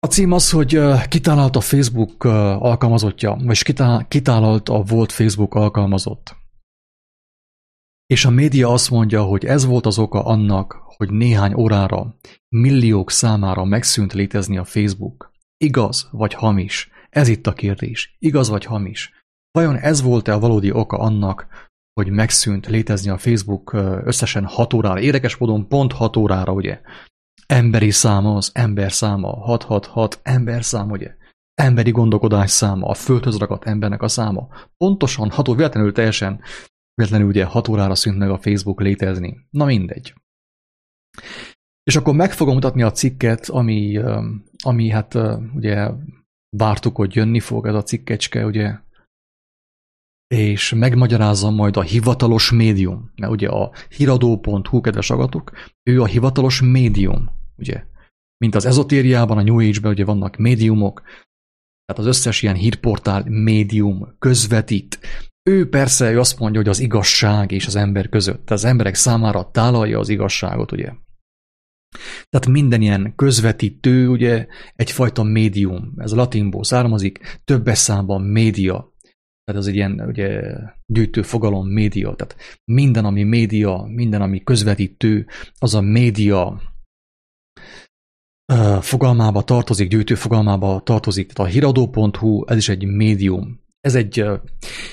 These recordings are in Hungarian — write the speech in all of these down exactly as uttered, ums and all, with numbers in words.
A cím az, hogy kitálalt a Facebook alkalmazottja, vagy kitálalt a volt Facebook alkalmazott. És a média azt mondja, hogy ez volt az oka annak, hogy néhány órára, milliók számára megszűnt létezni a Facebook. Igaz vagy hamis? Ez itt a kérdés. Igaz vagy hamis? Vajon ez volt-e a valódi oka annak, hogy megszűnt létezni a Facebook összesen hat órára? Érdekes módon pont hat órára, ugye? Emberi száma az ember száma, hat hat hat ember száma, ugye? Emberi gondolkodás száma, a földhöz ragadt embernek a száma. Pontosan hat óra, véletlenül teljesen, véletlenül ugye hat órára szűnt meg a Facebook létezni. Na mindegy. És akkor meg fogom mutatni a cikket, ami, ami hát ugye vártuk, hogy jönni fog ez a cikkecske, ugye? És megmagyarázzam majd a hivatalos médium, mert ugye a híradó pont hu, kedves agatok, ő a hivatalos médium, ugye, mint az ezotériában, a New Age-ben ugye vannak médiumok, tehát az összes ilyen hírportál médium közvetít. Ő persze ő azt mondja, hogy az igazság és az ember között, tehát az emberek számára tálalja az igazságot, ugye. Tehát minden ilyen közvetítő, ugye, egyfajta médium, ez a latinból származik, többes számban média. Tehát az egy ilyen ugye, gyűjtő fogalom, média. Tehát minden, ami média, minden, ami közvetítő, az a média uh, fogalmába tartozik, gyűjtő fogalmába tartozik. Tehát a híradó pont hu, ez is egy médium. Ez egy uh,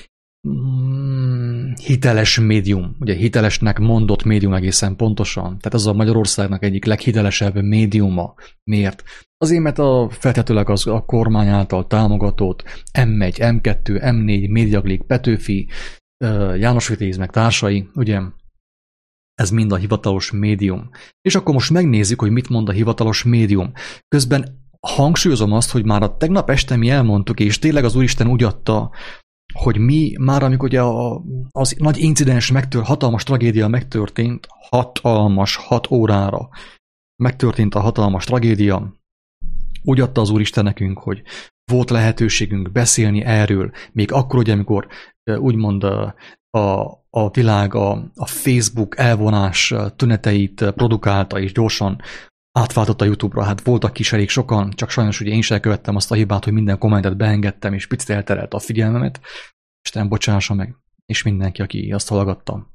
mm, hiteles médium. Ugye hitelesnek mondott médium egészen pontosan. Tehát ez a Magyarországnak egyik leghitelesebb médiuma. Miért? Azért, mert a, feltetőleg az a kormány által támogatott em egy, em kettő, em négy, Médiaklik, Petőfi, János Vitéz meg társai, ugye, ez mind a hivatalos médium. És akkor most megnézzük, hogy mit mond a hivatalos médium. Közben hangsúlyozom azt, hogy már a tegnap este mi elmondtuk, és tényleg az Úristen úgy adta, hogy mi már, amikor ugye a, az nagy incidens megtört, hatalmas tragédia megtörtént, hatalmas, hat órára megtörtént a hatalmas tragédia, úgy adta az Úristen nekünk, hogy volt lehetőségünk beszélni erről, még akkor, ugye, amikor úgymond a, a világ a, a Facebook elvonás tüneteit produkálta, és gyorsan átváltott a YouTube-ra. Hát voltak is elég sokan, csak sajnos ugye én sem elkövettem azt a hibát, hogy minden kommentet beengedtem, és picit elterelt a figyelmemet. Isten bocsássa meg, és mindenki, aki azt hallgatta.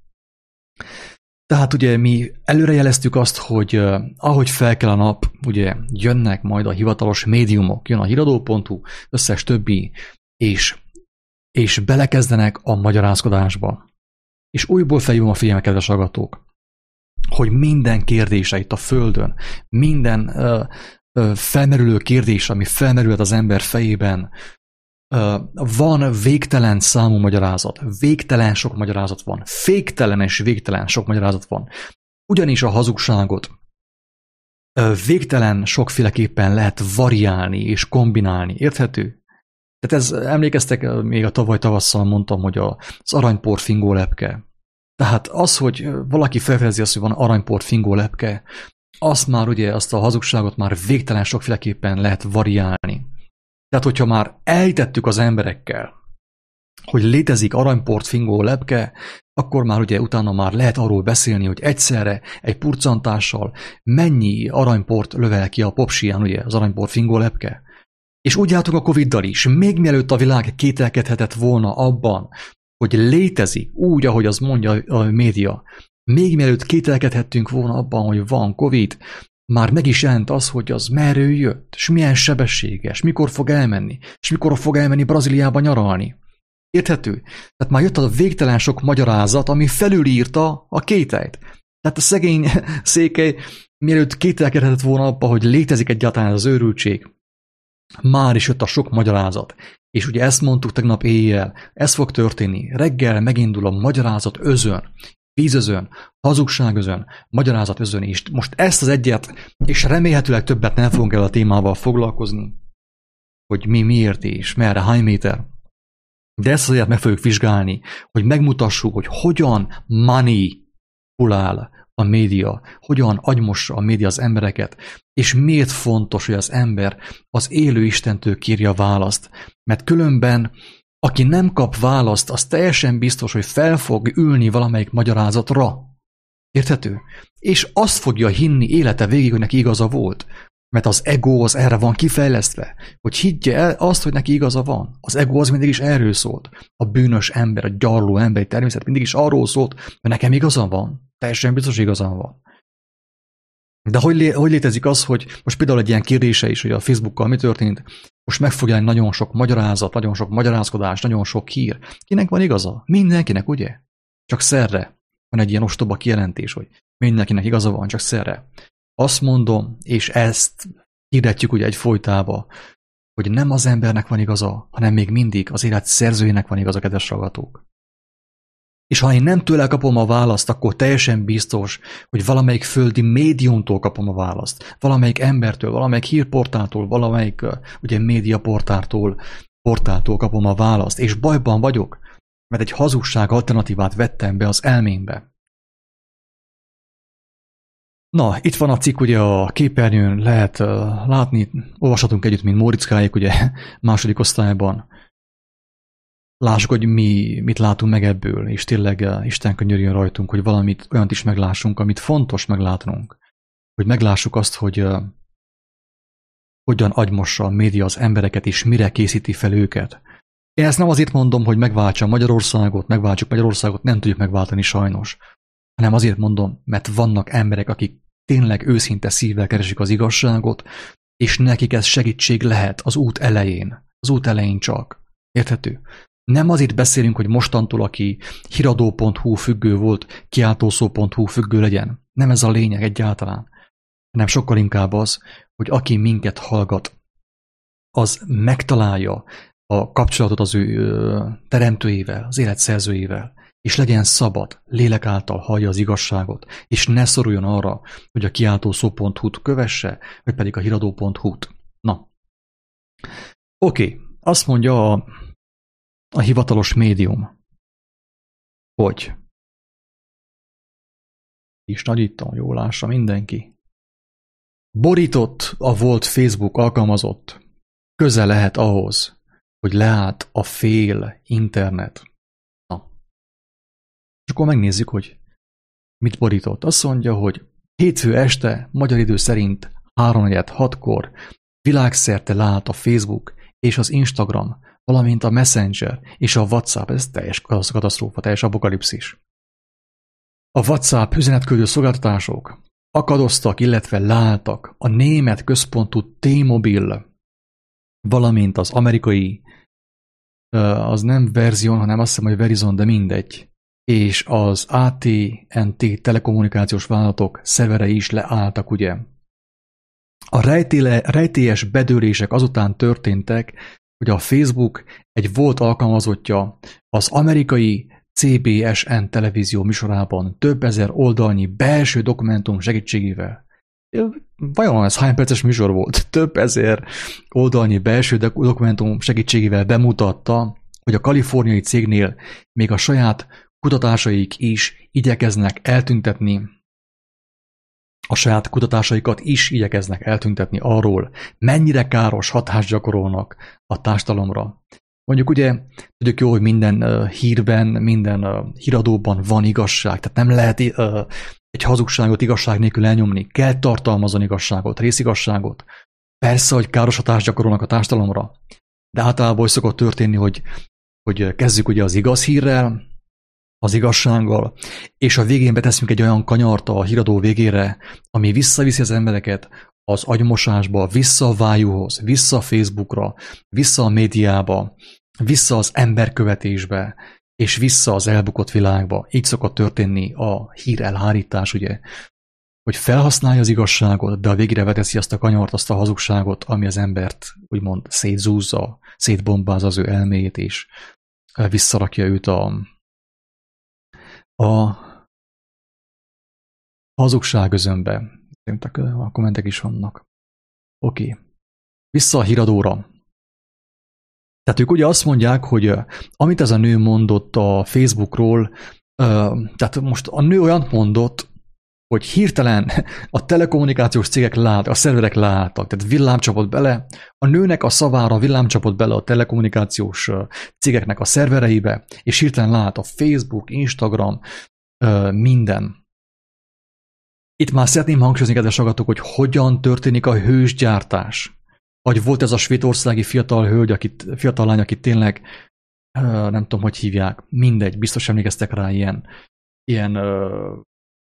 Tehát ugye mi előrejeleztük azt, hogy uh, ahogy fel kell a nap, ugye jönnek majd a hivatalos médiumok, jön a híradó pont hu, összes többi, és, és belekezdenek a magyarázkodásba. És újból felhívom a figyelmet, kedves hallgatók, hogy minden kérdése itt a Földön, minden uh, uh, felmerülő kérdés, ami felmerült az ember fejében, uh, van végtelen számú magyarázat, végtelen sok magyarázat van, féktelen és végtelen sok magyarázat van. Ugyanis a hazugságot uh, végtelen sokféleképpen lehet variálni és kombinálni, érthető? Tehát ez, emlékeztek, még a tavaly tavasszal mondtam, hogy az aranyport fingó lepke. Tehát az, hogy valaki felfedezi azt, hogy van aranyport fingó lepke, azt már ugye, azt a hazugságot már végtelen sokféleképpen lehet variálni. Tehát, hogyha már elhitettük az emberekkel, hogy létezik aranyport fingó lepke, akkor már ugye utána már lehet arról beszélni, hogy egyszerre egy purcantással mennyi aranyport lövel ki a popsiján, ugye, az aranyport fingó lepke. És úgy álltunk a Coviddal is, még mielőtt a világ kételkedhetett volna abban, hogy létezik úgy, ahogy az mondja a média, még mielőtt kételkedhettünk volna abban, hogy van Covid, már meg is jelent az, hogy az merről jött, és milyen sebességes, mikor fog elmenni, és mikor fog elmenni Brazíliába nyaralni. Érthető? Tehát már jött az a végtelen sok magyarázat, ami felülírta a kételyt. Tehát a szegény Székely, mielőtt kételkedhetett volna abban, hogy létezik egyáltalán az őrültség, már is jött a sok magyarázat. És ugye ezt mondtuk tegnap éjjel, ez fog történni, reggel megindul a magyarázat özön, vízözön, hazugság özön, magyarázat özön, és most ezt az egyet, és remélhetőleg többet nem fogunk el a témával foglalkozni, hogy mi miért és merre, hány méter. De ezt azért meg fogjuk vizsgálni, hogy megmutassuk, hogy hogyan manipulál a média, hogyan agymossa a média az embereket, és miért fontos, hogy az ember az élő Istentől kérje a választ. Mert különben, aki nem kap választ, az teljesen biztos, hogy fel fog ülni valamelyik magyarázatra. Érthető? És azt fogja hinni élete végig, hogy neki igaza volt. Mert az ego az erre van kifejlesztve, hogy higgye el azt, hogy neki igaza van. Az ego az mindig is erről szólt. A bűnös ember, a gyarló emberi természet mindig is arról szólt, hogy nekem igazam van. Teljesen biztos igazam van. De hogy, lé- hogy létezik az, hogy most például egy ilyen kérdése is, hogy a Facebookkal mi történt, most meg fog jelenni nagyon sok magyarázat, nagyon sok magyarázkodás, nagyon sok hír. Kinek van igaza? Mindenkinek, ugye? Csak szerre. Van egy ilyen ostoba kijelentés, hogy mindenkinek igaza van, csak szerre. Azt mondom, és ezt hirdetjük ugye egy folytába, hogy nem az embernek van igaza, hanem még mindig az élet szerzőjének van igaza, kedves hallgatók. És ha én nem tőle kapom a választ, akkor teljesen biztos, hogy valamelyik földi médiumtól kapom a választ. Valamelyik embertől, valamelyik hírportáltól, valamelyik ugye médiaportáltól portáltól kapom a választ. És bajban vagyok, mert egy hazugság alternatívát vettem be az elmémbe. Na, itt van a cikk, ugye a képernyőn lehet uh, látni, olvashatunk együtt, mint Móriczkáék, ugye második osztályban. Lássuk, hogy mi mit látunk meg ebből, és tényleg uh, Isten könyörüljön rajtunk, hogy valamit olyant is meglássunk, amit fontos meglátnunk. Hogy meglássuk azt, hogy uh, hogyan agymossa a média az embereket, és mire készíti fel őket. Én ezt nem azért mondom, hogy megváltsam Magyarországot, megváltsuk Magyarországot, nem tudjuk megváltani sajnos, hanem azért mondom, mert vannak emberek, akik tényleg őszinte szívvel keresik az igazságot, és nekik ez segítség lehet az út elején. Az út elején csak. Érthető? Nem azért beszélünk, hogy mostantól, aki híradó pont hu függő volt, kiáltószó pont hu függő legyen. Nem ez a lényeg egyáltalán. Hanem sokkal inkább az, hogy aki minket hallgat, az megtalálja a kapcsolatot az ő teremtőjével, az élet szerzőjével, és legyen szabad, lélek által hallja az igazságot, és ne szoruljon arra, hogy a kiáltószó pont hu-t kövesse, vagy pedig a híradó pont hu-t. Na. Oké, okay. Azt mondja a, a hivatalos médium, hogy is nagyítom, jól lássa mindenki. Borított a volt Facebook alkalmazott, köze lehet ahhoz, hogy leállt a fél internet. Na. És akkor megnézzük, hogy mit borított. Azt mondja, hogy hétfő este, magyar idő szerint háromnegyed hatkor világszerte leállt a Facebook és az Instagram, valamint a Messenger és a WhatsApp. Ez teljes katasztrófa, teljes apokalipszis. A WhatsApp üzenetküldő szolgáltatások akadoztak, illetve leálltak. A német központú T-Mobile, valamint az amerikai, az nem Verizon, hanem azt hiszem, hogy Verizon, de mindegy, és az á té and té telekommunikációs vállalatok szerverei is leálltak, ugye. A rejtéle, rejtélyes bedőlések azután történtek, hogy a Facebook egy volt alkalmazottja az amerikai cé bé es en televízió műsorában több ezer oldalnyi belső dokumentum segítségével. Vajon ez hány perces műsor volt? Több ezer oldalnyi belső dokumentum segítségével bemutatta, hogy a kaliforniai cégnél még a saját kutatásaik is igyekeznek eltüntetni, a saját kutatásaikat is igyekeznek eltüntetni arról, mennyire káros hatást gyakorolnak a társadalomra. Mondjuk ugye, tudjuk jó, hogy minden uh, hírben, minden uh, híradóban van igazság, tehát nem lehet uh, egy hazugságot igazság nélkül elnyomni, kell tartalmazni igazságot, részigazságot. Persze, hogy káros hatást gyakorolnak a társadalomra, de általában hogy szokott történni, hogy, hogy kezdjük ugye az igaz hírrel, az igazsággal, és a végén beteszünk egy olyan kanyart a híradó végére, ami visszaviszi az embereket az agymosásba, vissza a vájúhoz, vissza a Facebookra, vissza a médiába, vissza az emberkövetésbe, és vissza az elbukott világba. Így szokott történni a hír elhárítás, ugye, hogy felhasználja az igazságot, de a végére veteszi azt a kanyart, azt a hazugságot, ami az embert úgymond szétzúzza, szétbombázza az ő elméjét, és visszarakja őt a a hazugság özönbe. A kommentek is vannak. Oké. Okay. Vissza a híradóra. Tehát ők ugye azt mondják, hogy amit ez a nő mondott a Facebookról, tehát most a nő olyat mondott, hogy hirtelen a telekommunikációs cégek leálltak, a szerverek leálltak, tehát villám csapott bele, a nőnek a szavára villám csapott bele a telekommunikációs cégeknek a szervereibe, és hirtelen leállt a Facebook, Instagram, minden. Itt már szeretném hangsúlyozni, kedves hallgatók, hogy hogyan történik a hősgyártás. Vagy volt ez a svédországi fiatal hölgy, akit, fiatal lány, akit tényleg nem tudom, hogy hívják, mindegy, biztos emlékeztek rá ilyen, ilyen uh,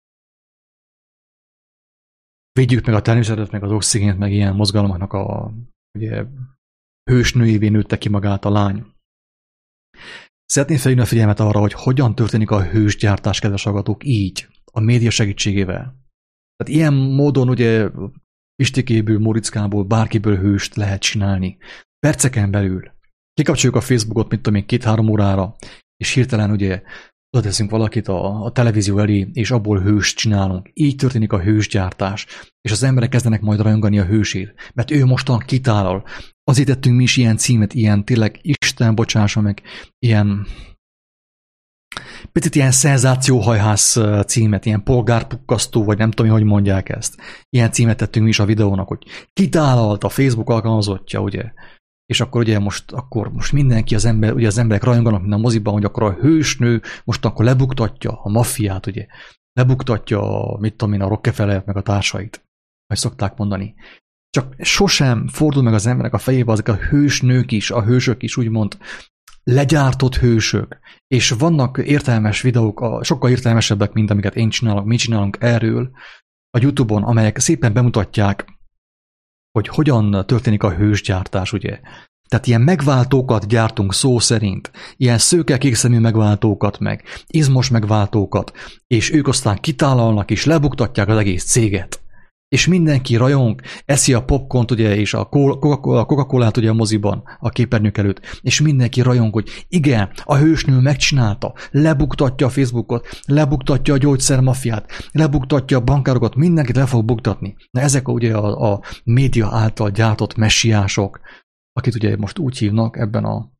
védjük meg a természetet, meg az oxigént, meg ilyen mozgalmaknak a ugye, hősnőjévé nőtte ki magát a lány. Szeretném felhívni a figyelmet arra, hogy hogyan történik a hősgyártás, kedves hallgatók, így, a média segítségével. Tehát ilyen módon ugye Pistikéből, Móriczkából, bárkiből hőst lehet csinálni. Perceken belül. Kikapcsoljuk a Facebookot, mit tudom én, két-három órára, és hirtelen ugye oda teszünk valakit a, a televízió elé, és abból hőst csinálunk. Így történik a hősgyártás, és az emberek kezdenek majd rajongani a hősét, mert ő mostan kitálal. Azért tettünk mi is ilyen címet, ilyen tényleg Isten bocsássa meg, ilyen picit ilyen szenzációhajhász címet, ilyen polgárpukkasztó, vagy nem tudom, hogy mondják ezt. Ilyen címet tettünk mi is a videónak, hogy kitálalt a Facebook alkalmazottja, ugye? És akkor ugye most, akkor most mindenki, az ember, ugye az emberek rajonganak minden moziban, hogy akkor a hősnő most akkor lebuktatja a maffiát, ugye? Lebuktatja, mit tudom én, a Rockefellert meg a társait, vagy szokták mondani. Csak sosem fordul meg az emberek a fejébe azok a hősnők is, a hősök is, úgymond legyártott hősök. És vannak értelmes videók, sokkal értelmesebbek, mint amiket én csinálok, mi csinálunk erről a YouTube-on, amelyek szépen bemutatják, hogy hogyan történik a hősgyártás, ugye. Tehát ilyen megváltókat gyártunk szó szerint, ilyen szőke kékszemű megváltókat meg, izmos megváltókat, és ők aztán kitálalnak és lebuktatják az egész céget. És mindenki rajong, eszi a popcornt, ugye, és a Coca-Colát ugye a moziban, a képernyők előtt, és mindenki rajong, hogy igen, a hősnő megcsinálta, lebuktatja a Facebookot, lebuktatja a gyógyszermafiát, lebuktatja a bankárokat, mindenkit le fog buktatni. Na ezek ugye a, a média által gyártott messiások, akit ugye most úgy hívnak ebben a...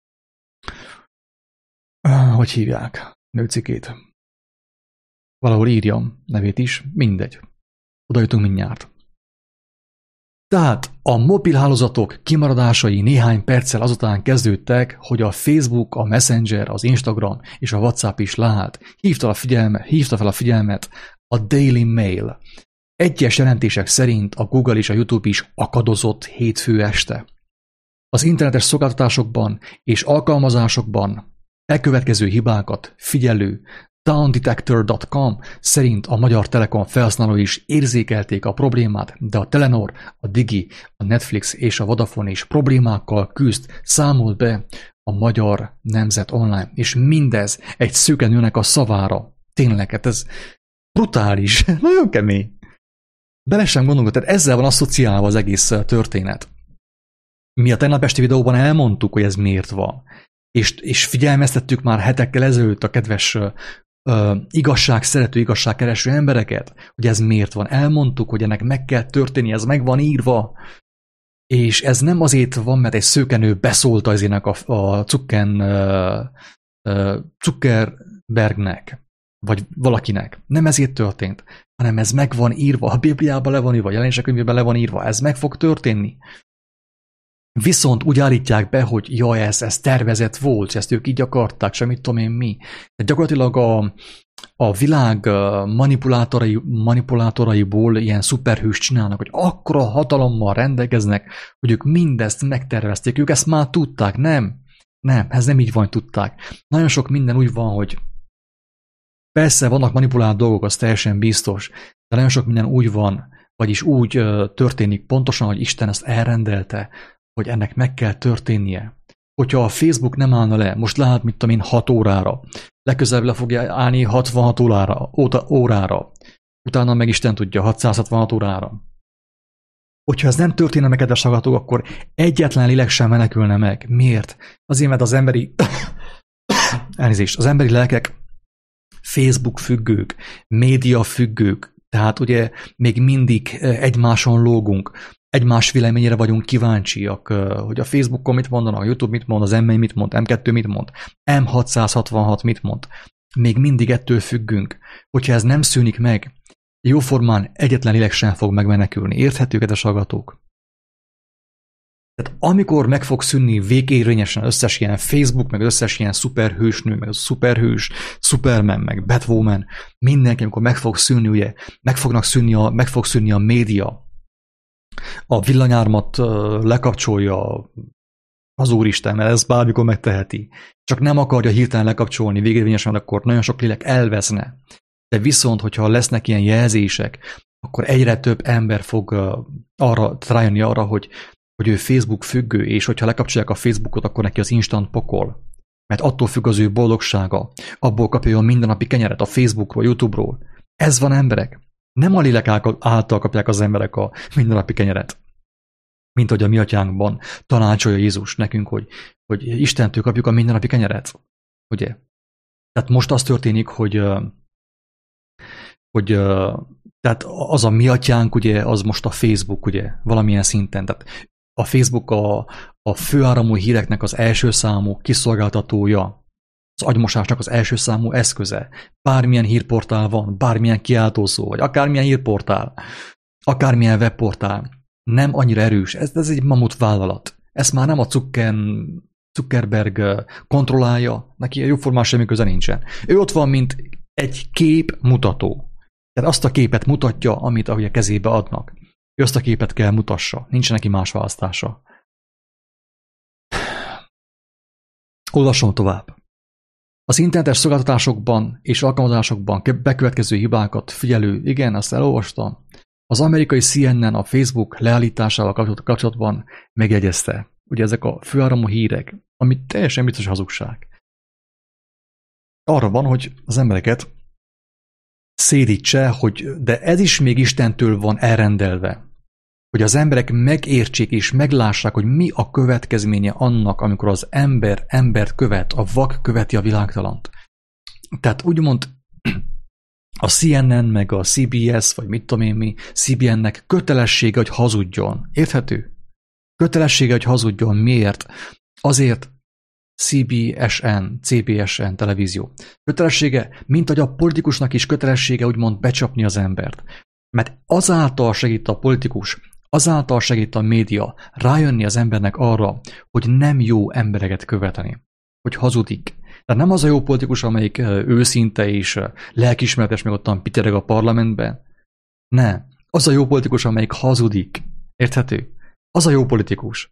Hogy hívják? Nőcikét. Valahol írjam nevét is, mindegy. Oda jutunk mindjárt. Tehát a mobilhálózatok kimaradásai néhány perccel azután kezdődtek, hogy a Facebook, a Messenger, az Instagram és a WhatsApp is leállt. Hívta, a figyelme, hívta fel a figyelmet a Daily Mail. Egyes jelentések szerint a Google és a YouTube is akadozott hétfő este. Az internetes szolgáltatásokban és alkalmazásokban elkövetkező hibákat figyelő downdetector dot com szerint a Magyar Telekom felhasználói is érzékelték a problémát, de a Telenor, a Digi, a Netflix és a Vodafone is problémákkal küzd, számolt be a Magyar Nemzet Online, és mindez egy szőke nőnek a szavára. Tényleg, hát ez brutális, nagyon kemény. Bele sem gondolunk, tehát ezzel van asszociálva az egész történet. Mi a tegnap esti videóban elmondtuk, hogy ez miért van. És, és figyelmeztettük már hetekkel ezelőtt a kedves uh, igazság szerető, igazságkereső embereket, hogy ez miért van. Elmondtuk, hogy ennek meg kell történni, ez meg van írva. És ez nem azért van, mert egy szőkenő beszólta ezének a, a Zucken, uh, uh, Zuckerbergnek, vagy valakinek. Nem ezért történt, hanem ez meg van írva. A Bibliában le van írva, a jelenések könyvében le van írva. Ez meg fog történni. Viszont úgy állítják be, hogy jaj, ez, ez tervezett volt, ezt ők így akarták, semmit tudom én mi. De gyakorlatilag a, a világ manipulátorai, manipulátoraiból ilyen szuperhős csinálnak, hogy akkora hatalommal rendelkeznek, hogy ők mindezt megtervezték. Ők ezt már tudták, nem? Nem, ez nem így van, tudták. Nagyon sok minden úgy van, hogy persze vannak manipulált dolgok, az teljesen biztos, de nagyon sok minden úgy van, vagyis úgy történik pontosan, hogy Isten ezt elrendelte, hogy ennek meg kell történnie. Hogyha a Facebook nem állna le, most lehet, mit tudom én, hat órára, legközelebb le fogja állni hatvanhat órára, órára, utána meg Isten tudja, hatszázhatvanhat órára. Hogyha ez nem történne meg, kedves hallgatók, akkor egyetlen lélek sem menekülne meg. Miért? Azért, mert az emberi elnézést, az emberi lelkek Facebook függők, média függők, tehát ugye még mindig egymáson lógunk, egymás véleményére vagyunk kíváncsiak, hogy a Facebookon mit mondanak, a YouTube mit mond, az em egy mit mond, em kettő mit mond, em hatszázhatvanhat mit mond. Még mindig ettől függünk. Hogyha ez nem szűnik meg, jóformán egyetlen lélek sem fog megmenekülni. Érthető, kedves hallgatók? Tehát amikor meg fog szűnni végérvényesen összes ilyen Facebook, meg összes ilyen szuperhősnő, meg szuperhős, Superman, meg Batwoman, mindenki, amikor meg fog szűnni, ugye, meg, fognak szűnni a, meg fog szűnni a média, a villanyármat lekapcsolja az Úristen, mert ez bármikor megteheti. Csak nem akarja hirtelen lekapcsolni végérvényesen, akkor nagyon sok lélek elveszne. De viszont, hogyha lesznek ilyen jelzések, akkor egyre több ember fog arra rájönni arra, hogy, hogy ő Facebook függő, és hogyha lekapcsolják a Facebookot, akkor neki az instant pokol. Mert attól függ az ő boldogsága. Abból kapja a mindennapi kenyeret a Facebookról, YouTube-ról. Ez van, emberek. Nem a lélek által kapják az emberek a mindennapi kenyeret. Mint hogy a mi atyánkban tanácsolja Jézus nekünk, hogy, hogy Istentől kapjuk a mindennapi kenyeret. Ugye? Tehát most az történik, hogy, hogy tehát az a mi atyánk, ugye, az most a Facebook, ugye, valamilyen szinten. Tehát a Facebook a, a főáramú híreknek az első számú kiszolgáltatója, az agymosásnak az első számú eszköze. Bármilyen hírportál van, bármilyen kiáltószó, vagy akármilyen hírportál, akármilyen webportál, nem annyira erős. Ez, ez egy mamut vállalat. Ezt már nem a Zucker, Zuckerberg kontrollálja, neki a jóformán semmi köze nincsen. Ő ott van, mint egy kép mutató. Tehát azt a képet mutatja, amit ahogy a kezébe adnak. Ő azt a képet kell mutassa. Nincs neki más választása. Olvasom tovább. Az internetes szolgáltatásokban és alkalmazásokban bekövetkező hibákat figyelő, igen, azt elolvastam. Az amerikai C N N a Facebook leállításával kapcsolatban megjegyezte. Ugye ezek a főáramú hírek, ami teljesen biztos hazugság. Arra van, hogy az embereket szédítse, hogy de ez is még Istentől van elrendelve. Hogy az emberek megértsék és meglássák, hogy mi a következménye annak, amikor az ember embert követ, a vak követi a világtalant. Tehát úgymond a C N N meg a C B S, vagy mit tudom én mi, C B N-nek kötelessége, hogy hazudjon. Érthető? Kötelessége, hogy hazudjon. Miért? Azért C B S N, C B S N televízió. Kötelessége, mint hogy a politikusnak is kötelessége úgymond becsapni az embert. Mert azáltal segít a politikus, azáltal segít a média rájönni az embernek arra, hogy nem jó embereket követni, hogy hazudik. Tehát nem az a jó politikus, amelyik őszinte és lelkiismeretes, meg ottan pitereg a parlamentben. Nem. Az a jó politikus, amelyik hazudik. Érthető? Az a jó politikus.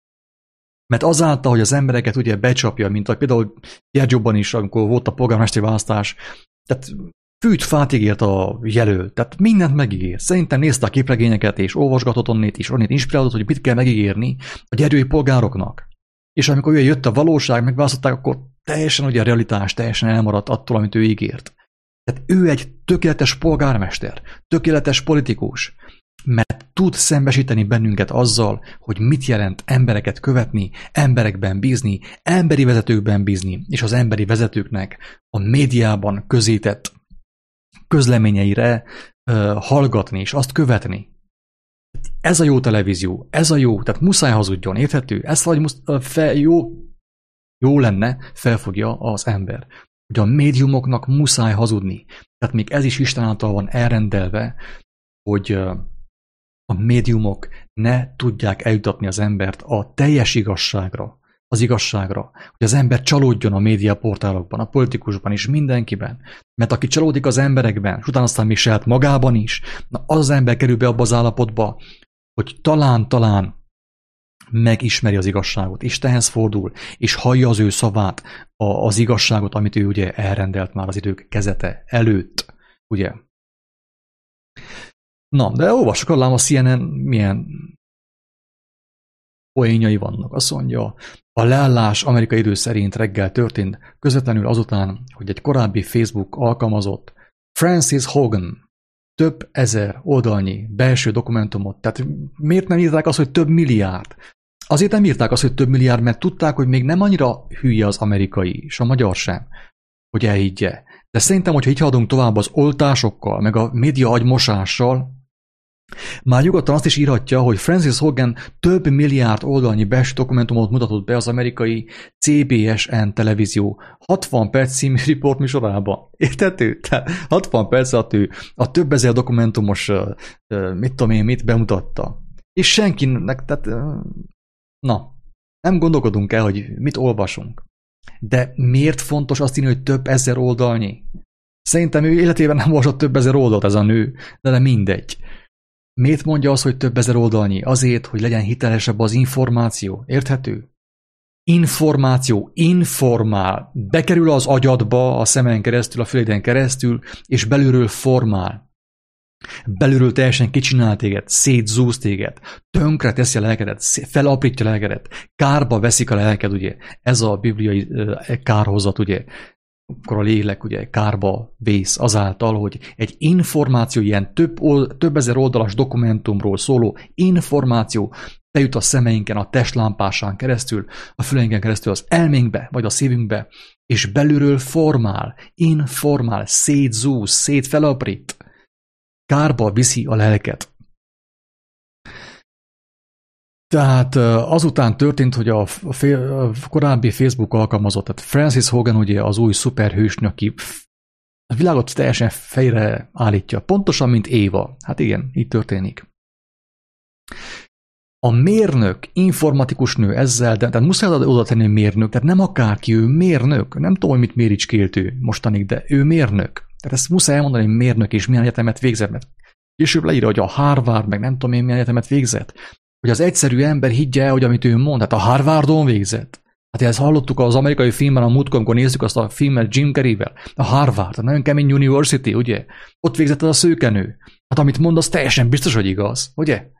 Mert azáltal, hogy az embereket ugye becsapja, mint a például Gyergyóban is, amikor volt a polgármesteri választás, tehát fűt fát ígért a jelölt, tehát mindent megígér. Szerintem nézte a képregényeket, és olvasgatott onnét is, onnét inspirálódott, hogy mit kell megígérni a gyergyói polgároknak. És amikor ugye jött a valóság, megválasztották, akkor teljesen ugye a realitás teljesen elmaradt attól, amit ő ígért. Tehát ő egy tökéletes polgármester, tökéletes politikus, mert tud szembesíteni bennünket azzal, hogy mit jelent embereket követni, emberekben bízni, emberi vezetőkben bízni, és az emberi vezetőknek a médiában közített közleményeire uh, hallgatni, és azt követni. Ez a jó televízió, ez a jó, tehát muszáj hazudjon, érthető? Ezt vagy musz, fel, jó, jó lenne, felfogja az ember. Hogy a médiumoknak muszáj hazudni. Tehát még ez is Isten által van elrendelve, hogy uh, a médiumok ne tudják eljutatni az embert a teljes igazságra, az igazságra, hogy az ember csalódjon a médiaportálokban, a politikusban is, mindenkiben. Mert aki csalódik az emberekben, és utána aztán még saját magában is, na az az ember kerül be abba az állapotba, hogy talán-talán megismeri az igazságot, Istenhez fordul, és hallja az ő szavát, az igazságot, amit ő ugye elrendelt már az idők kezete előtt, ugye. Na, de olvassuk alám a C N N milyen poénjai vannak. Azt mondja, a leállás amerikai idő szerint reggel történt, közvetlenül azután, hogy egy korábbi Facebook alkalmazott Francis Hogan több ezer oldalnyi belső dokumentumot, tehát miért nem írták azt, hogy több milliárd? Azért nem írták azt, hogy több milliárd, mert tudták, hogy még nem annyira hülye az amerikai, és a magyar sem, hogy elhiggye. De szerintem, hogyha így haladunk tovább az oltásokkal, meg a média agymosással, már nyugodtan azt is írhatja, hogy Francis Hogan több milliárd oldalnyi belső dokumentumot mutatott be az amerikai C B S N televízió hatvan perc című riportműsorában. Érthető? Tehát hatvan perc alatt ő a több ezer dokumentumos mit tudom én mit bemutatta. És senkinek, tehát Na, nem gondolkodunk el, hogy mit olvasunk. De miért fontos azt írni, hogy több ezer oldalnyi? Szerintem ő életében nem olvasott több ezer oldalt ez a nő, de, de mindegy. Miért mondja azt, hogy több ezer oldalnyi? Azért, hogy legyen hitelesebb az információ. Érthető? Információ, informál. Bekerül az agyadba, a szemen keresztül, a füleden keresztül, és belülről formál. Belülről teljesen kicsinál téged, szétzúz téged, tönkre teszi a lelkedet, felaprítja a lelkedet, kárba veszik a lelked, ugye. Ez a bibliai kárhozat, ugye. Akkor a lélek ugye kárba vész azáltal, hogy egy információ, ilyen több, több ezer oldalas dokumentumról szóló információ bejut a szemeinken, a testlámpásán keresztül, a füleinken keresztül az elménkbe, vagy a szívünkbe, és belülről formál, informál, szétzúz, szétfelaprít, kárba viszi a lelket. Tehát azután történt, hogy a, korábbi Facebook alkalmazott, tehát Frances Hogan ugye az új szuperhősnő, aki a világot teljesen fejre állítja, pontosan, mint Éva. Hát igen, így történik. A mérnök, informatikus nő ezzel, de tehát muszáj oda tenni mérnök, tehát nem akárki, ő mérnök. Nem tudom, hogy mit méricskélt ő mostanig, de ő mérnök. Tehát ezt muszáj elmondani, hogy mérnök és milyen egyetemet végzett, mert később leírja, hogy a Harvard, meg nem tudom én milyen egyetemet végzett. Hogy az egyszerű ember higgye el, hogy amit ő mond, hát a Harvardon végzett. Hát ezt hallottuk az amerikai filmben a múltkor, amikor néztük azt a filmet Jim Carreyvel. A Harvard, a nagyon kemény University, ugye? Ott végzett az a szőkenő. Hát amit mond, az teljesen biztos, hogy igaz, ugye?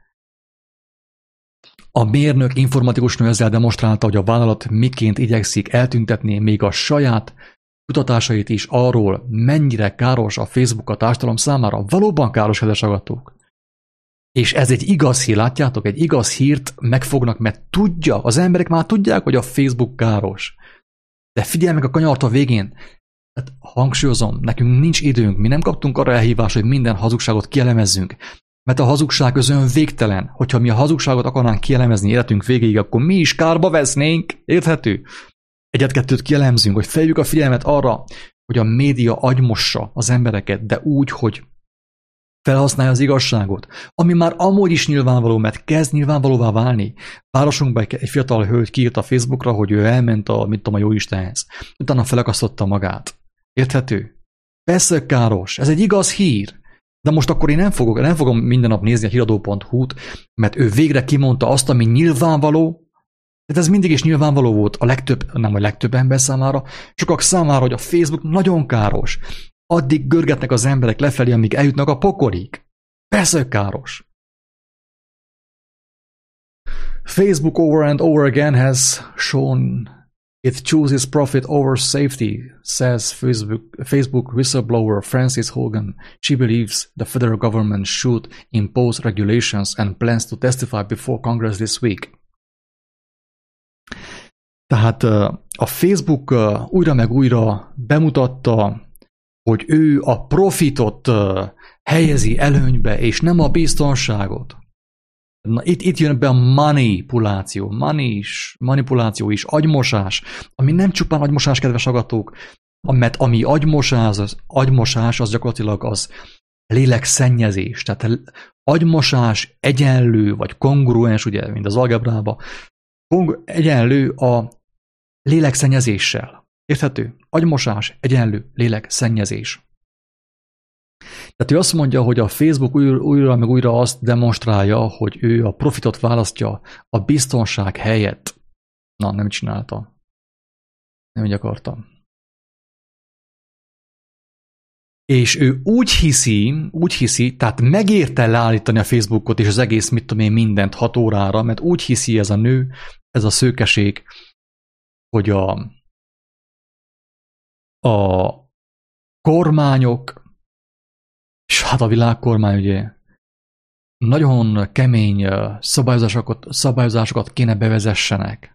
A mérnök informatikus nő ezzel demonstrálta, hogy a vállalat miként igyekszik eltüntetni még a saját kutatásait is arról, mennyire káros a Facebook a társadalom számára. Valóban káros, kedves hallgatók. És ez egy igaz hír, látjátok? Egy igaz hírt megfognak, mert tudja, az emberek már tudják, hogy a Facebook káros. De figyelj meg a kanyart a végén. Hát hangsúlyozom, nekünk nincs időnk, mi nem kaptunk arra elhívást, hogy minden hazugságot kielemezzünk. Mert a hazugság közön végtelen. Hogyha mi a hazugságot akarnánk kielemezni életünk végéig, akkor mi is kárba vesznénk. Érthető? Egyet-kettőt kielemzünk, hogy feljük a figyelmet arra, hogy a média agymossa az embereket, de úgy, hogy felhasználja az igazságot, ami már amúgy is nyilvánvaló, mert kezd nyilvánvalóvá válni. Városunkban egy fiatal hölgy kiírt a Facebookra, hogy ő elment a, mit tudom, a Jóistenhez. Utána felakasztotta magát. Érthető? Persze káros, ez egy igaz hír. De most akkor én nem, fogok, nem fogom minden nap nézni a híradó pont hu-t, mert ő végre kimondta azt, ami nyilvánvaló. Tehát ez mindig is nyilvánvaló volt a legtöbb, nem a legtöbb ember számára, sokak számára, hogy a Facebook nagyon káros. Addig görgetnek az emberek lefelé, amíg eljutnak a pokolig. Persze káros. Facebook over and over again has shown it chooses profit over safety, says Facebook, Facebook whistleblower Frances Hogan. She believes the federal government should impose regulations and plans to testify before Congress this week. Tehát a Facebook újra meg újra bemutatta, hogy ő a profitot helyezi előnybe, és nem a biztonságot. Na, itt, itt jön be a manipuláció, money is, manipuláció is, agymosás, ami nem csupán agymosás, kedves hallgatók, mert ami agymosás, az agymosás, az gyakorlatilag az lélekszennyezés. Tehát agymosás egyenlő, vagy kongruens, ugye, mint az algebrában, egyenlő a lélekszennyezéssel. Érthető? Agymosás egyenlő lélekszennyezés. Tehát ő azt mondja, hogy a Facebook újra, újra meg újra azt demonstrálja, hogy ő a profitot választja a biztonság helyett. Na, nem csinálta. Nem így akarta. És ő úgy hiszi, úgy hiszi, tehát megérte leállítani a Facebookot és az egész, mit tudom én, mindent hat órára, mert úgy hiszi ez a nő, ez a szőkeség, hogy a, a kormányok, és hát a világkormány ugye nagyon kemény szabályozásokat, szabályozásokat kéne bevezessenek.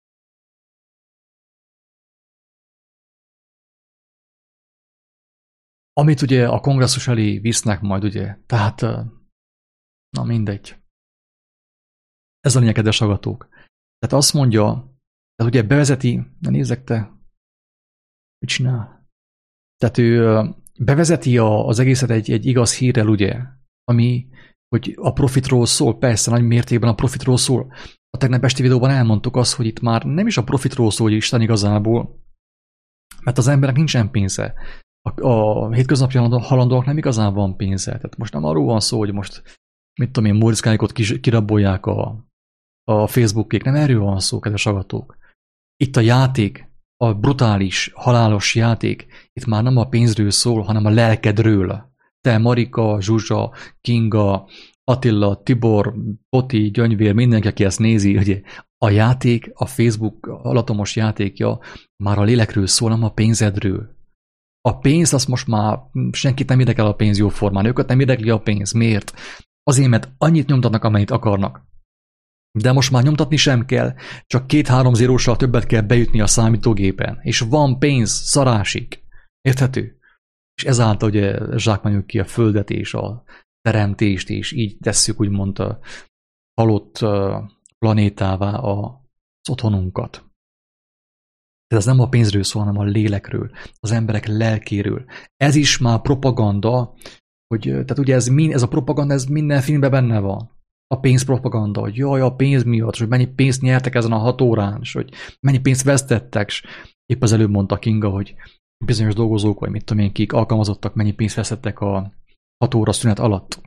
Amit ugye a kongresszus elé visznek majd, ugye. Tehát, na mindegy. Ez a lényeg, kedves hallgatók. Tehát azt mondja, tehát ugye bevezeti, na nézzek te, mit csinál? Tehát ő bevezeti a, az egészet egy, egy igaz hírrel, ugye, ami hogy a profitról szól, persze nagy mértékben a profitról szól. A tegnap esti videóban elmondtuk azt, hogy itt már nem is a profitról szól, hogy Isten igazából, mert az emberek nincsen pénze. A, a hétköznapi halandóak nem igazán van pénze. Tehát most nem arról van szó, hogy most, mit tudom én, Móriczkáikot kirabolják a, a Facebookék. Nem erről van szó, kedves hallgatók. Itt a játék, a brutális, halálos játék, itt már nem a pénzről szól, hanem a lelkedről. Te, Marika, Zsuzsa, Kinga, Attila, Tibor, Poti, Gyöngyvér, mindenki, aki ezt nézi, ugye a játék, a Facebook alatomos játékja már a lélekről szól, nem a pénzedről. A pénz, azt most már senkit nem érdekel a pénz jó formán, őket nem érdekli a pénz. Miért? Azért, mert annyit nyomtatnak, amennyit akarnak. De most már nyomtatni sem kell, csak két-három zéróssal többet kell bejutni a számítógépen, és van pénz, szarásig. Érthető? És ezáltal ugye zsákmányoljuk ki a földet és a teremtést, és így tesszük úgymond a halott planétává az otthonunkat. Tehát ez nem a pénzről szól, hanem a lélekről, az emberek lelkéről. Ez is már propaganda, hogy, tehát ugye ez, ez a propaganda, ez minden filmben benne van. A pénzpropaganda, hogy jaj, a pénz miatt, hogy mennyi pénzt nyertek ezen a hat órán, és hogy mennyi pénzt vesztettek, és épp az előbb mondta Kinga, hogy bizonyos dolgozók, vagy mit tudom én, kik alkalmazottak, mennyi pénzt vesztettek a hat óra szünet alatt.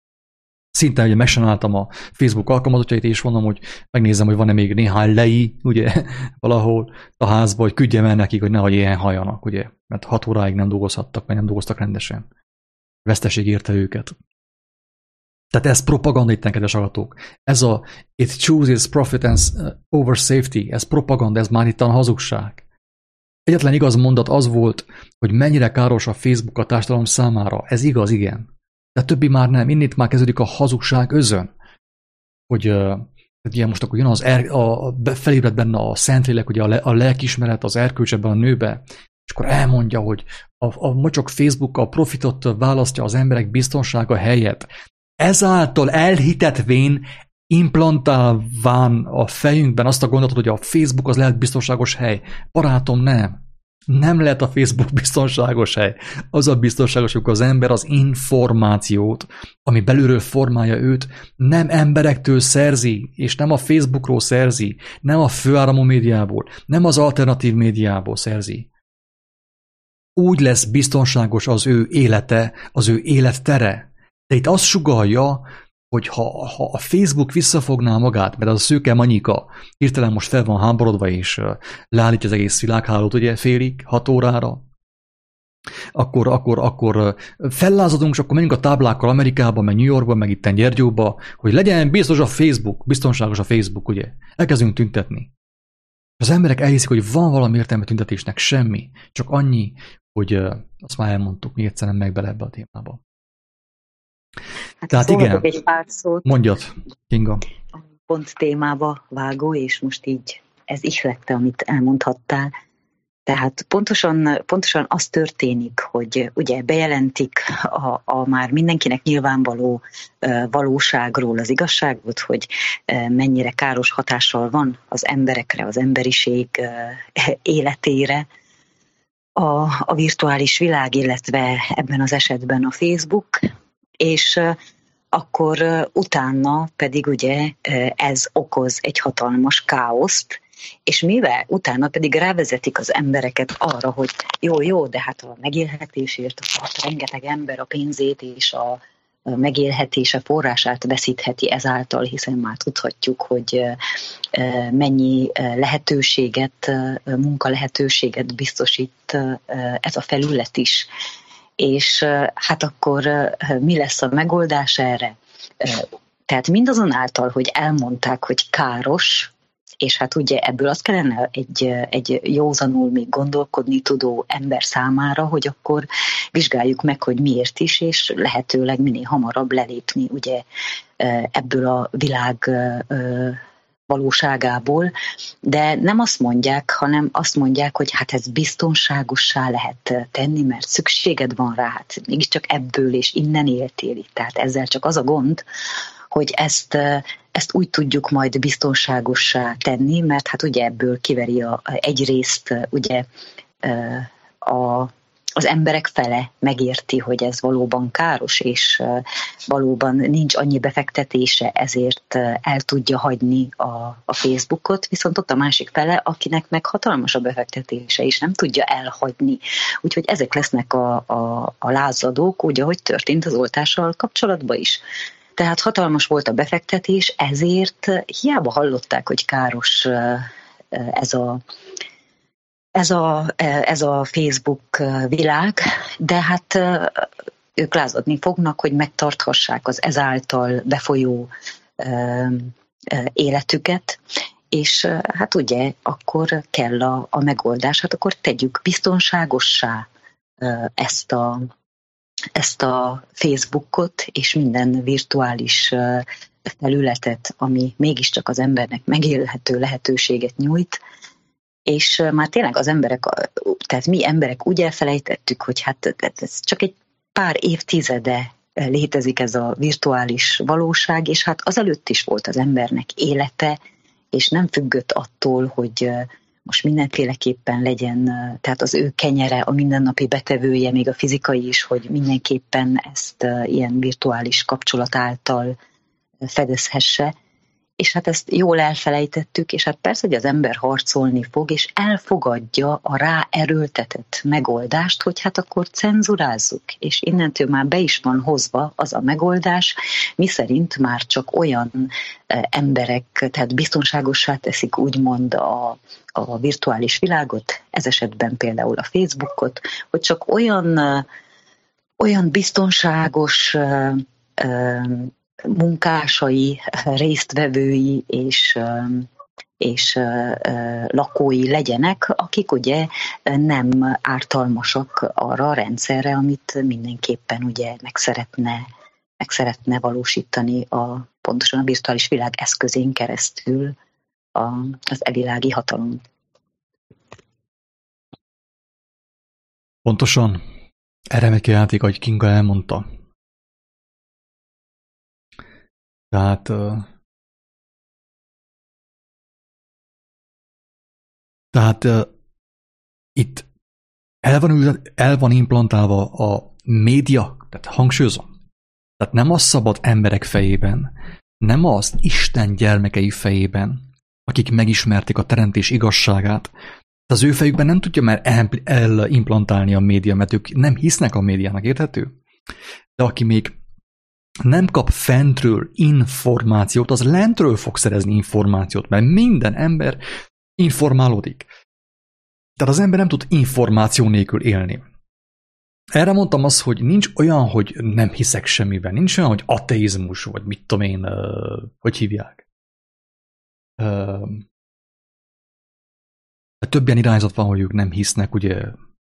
Szinte ugye megsanáltam a Facebook alkalmazottjait, és mondom, hogy megnézem, hogy van-e még néhány lei, ugye, valahol a házba, hogy küldjem el nekik, hogy nehogy ilyen halljanak, ugye, mert hat óráig nem dolgozhattak, vagy nem dolgoztak rendesen. Veszteség érte őket. Tehát ez propaganda itt, kedves hallgatók. Ez a it chooses profit and over safety, ez propaganda, ez már itt a hazugság. Egyetlen igaz mondat az volt, hogy mennyire káros a Facebook a társadalom számára. Ez igaz, igen. De többi már nem. Innét már kezdődik a hazugság özön. Hogy uh, ugye most akkor jön az er, a, felébred benne a Szentlélek, ugye a, le, a lelkiismeret, az erkölcs ebben a nőbe, és akkor elmondja, hogy a, a mocsok Facebook a profitot választja az emberek biztonsága helyett. Ezáltal elhitetvén implantálván a fejünkben azt a gondolatot, hogy a Facebook az lehet biztonságos hely. Barátom, nem. Nem lehet a Facebook biztonságos hely. Az a biztonságos, hogy az ember az információt, ami belülről formálja őt, nem emberektől szerzi, és nem a Facebookról szerzi, nem a főáramú médiából, nem az alternatív médiából szerzi. Úgy lesz biztonságos az ő élete, az ő élettere. De itt azt sugallja, hogy ha, ha a Facebook visszafogná magát, mert az a szőke Manyika hirtelen most fel van háborodva, és leállítja az egész világhálót, ugye félig, hat órára, akkor, akkor, akkor fellázadunk, és akkor menjünk a táblákkal Amerikába, meg New Yorkba, meg itten Gyergyóba, hogy legyen biztos a Facebook, biztonságos a Facebook, ugye. Elkezdünk tüntetni. Az emberek elhiszik, hogy van valami értelme tüntetésnek, semmi. Csak annyi, hogy azt már elmondtuk, még egyszer nem meg bele ebbe a témába. Hát tehát igen, egy pár szót, mondjad, Kinga. Pont témába vágó, és most így ez ihlette, amit elmondhattál. Tehát pontosan, pontosan az történik, hogy ugye bejelentik a, a már mindenkinek nyilvánvaló uh, valóságról az igazságot, hogy uh, mennyire káros hatással van az emberekre, az emberiség uh, életére a, a virtuális világ, illetve ebben az esetben a Facebook, és akkor utána pedig ugye ez okoz egy hatalmas káoszt, és mivel utána pedig rávezetik az embereket arra, hogy jó, jó, de hát a megélhetésért hát rengeteg ember a pénzét és a megélhetése forrását veszítheti ezáltal, hiszen már tudhatjuk, hogy mennyi lehetőséget, munkalehetőséget biztosít ez a felület is. És hát akkor mi lesz a megoldás erre? Tehát mindazonáltal, hogy elmondták, hogy káros, és hát ugye ebből az kellene egy, egy józanul még gondolkodni tudó ember számára, hogy akkor vizsgáljuk meg, hogy miért is, és lehetőleg minél hamarabb lelépni ugye ebből a világ valóságából, de nem azt mondják, hanem azt mondják, hogy hát ez biztonságossá lehet tenni, mert szükséged van rá, hát mégiscsak ebből és innen éltél itt. Tehát ezzel csak az a gond, hogy ezt, ezt úgy tudjuk majd biztonságossá tenni, mert hát ugye ebből kiveri a, egyrészt ugye a, az emberek fele megérti, hogy ez valóban káros, és valóban nincs annyi befektetése, ezért el tudja hagyni a, a Facebookot, viszont ott a másik fele, akinek meg hatalmas a befektetése, és nem tudja elhagyni. Úgyhogy ezek lesznek a, a, a lázadók, úgy, ahogy történt az oltással kapcsolatban is. Tehát hatalmas volt a befektetés, ezért hiába hallották, hogy káros ez a Ez a, ez a Facebook világ, de hát ők lázadni fognak, hogy megtarthassák az ezáltal befolyó életüket, és hát ugye akkor kell a, a megoldás, hát akkor tegyük biztonságossá ezt a, ezt a Facebookot és minden virtuális felületet, ami mégiscsak az embernek megélhető lehetőséget nyújt, és már tényleg az emberek, tehát mi emberek úgy elfelejtettük, hogy hát ez csak egy pár évtizede létezik ez a virtuális valóság, és hát azelőtt is volt az embernek élete, és nem függött attól, hogy most mindenféleképpen legyen, tehát az ő kenyere, a mindennapi betevője, még a fizikai is, hogy mindenképpen ezt ilyen virtuális kapcsolat által fedezhesse. És hát ezt jól elfelejtettük, és hát persze, hogy az ember harcolni fog, és elfogadja a rá erőltetett megoldást, hogy hát akkor cenzurázzuk, és innentől már be is van hozva az a megoldás, miszerint már csak olyan emberek, tehát biztonságossá teszik úgymond a, a virtuális világot, ez esetben például a Facebookot, hogy csak olyan, olyan biztonságos munkásai, résztvevői és, és lakói legyenek, akik ugye nem ártalmasak arra a rendszerre, amit mindenképpen ugye meg szeretne, meg szeretne valósítani a, pontosan a virtuális világ eszközén keresztül a, az evilági hatalom. Pontosan. Erre meg játék, ahogy Kinga elmondta. Tehát, uh, tehát uh, itt el van, el van implantálva a média, tehát hangsúlyozom, tehát nem a szabad emberek fejében, nem az Isten gyermekei fejében, akik megismerték a teremtés igazságát, az ő fejükben nem tudja már elimplantálni a média, mert ők nem hisznek a médiának, érthető? De aki még nem kap fentről információt, az lentről fog szerezni információt, mert minden ember informálódik. Tehát az ember nem tud információ nélkül élni. Erre mondtam azt, hogy nincs olyan, hogy nem hiszek semmiben, nincs olyan, hogy ateizmus, vagy mit tudom én, uh, hogy hívják. Uh, több ilyen irányzat van, hogy ők nem hisznek, ugye.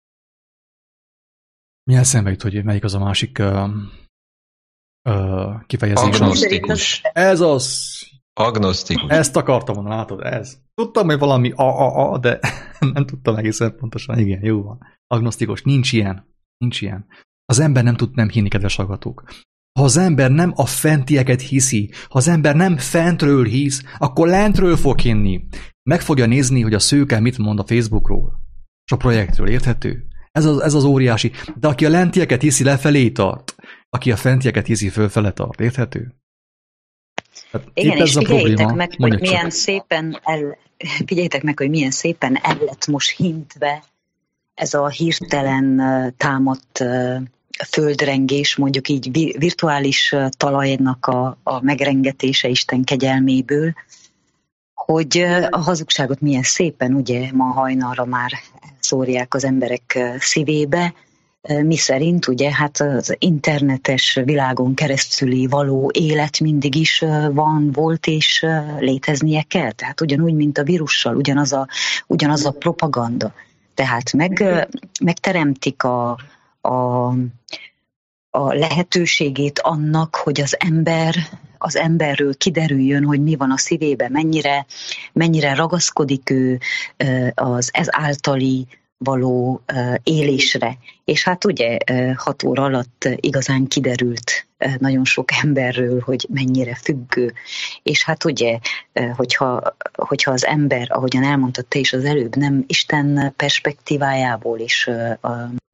Mi eszembe jut, hogy melyik az a másik uh, uh, kifejezés. Agnosztikus. Ez az. Agnosztikus. Ezt akartam mondani, látod, ez. Tudtam, hogy valami a, a, a, de nem tudtam egészen pontosan. Igen, jó van. Agnosztikus. Nincs ilyen. Nincs ilyen. Az ember nem tud nem hinni, kedves hallgatók. Ha az ember nem a fentieket hiszi, ha az ember nem fentről hisz, akkor lentről fog hinni. Meg fogja nézni, hogy a szőke mit mond a Facebookról, és a projektről, érthető? Ez az, ez az óriási. De aki a lentieket hiszi, lefelé tart. Aki a fentieket hiszi, fölfele tart, érthető? Hát igen, és figyeljétek meg, hogy milyen csak. szépen el, figyeljétek meg, hogy milyen szépen el lett most hintve ez a hirtelen támadt földrengés, mondjuk így virtuális talajnak a, a megrengetése Isten kegyelméből, hogy a hazugságot milyen szépen ugye ma hajnalra már szórják az emberek szívébe, mi szerint ugye hát az internetes világon keresztüli való élet mindig is van, volt és léteznie kell. Tehát ugyanúgy, mint a vírussal, ugyanaz a, ugyanaz a propaganda. Tehát meg, megteremtik a, a, a lehetőségét annak, hogy az ember az emberről kiderüljön, hogy mi van a szívében, mennyire, mennyire ragaszkodik ő az ez általi való élésre. És hát ugye hat óra alatt igazán kiderült nagyon sok emberről, hogy mennyire függő. És hát ugye, hogyha, hogyha az ember, ahogyan elmondtad te is az előbb, nem Isten perspektívájából is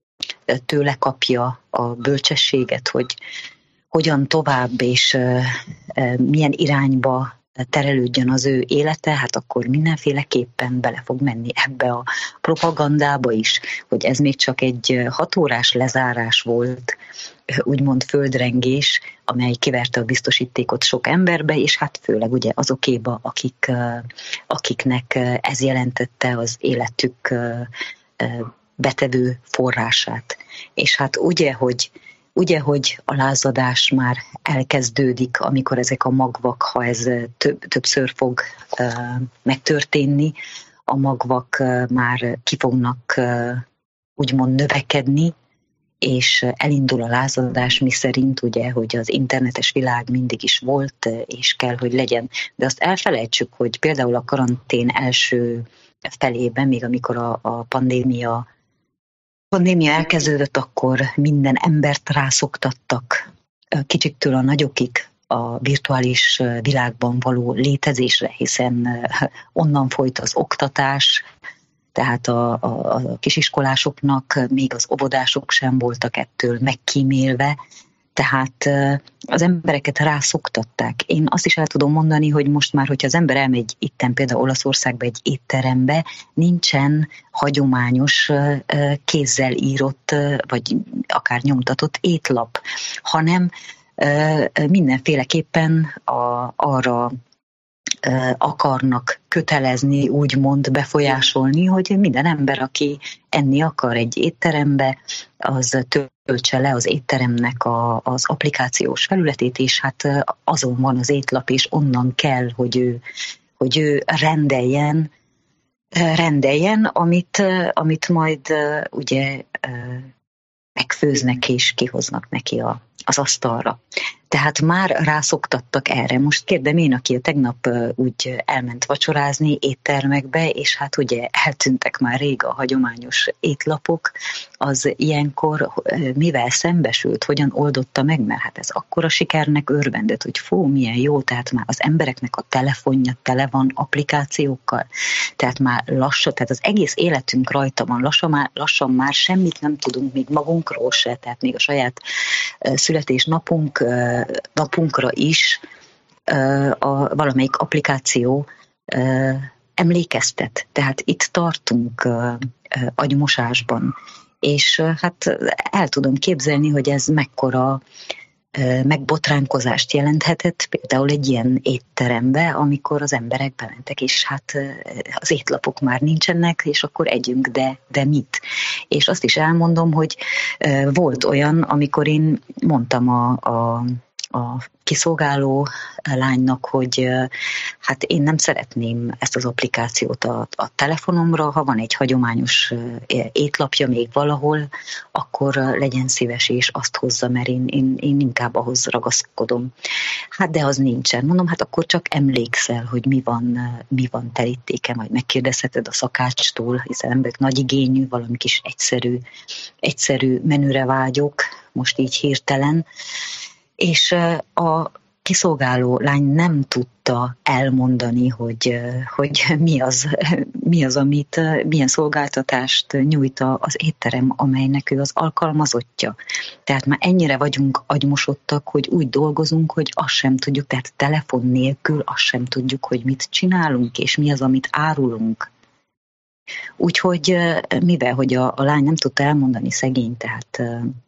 tőle kapja a bölcsességet, hogy hogyan tovább és milyen irányba terelődjön az ő élete, hát akkor mindenféleképpen bele fog menni ebbe a propagandába is, hogy ez még csak egy hatórás lezárás volt, úgymond földrengés, amely kiverte a biztosítékot sok emberbe, és hát főleg ugye azokéba, akik, akiknek ez jelentette az életük betevő forrását. És hát ugye, hogy Ugye, hogy a lázadás már elkezdődik, amikor ezek a magvak, ha ez több, többször fog uh, megtörténni, a magvak uh, már ki fognak uh, úgymond növekedni, és elindul a lázadás, miszerint ugye, hogy az internetes világ mindig is volt, és kell, hogy legyen. De azt elfelejtsük, hogy például a karantén első felében, még amikor a, a pandémia A pandémia elkezdődött, akkor minden embert rászoktattak, kicsiktől a nagyokig a virtuális világban való létezésre, hiszen onnan folyt az oktatás, tehát a, a, a kisiskolásoknak, még az óvodások sem voltak ettől megkímélve, tehát az embereket rászoktatták. Én azt is el tudom mondani, hogy most már, hogyha az ember elmegy itten például Olaszországba egy étterembe, nincsen hagyományos kézzel írott, vagy akár nyomtatott étlap, hanem mindenféleképpen a, arra akarnak kötelezni, úgymond befolyásolni, hogy minden ember, aki enni akar egy étterembe, az töltse le az étteremnek a, az applikációs felületét, és hát azon van az étlap, és onnan kell, hogy ő, hogy ő rendeljen, rendeljen, amit, amit majd ugye megfőznek és kihoznak neki a, az asztalra. Tehát már rászoktattak erre. Most kérdem én, aki tegnap úgy elment vacsorázni éttermekbe, és hát ugye eltűntek már rég a hagyományos étlapok, az ilyenkor mivel szembesült, hogyan oldotta meg, mert hát ez akkora sikernek örvendett, hogy fú, milyen jó, tehát már az embereknek a telefonja tele van applikációkkal, tehát már lassan, tehát az egész életünk rajta van, lassan már, lassan már semmit nem tudunk még magunkról se, tehát még a saját születésnapunk napunkra is a valamelyik applikáció emlékeztet. Tehát itt tartunk agymosásban. És hát el tudom képzelni, hogy ez mekkora megbotránkozást jelenthetett például egy ilyen étterembe, amikor az emberek bementek, és hát az étlapok már nincsenek, és akkor együnk, de, de mit? És azt is elmondom, hogy volt olyan, amikor én mondtam a, a a kiszolgáló lánynak, hogy hát én nem szeretném ezt az applikációt a, a telefonomra, ha van egy hagyományos étlapja még valahol, akkor legyen szíves és azt hozza, mert én, én, én inkább ahhoz ragaszkodom. Hát de az nincsen. Mondom, hát akkor csak emlékszel, hogy mi van, mi van terítéke, majd megkérdezheted a szakácstól, hiszen emberek nagy igényű, valami kis egyszerű, egyszerű menüre vágyok, most így hirtelen. És a kiszolgáló lány nem tudta elmondani, hogy, hogy mi, az, mi az, amit, milyen szolgáltatást nyújt az étterem, amelynek ő az alkalmazottja. Tehát már ennyire vagyunk agymosodtak, hogy úgy dolgozunk, hogy azt sem tudjuk, tehát telefon nélkül azt sem tudjuk, hogy mit csinálunk, és mi az, amit árulunk. Úgyhogy mivel, hogy a, a lány nem tudta elmondani, szegény, tehát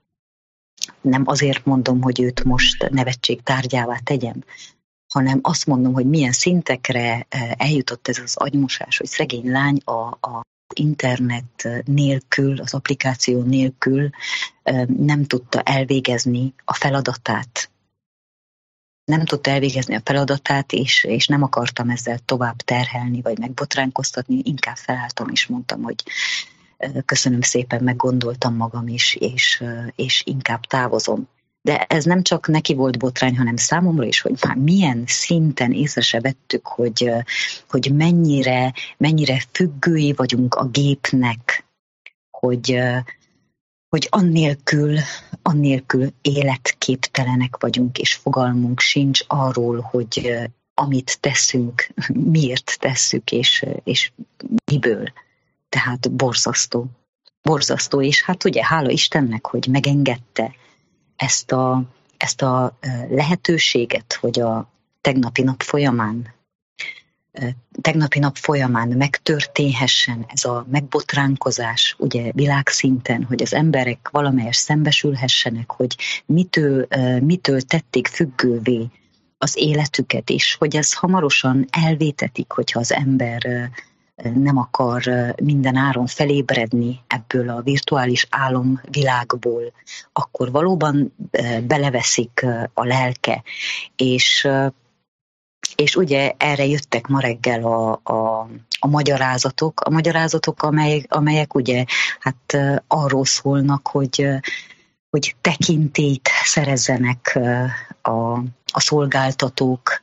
nem azért mondom, hogy őt most nevetség tárgyává tegyem, hanem azt mondom, hogy milyen szintekre eljutott ez az agymosás, hogy szegény lány a, a internet nélkül, az applikáció nélkül nem tudta elvégezni a feladatát. Nem tudta elvégezni a feladatát, és, és nem akartam ezzel tovább terhelni, vagy megbotránkoztatni, inkább felálltam, és mondtam, hogy köszönöm szépen, meggondoltam magam is, és, és inkább távozom. De ez nem csak neki volt botrány, hanem számomra is, hogy már milyen szinten észre se vettük, hogy, hogy mennyire, mennyire függői vagyunk a gépnek, hogy, hogy annélkül, annélkül életképtelenek vagyunk, és fogalmunk sincs arról, hogy amit teszünk, miért tesszük, és, és miből. Tehát borzasztó. borzasztó, és hát ugye hála Istennek, hogy megengedte ezt a, ezt a lehetőséget, hogy a tegnapi nap folyamán tegnapi nap folyamán megtörténhessen ez a megbotránkozás ugye világszinten, hogy az emberek valamelyes szembesülhessenek, hogy mitől, mitől tették függővé az életüket, és hogy ez hamarosan elvétetik, hogyha az ember nem akar minden áron felébredni ebből a virtuális álomvilágból, akkor valóban beleveszik a lelke, és És ugye erre jöttek ma reggel a, a, a magyarázatok, a magyarázatok, amelyek, amelyek ugye hát arról szólnak, hogy, hogy tekintélyt szerezzenek a, a szolgáltatók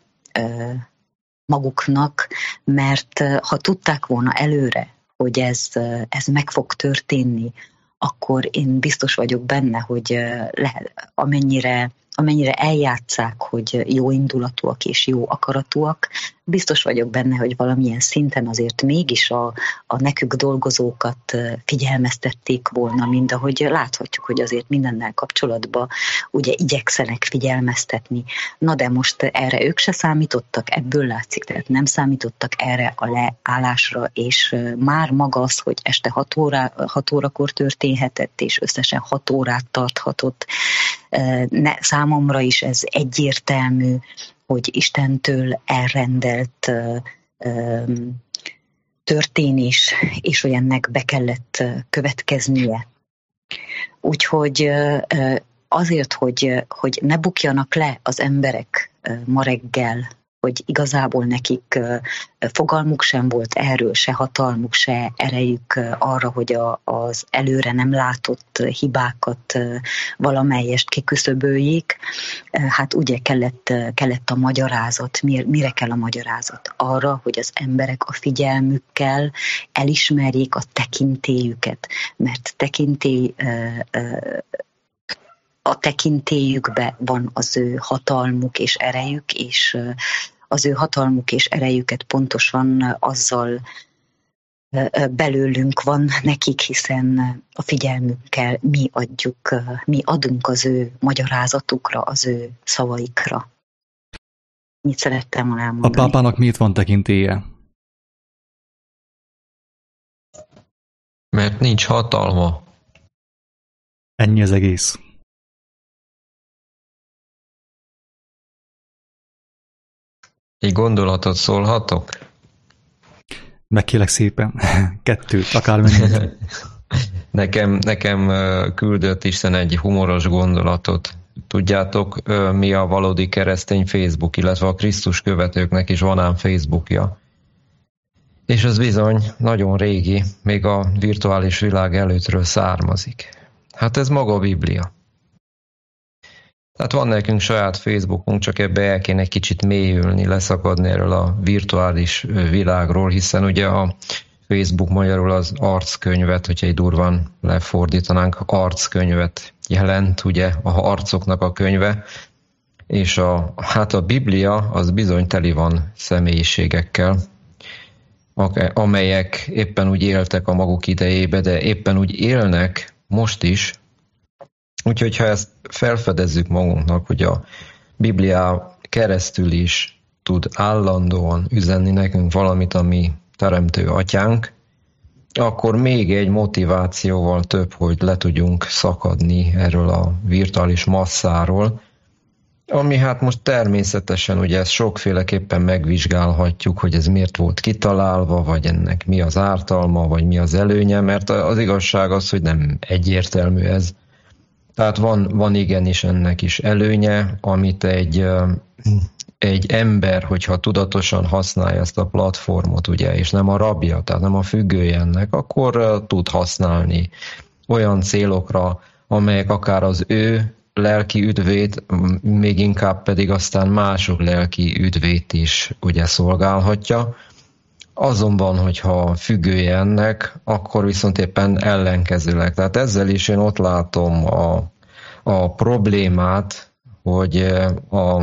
maguknak, mert ha tudták volna előre, hogy ez, ez meg fog történni, akkor én biztos vagyok benne, hogy lehet, amennyire amennyire eljátszák, hogy jó indulatúak és jó akaratúak, biztos vagyok benne, hogy valamilyen szinten azért mégis a, a nekük dolgozókat figyelmeztették volna, mind ahogy láthatjuk, hogy azért mindennel kapcsolatban ugye igyekszenek figyelmeztetni. Na de most erre ők se számítottak, ebből látszik, tehát nem számítottak erre a leállásra, és már maga az, hogy este hat, órá, hat órakor történhetett, és összesen hat órát tarthatott, ne, számomra is ez egyértelmű, hogy Istentől elrendelt uh, um, történés, és olyannek be kellett következnie. Úgyhogy uh, azért, hogy, hogy ne bukjanak le az emberek uh, ma reggel, hogy igazából nekik fogalmuk sem volt erről, se hatalmuk, se erejük arra, hogy a, az előre nem látott hibákat valamelyest kiküszöböljék. Hát ugye kellett, kellett a magyarázat. Mire kell a magyarázat? Arra, hogy az emberek a figyelmükkel elismerjék a tekintélyüket, mert tekintély a tekintélyükben van az ő hatalmuk és erejük, és az ő hatalmuk és erejüket pontosan azzal belőlünk van nekik, hiszen a figyelmükkel mi adjuk, mi adunk az ő magyarázatukra, az ő szavaikra. Mit szerettem volna elmondani? A pápának miért van tekintélye? Mert nincs hatalma. Ennyi az egész. Egy gondolatot szólhatok? Megkérlek szépen. Kettőt, akármennyit. nekem, nekem küldött Isten egy humoros gondolatot. Tudjátok, mi a valódi keresztény Facebook, illetve a Krisztus követőknek is van ám Facebookja. És ez bizony nagyon régi, még a virtuális világ előttről származik. Hát ez maga a Biblia. Tehát van nekünk saját Facebookunk, csak ebbe el kéne egy kicsit mélyülni, leszakadni erről a virtuális világról, hiszen ugye a Facebook magyarul az arckönyvet, hogyha egy durván lefordítanánk, arckönyvet jelent, ugye a arcoknak a könyve, és a, hát a Biblia az bizony teli van személyiségekkel, amelyek éppen úgy éltek a maguk idejébe, de éppen úgy élnek most is. Úgyhogy ha ezt felfedezzük magunknak, hogy a Bibliá keresztül is tud állandóan üzenni nekünk valamit, ami teremtő atyánk, akkor még egy motivációval több, hogy le tudjunk szakadni erről a virtuális masszáról, ami hát most természetesen ugye ezt sokféleképpen megvizsgálhatjuk, hogy ez miért volt kitalálva, vagy ennek mi az ártalma, vagy mi az előnye, mert az igazság az, hogy nem egyértelmű ez. Tehát van, van igenis ennek is előnye, amit egy, egy ember, hogyha tudatosan használja ezt a platformot, ugye, és nem a rabja, tehát nem a függője ennek, akkor tud használni olyan célokra, amelyek akár az ő lelki üdvét, még inkább pedig aztán mások lelki üdvét is ugye szolgálhatja. Azonban, hogyha függője ennek, akkor viszont éppen ellenkezőleg. Tehát ezzel is én ott látom a, a problémát, hogy a,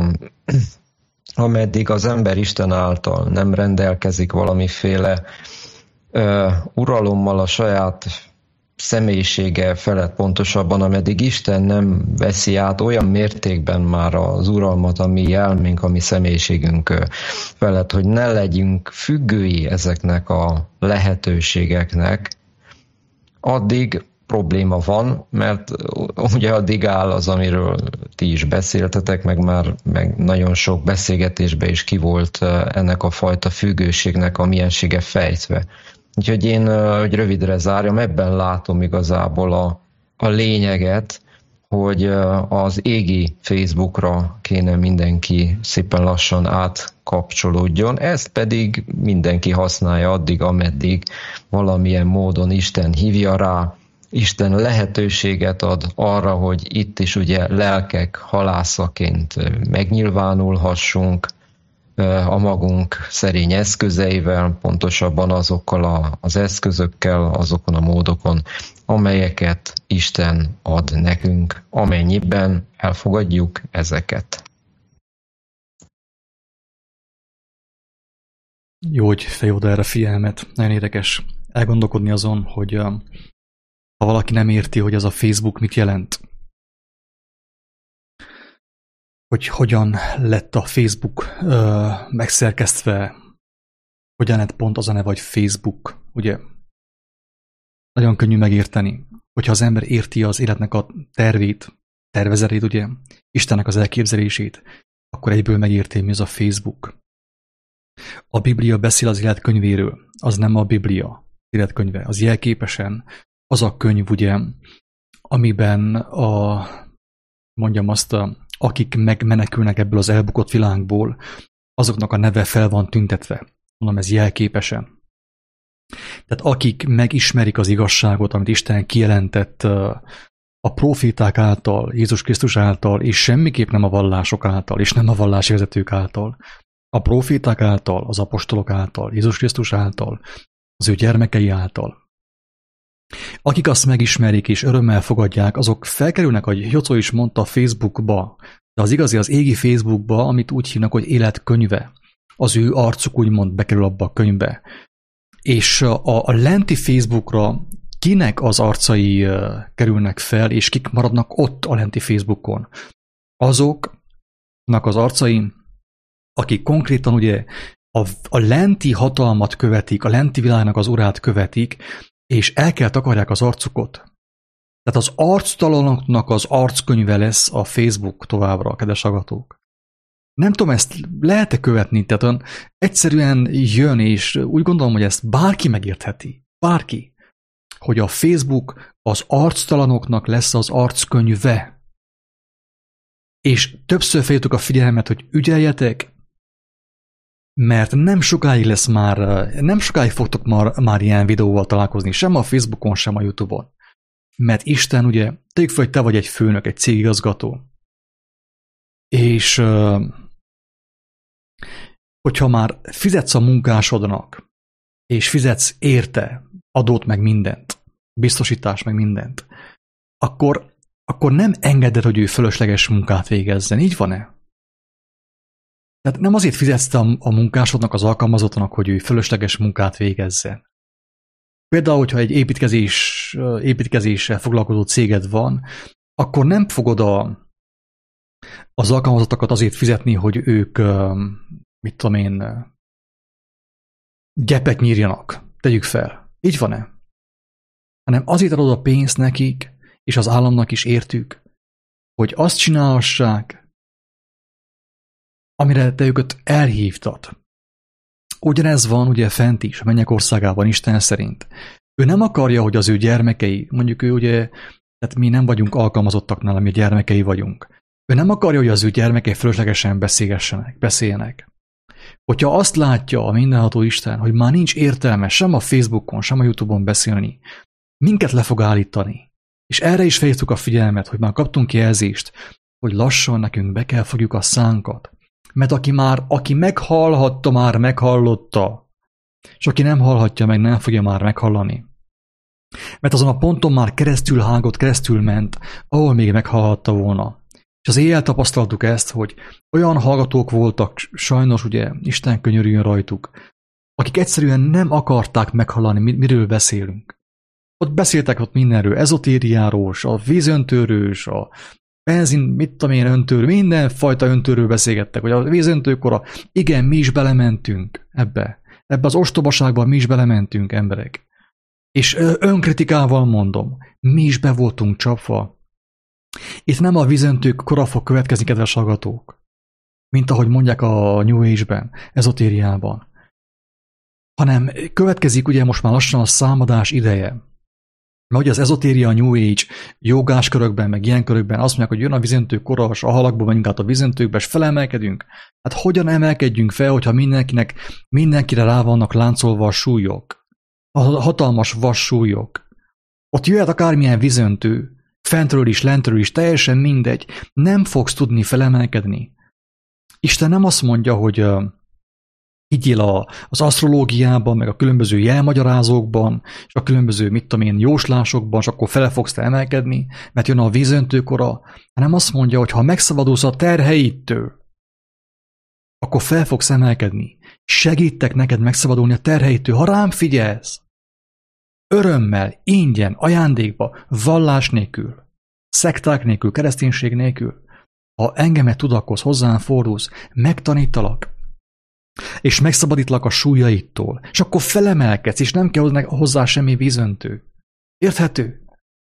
ameddig az ember Isten által nem rendelkezik valamiféle uh, uralommal a saját személyisége felett pontosabban, ameddig Isten nem veszi át olyan mértékben már az uralmat, a mi jelménk, a mi személyiségünk felett, hogy ne legyünk függői ezeknek a lehetőségeknek, addig probléma van, mert ugye addig áll az, amiről ti is beszéltetek, meg már meg nagyon sok beszélgetésben is ki volt ennek a fajta függőségnek a miensége fejtve. Úgyhogy én, hogy rövidre zárjam, ebben látom igazából a, a lényeget, hogy az égi Facebookra kéne mindenki szépen lassan átkapcsolódjon, ezt pedig mindenki használja addig, ameddig valamilyen módon Isten hívja rá, Isten lehetőséget ad arra, hogy itt is ugye lelkek halászaként megnyilvánulhassunk a magunk szerény eszközeivel, pontosabban azokkal a, az eszközökkel, azokon a módokon, amelyeket Isten ad nekünk, amennyiben elfogadjuk ezeket. Jó, hogy felhívod erre figyelmet. Nagyon érdekes elgondolkodni azon, hogy ha valaki nem érti, hogy ez a Facebook mit jelent, hogy hogyan lett a Facebook ö, megszerkesztve, hogyan lett pont az a neve, vagy Facebook, ugye? Nagyon könnyű megérteni, hogyha az ember érti az életnek a tervét, tervezetét, ugye, Istennek az elképzelését, akkor egyből megérti, mi az a Facebook. A Biblia beszél az élet könyvéről, az nem a Biblia életkönyve, az jelképesen az a könyv, ugye, amiben a, mondjam azt, a, akik megmenekülnek ebből az elbukott világból, azoknak a neve fel van tüntetve. Mondom, ez jelképesen. Tehát akik megismerik az igazságot, amit Isten kijelentett a proféták által, Jézus Krisztus által, és semmiképp nem a vallások által, és nem a vallási vezetők által, a proféták által, az apostolok által, Jézus Krisztus által, az ő gyermekei által. Akik azt megismerik és örömmel fogadják, azok felkerülnek, ahogy Jocó is mondta, a Facebookba, de az igazi az égi Facebookba, amit úgy hívnak, hogy életkönyve. Az ő arcuk úgymond bekerül abba a könyvbe. És a, a lenti Facebookra kinek az arcai uh, kerülnek fel, és kik maradnak ott a lenti Facebookon? Azoknak az arcai, akik konkrétan ugye a, a lenti hatalmat követik, a lenti világnak az urát követik, és el kell takarják az arcukot. Tehát az arctalanoknak az arckönyve lesz a Facebook továbbra, kedves hallgatók. Nem tudom, ezt lehet-e követni, tehát egyszerűen jön, és úgy gondolom, hogy ezt bárki megértheti. Bárki. Hogy a Facebook az arctalanoknak lesz az arckönyve. És többször felhívtuk a figyelmet, hogy ügyeljetek, mert nem sokáig lesz már, nem sokáig fogtok már, már ilyen videóval találkozni, sem a Facebookon, sem a YouTube-on. Mert Isten, ugye, tegyük fel, hogy te vagy egy főnök, egy cégigazgató, és hogyha már fizetsz a munkásodnak, és fizetsz érte adót meg mindent, biztosítás meg mindent, akkor, akkor nem engeded, hogy ő fölösleges munkát végezzen. Így van-e? Tehát nem azért fizetsz a, a munkásodnak, az alkalmazottnak, hogy ő fölösleges munkát végezzen. Például, hogyha egy építkezés, építkezéssel foglalkozó céged van, akkor nem fogod a, az alkalmazottakat azért fizetni, hogy ők, mit tudom én, gyepet nyírjanak. Tegyük fel. Így van-e? Hanem azért adod a pénzt nekik, és az államnak is értük, hogy azt csinálhassák, amire te őket elhívtad. Ugyanez van ugye fent is, a mennyek országában, Isten szerint. Ő nem akarja, hogy az ő gyermekei, mondjuk ő ugye, tehát mi nem vagyunk alkalmazottaknál, mi gyermekei vagyunk. Ő nem akarja, hogy az ő gyermekei fölöslegesen beszélgessenek, beszéljenek. Hogyha azt látja a mindenható Isten, hogy már nincs értelme sem a Facebookon, sem a YouTube-on beszélni, minket le fog állítani. És erre is felhívtuk a figyelmet, hogy már kaptunk jelzést, hogy lassan nekünk be kell fogjuk a szánkat. Mert aki már, aki meghallhatta, már meghallotta, és aki nem hallhatja meg, nem fogja már meghallani. Mert azon a ponton már keresztül hágott, keresztül ment, ahol még meghallhatta volna. És az éjjel tapasztaltuk ezt, hogy olyan hallgatók voltak, sajnos ugye, Isten könyörüljön rajtuk, akik egyszerűen nem akarták meghallani, miről beszélünk. Ott beszéltek ott mindenről, ezotériáról, a vízöntőről, a benzin, mit tudom én, öntőről, mindenfajta öntőről beszélgettek, hogy a vízöntőkora, igen, mi is belementünk ebbe. Ebbe az ostobaságban mi is belementünk, emberek. És önkritikával mondom, mi is be voltunk csapva. Itt nem a vízöntők kora fog következni, kedves hallgatók, mint ahogy mondják a New Age-ben, ezotériában, hanem következik ugye most már lassan a számadás ideje. Mert ugye az ezotéria, a New Age, jogás körökben, meg ilyen körökben azt mondják, hogy jön a vízöntők kora, és a halakból menjünk át a vízöntőkbe, és felemelkedünk. Hát hogyan emelkedjünk fel, hogyha mindenkinek, mindenkire rá vannak láncolva a súlyok? A hatalmas vas súlyok. Ott jöhet akármilyen vízöntő, fentről is, lentről is, teljesen mindegy. Nem fogsz tudni felemelkedni. Isten nem azt mondja, hogy uh, higgyél a, az asztrológiában, meg a különböző jelmagyarázókban, és a különböző, mit tudom én, jóslásokban, és akkor fele fogsz te emelkedni, mert jön a vízöntőkora, hanem azt mondja, hogy ha megszabadulsz a terheitől, akkor fel fogsz emelkedni. Segítek neked megszabadulni a terheitől, ha rám figyelsz. Örömmel, ingyen, ajándékba, vallás nélkül, szekták nélkül, kereszténység nélkül. Ha engemet tudakolsz, hozzám fordulsz, megtanítalak, és megszabadítlak a súlyaitól, és akkor felemelkedsz, és nem kell hozzá semmi vízöntő. Érthető?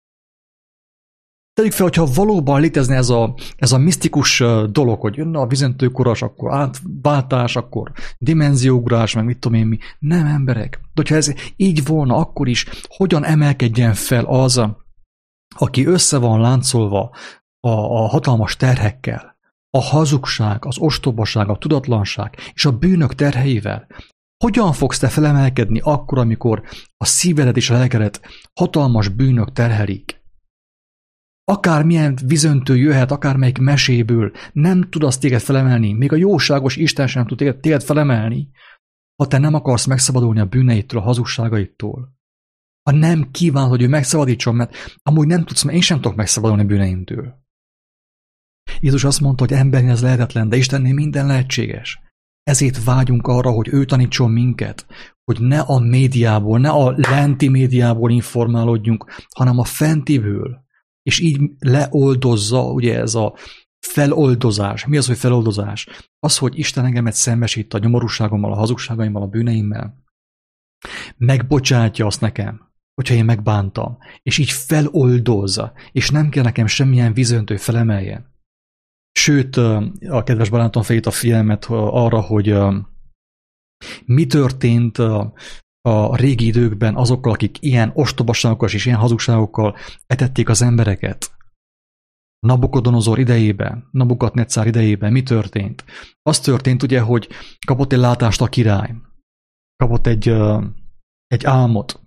Tegyük fel, hogyha valóban létezne ez a, ez a misztikus dolog, hogy jönne a vízöntőkoras, akkor átváltás, akkor dimenzióugrás, meg mit tudom én mi. Nem, emberek. De hogyha ez így volna, akkor is hogyan emelkedjen fel az, aki össze van láncolva a, a hatalmas terhekkel, a hazugság, az ostobaság, a tudatlanság és a bűnök terheivel. Hogyan fogsz te felemelkedni akkor, amikor a szívedet és a lelkedet hatalmas bűnök terhelik? Akármilyen vízöntő jöhet, akármelyik meséből, nem tud azt téged felemelni, még a jóságos Isten sem tud téged, téged felemelni, ha te nem akarsz megszabadulni a bűneitől, a hazugságaitól. Ha nem kíván, hogy ő megszabadítson, mert amúgy nem tudsz, mert én sem tudok megszabadulni a bűneimtől. Jézus azt mondta, hogy embernél ez lehetetlen, de Istennél minden lehetséges. Ezért vágyunk arra, hogy ő tanítson minket, hogy ne a médiából, ne a lenti médiából informálódjunk, hanem a fentiből. És így leoldozza, ugye ez a feloldozás. Mi az, hogy feloldozás? Az, hogy Isten engemet szembesít a nyomorúságommal, a hazugságaimmal, a bűneimmel. Megbocsátja azt nekem, hogyha én megbántam, és így feloldozza, és nem kell nekem semmilyen vízöntő felemeljen. Sőt, a kedves barátom felhívta a figyelmet arra, hogy mi történt a régi időkben azokkal, akik ilyen ostobaságokkal és ilyen hazugságokkal etették az embereket. Nabukodonozor idejében, Nabukadnecár idejében mi történt? Az történt ugye, hogy kapott egy látást a király. Kapott egy, egy álmot.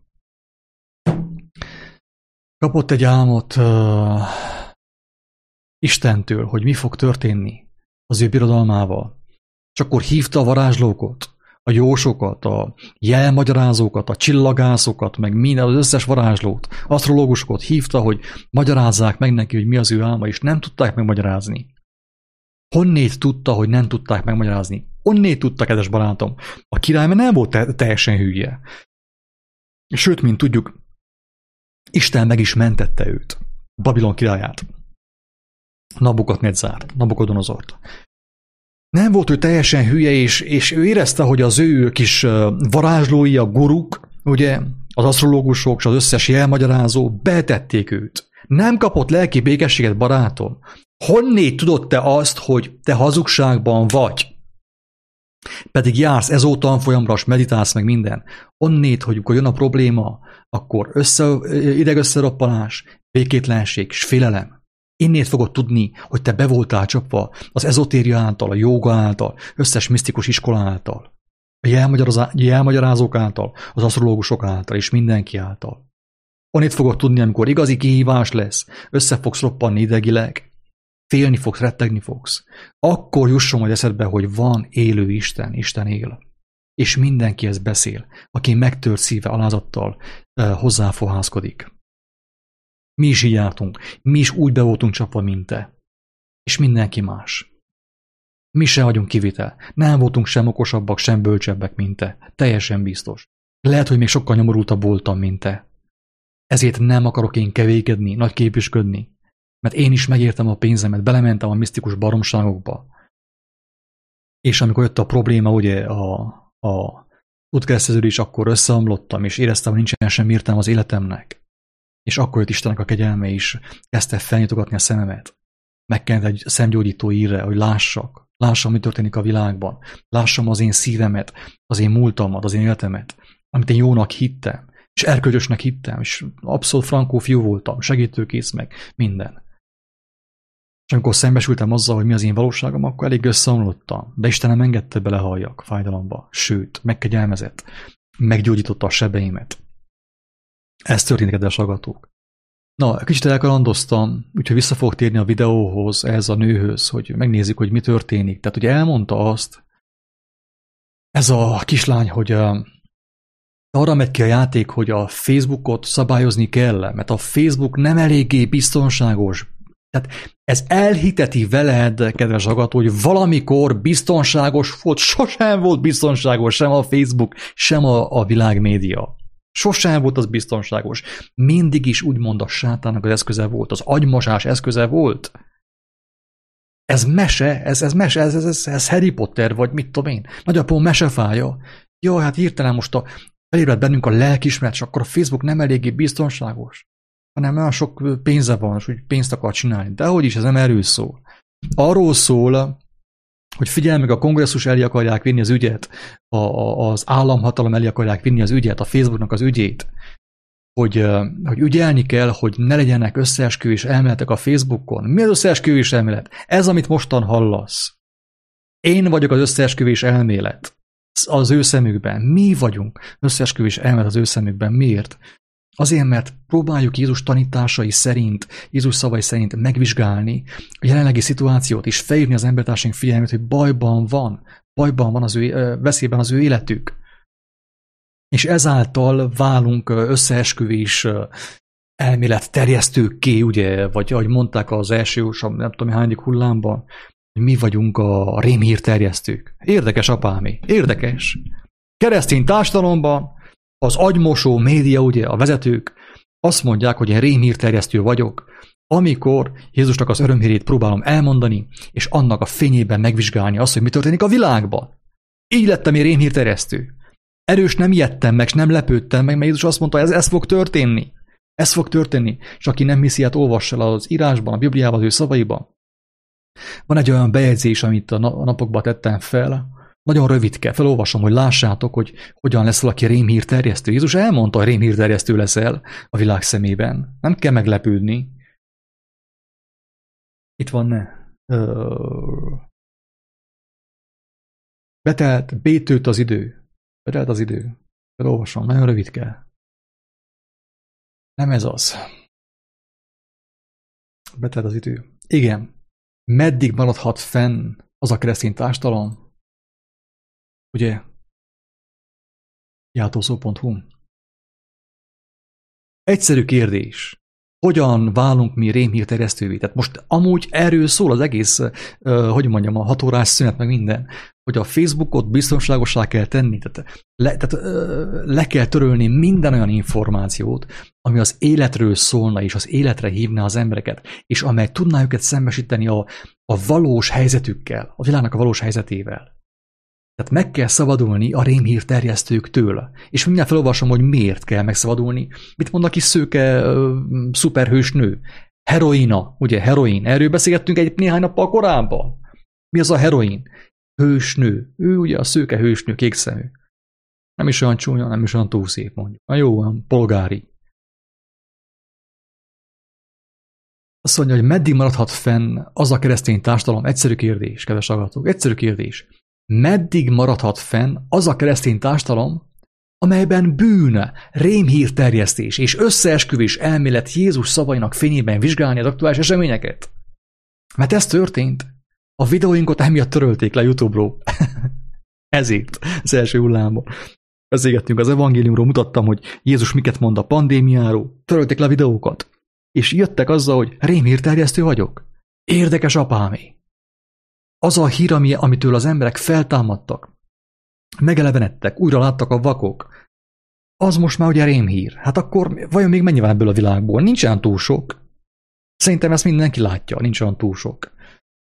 Kapott egy álmot uh, Istentől, hogy mi fog történni az ő birodalmával. És akkor hívta a varázslókat, a jósokat, a jelmagyarázókat, a csillagászokat, meg minden, az összes varázslót, asztrológusokat hívta, hogy magyarázzák meg neki, hogy mi az ő álma, és nem tudták megmagyarázni. Honnét tudta, hogy nem tudták megmagyarázni? Honnét tudta, kedves barátom? A király mert nem volt te- teljesen hülye. Sőt, mint tudjuk, Isten meg is mentette őt, Babilon királyát, Nabukadnezárt, Nabukodonozort. Nem volt ő teljesen hülye, és, és ő érezte, hogy az ő kis varázslói, a guruk, ugye, az asztrológusok és az összes jelmagyarázó betették őt. Nem kapott lelki békességet, barátom. Honnét tudod te azt, hogy te hazugságban vagy? Pedig jársz ezó tanfolyamra, és meditálsz meg minden. Onnét, hogy akkor jön a probléma, akkor össze, idegösszeroppanás, békétlenség és félelem. Innét fogod tudni, hogy te be voltál csapva az ezotéria által, a jóga által, összes misztikus iskola által, a jelmagyarázók által, az asztrológusok által, és mindenki által. Onnét fogod tudni, amikor igazi kihívás lesz, össze fogsz roppanni idegileg, félni fogsz, rettegni fogsz. Akkor jusson majd eszedbe, hogy van élő Isten, Isten él. És mindenkihez beszél, aki megtört szíve alázattal eh, hozzáfohászkodik. Mi is így jártunk, mi is úgy be voltunk csapva, mint te. És mindenki más. Mi se vagyunk kivétel. Nem voltunk sem okosabbak, sem bölcsebbek, mint te. Teljesen biztos. Lehet, hogy még sokkal nyomorultabb voltam, mint te. Ezért nem akarok én kevékedni, nagy képüsködni, mert én is megértem a pénzemet, belementem a misztikus baromságokba. És amikor jött a probléma, ugye a, a útkereszteződés, akkor összeomlottam, és éreztem, hogy nincsen semmi értelme az életemnek. És akkor jött Istennek a kegyelme is, kezdte felnyitogatni a szememet. Megkent egy szemgyógyító írre, hogy lássak, lássam, mi történik a világban, lássam az én szívemet, az én múltamat, az én életemet, amit én jónak hittem, és erkölcsösnek hittem, és abszolút frankó fiú voltam, segítőkész meg, minden. És amikor szembesültem azzal, hogy mi az én valóságom, akkor elég összeomlottam, de Istenem engedte belehalljak fájdalomba, sőt, megkegyelmezett, meggyógyította a sebeimet. Ez történik, kedves hallgatók. Na, kicsit elkalandoztam, úgyhogy vissza fogok térni a videóhoz, ehhez a nőhöz, hogy megnézzük, hogy mi történik. Tehát ugye elmondta azt, ez a kislány, hogy uh, arra megy ki a játék, hogy a Facebookot szabályozni kell, mert a Facebook nem eléggé biztonságos. Tehát ez elhiteti veled, kedves hallgató, hogy valamikor biztonságos volt, sosem volt biztonságos, sem a Facebook, sem a, a világmédia. Sosem volt az biztonságos. Mindig is úgymond a sátának az eszköze volt, az agymosás eszköze volt. Ez mese, ez, ez mese, ez, ez, ez, ez Harry Potter, vagy mit tudom én. Nagyapó mesefája. Jó, hát hirtelen most a, felébred bennünk a lelkiismeret, és akkor a Facebook nem eléggé biztonságos, hanem olyan sok pénze van, és úgy pénzt akar csinálni. De hogy is, ez nem erről szól. Arról szól, hogy figyelj meg, a kongresszus elé akarják vinni az ügyet, a, a, az államhatalom elé akarják vinni az ügyet, a Facebooknak az ügyét, hogy, hogy ügyelni kell, hogy ne legyenek összeesküvés elméletek a Facebookon. Mi az összeesküvés elmélet? Ez, amit mostan hallasz. Én vagyok az összeesküvés elmélet az ő szemükben. Mi vagyunk összeesküvés elmélet az ő szemükben. Miért? Azért, mert próbáljuk Jézus tanításai szerint, Jézus szavai szerint megvizsgálni a jelenlegi szituációt, és felhívni az embertársaink figyelmét, hogy bajban van, bajban van az ő, veszélyben az ő életük. És ezáltal válunk összeesküvés elmélet terjesztőkké, ugye, vagy ahogy mondták az első, nem tudom, hányadik hullámban, hogy mi vagyunk a rémhír terjesztők. Érdekes, apámi, érdekes. Keresztény társadalomban az agymosó média, ugye, a vezetők azt mondják, hogy én rémhírterjesztő vagyok, amikor Jézusnak az örömhírét próbálom elmondani, és annak a fényében megvizsgálni azt, hogy mi történik a világban. Így lettem én rémhírterjesztő. Erős nem ijedtem meg, és nem lepődtem meg, mert Jézus azt mondta, hogy ez, ez fog történni. Ez fog történni. És aki nem hiszi, hát olvass el az írásban, a Bibliában, az ő szavaiban. Van egy olyan bejegyzés, amit a napokban tettem fel, nagyon rövidke, felolvasom, hogy lássátok, hogy hogyan lesz valaki rémhírterjesztő. Jézus elmondta, hogy rémhírterjesztő leszel a világ szemében. Nem kell meglepődni. Itt van, ne. Betelt, bétőtt az idő. Betelt az idő. Felolvasom, nagyon rövidke. Nem ez az. Betelt az idő. Igen. Meddig maradhat fenn az a keresztény társadalom? Ugye? játószó pont hu. Egyszerű kérdés. Hogyan válunk mi rémhírterjesztővé? Tehát most amúgy erről szól az egész, uh, hogy mondjam, a hat órás szünet, meg minden, hogy a Facebookot biztonságosá kell tenni, tehát, le, tehát uh, le kell törölni minden olyan információt, ami az életről szólna, és az életre hívná az embereket, és amely tudná őket szembesíteni a, a valós helyzetükkel, a világnak a valós helyzetével. Tehát meg kell szabadulni a rémhír terjesztőktől. És mindjárt felolvasom, hogy miért kell megszabadulni. Mit mond a kis szőke uh, szuperhős nő? Heroina, ugye heroin. Erről beszélgettünk egy néhány nappal korábban. Mi az a heroin? Hősnő. Ő ugye a szőke hősnő, kékszemű. Nem is olyan csúnya, nem is olyan túl szép, mondjuk. Na jó, olyan polgári. Azt mondja, hogy meddig maradhat fenn az a keresztény társadalom? Egyszerű kérdés, kedves hallgatók. Egyszerű kérdés. Meddig maradhat fenn az a keresztény társadalom, amelyben bűn, rémhírterjesztés és összeesküvés elmélet Jézus szavainak fényében vizsgálni az aktuális eseményeket? Mert ez történt. A videóinkat emiatt törölték le YouTube-ról. Ezért az első hullámban. Beszélgettünk az evangéliumról, mutattam, hogy Jézus miket mond a pandémiáról. Törölték le a videókat. És jöttek azzal, hogy rémhírterjesztő vagyok. Érdekes, apámé. Az a hír, amitől az emberek feltámadtak, megelevenedtek, újra láttak a vakok, az most már ugye rémhír. Hát akkor vajon még mennyi van ebből a világból? Nincs olyan túl sok. Szerintem ezt mindenki látja, nincs olyan túl sok.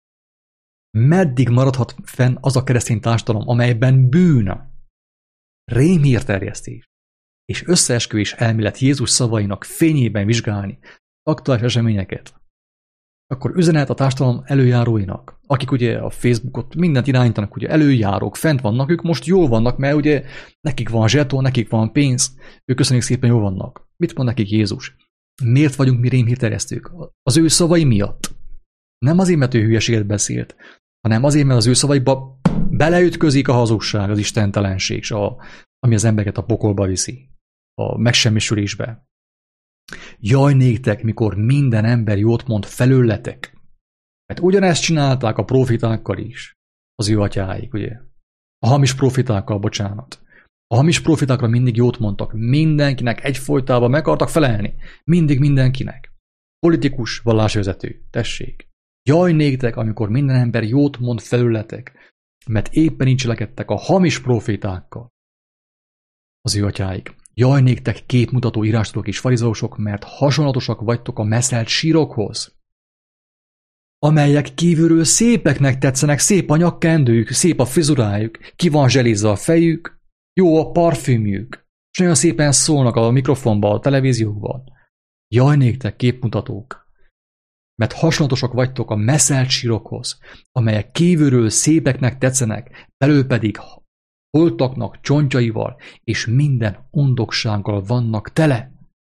Meddig maradhat fenn az a keresztény társadalom, amelyben bűn, rémhírterjesztés és összeesküvés elmélet Jézus szavainak fényében vizsgálni aktuális eseményeket? Akkor üzenet a társadalom előjáróinak, akik ugye a Facebookot mindent irányítanak, ugye előjárók, fent vannak, ők most jól vannak, mert ugye nekik van zsetó, nekik van pénz, ők köszönjük szépen jól vannak. Mit mond nekik Jézus? Miért vagyunk mi rémhírterjesztők? Az ő szavai miatt. Nem azért, mert ő hülyeséget beszélt, hanem azért, mert az ő szavaiba beleütközik a hazugság, az istentelenség, és a, ami az embereket a pokolba viszi, a megsemmisülésbe. Jaj néktek, mikor minden ember jót mond felőletek. Mert ugyanezt csinálták a profitákkal is, az ő atyáik, ugye? A hamis profitákkal, bocsánat. A hamis profitákra mindig jót mondtak, mindenkinek egyfolytában meg akartak felelni. Mindig mindenkinek. Politikus, vallásvezető, tessék. Jaj néktek, amikor minden ember jót mond felőletek, mert éppen így cselekedtek a hamis profitákkal, az ő atyáik. Jaj néktek képmutató írástudók és farizeusok, mert hasonlatosak vagytok a meszelt sírokhoz, amelyek kívülről szépeknek tetszenek, szép a nyakkendőjük, szép a frizurájuk, ki van zselizza a fejük, jó a parfümjük, és nagyon szépen szólnak a mikrofonban, a televízióban. Jaj néktek képmutatók, mert hasonlatosak vagytok a meszelt sírokhoz, amelyek kívülről szépeknek tetszenek, belül pedig holtaknak csontjaival és minden undoksággal vannak tele.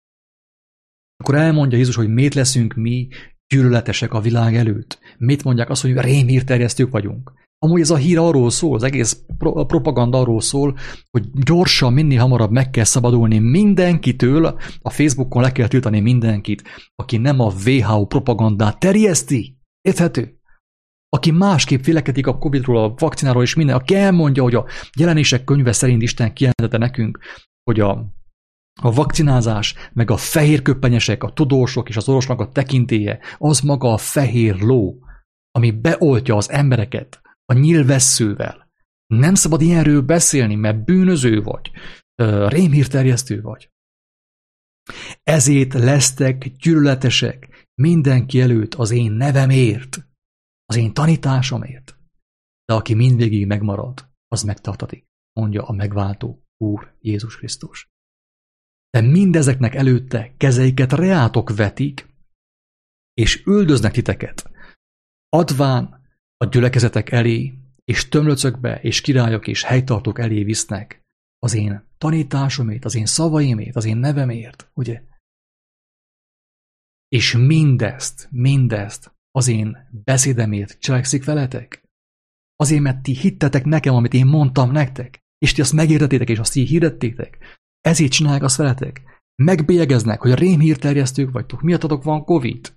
Akkor elmondja Jézus, hogy miért leszünk mi gyűlöletesek a világ előtt. Miért mondják azt, hogy rémhírterjesztők vagyunk. Amúgy ez a hír arról szól, az egész pro- propaganda arról szól, hogy gyorsan, minél hamarabb meg kell szabadulni mindenkitől, a Facebookon le kell tiltani mindenkit, aki nem a vé há o propagandát terjeszti. Érthető? Aki másképp vélekedik a Covidról, a vakcináról és minden, aki elmondja, hogy a jelenések könyve szerint Isten kijelentette nekünk, hogy a, a vakcinázás, meg a fehér köppenyesek, a tudósok és az orvosnak a tekintélye, az maga a fehér ló, ami beoltja az embereket a nyílvesszővel. Nem szabad ilyenről beszélni, mert bűnöző vagy, rémhírterjesztő vagy. Ezért lesztek gyűlöletesek mindenki előtt az én nevemért, az én tanításomért. De aki mindvégig megmarad, az megtartatik, mondja a megváltó Úr Jézus Krisztus. De mindezeknek előtte kezeiket reátok vetik, és üldöznek titeket, adván a gyülekezetek elé, és tömlöcökbe, és királyok és helytartók elé visznek az én tanításomért, az én szavaimért, az én nevemért, ugye? És mindezt, mindezt az én beszédemért cselekszik veletek? Azért, mert ti hittetek nekem, amit én mondtam nektek, és ti azt megértettétek, és azt így hirdettétek. Ezért csinálják azt veletek. Megbélyegeznek, hogy rémhírterjesztők vagytok, miattatok van Covid.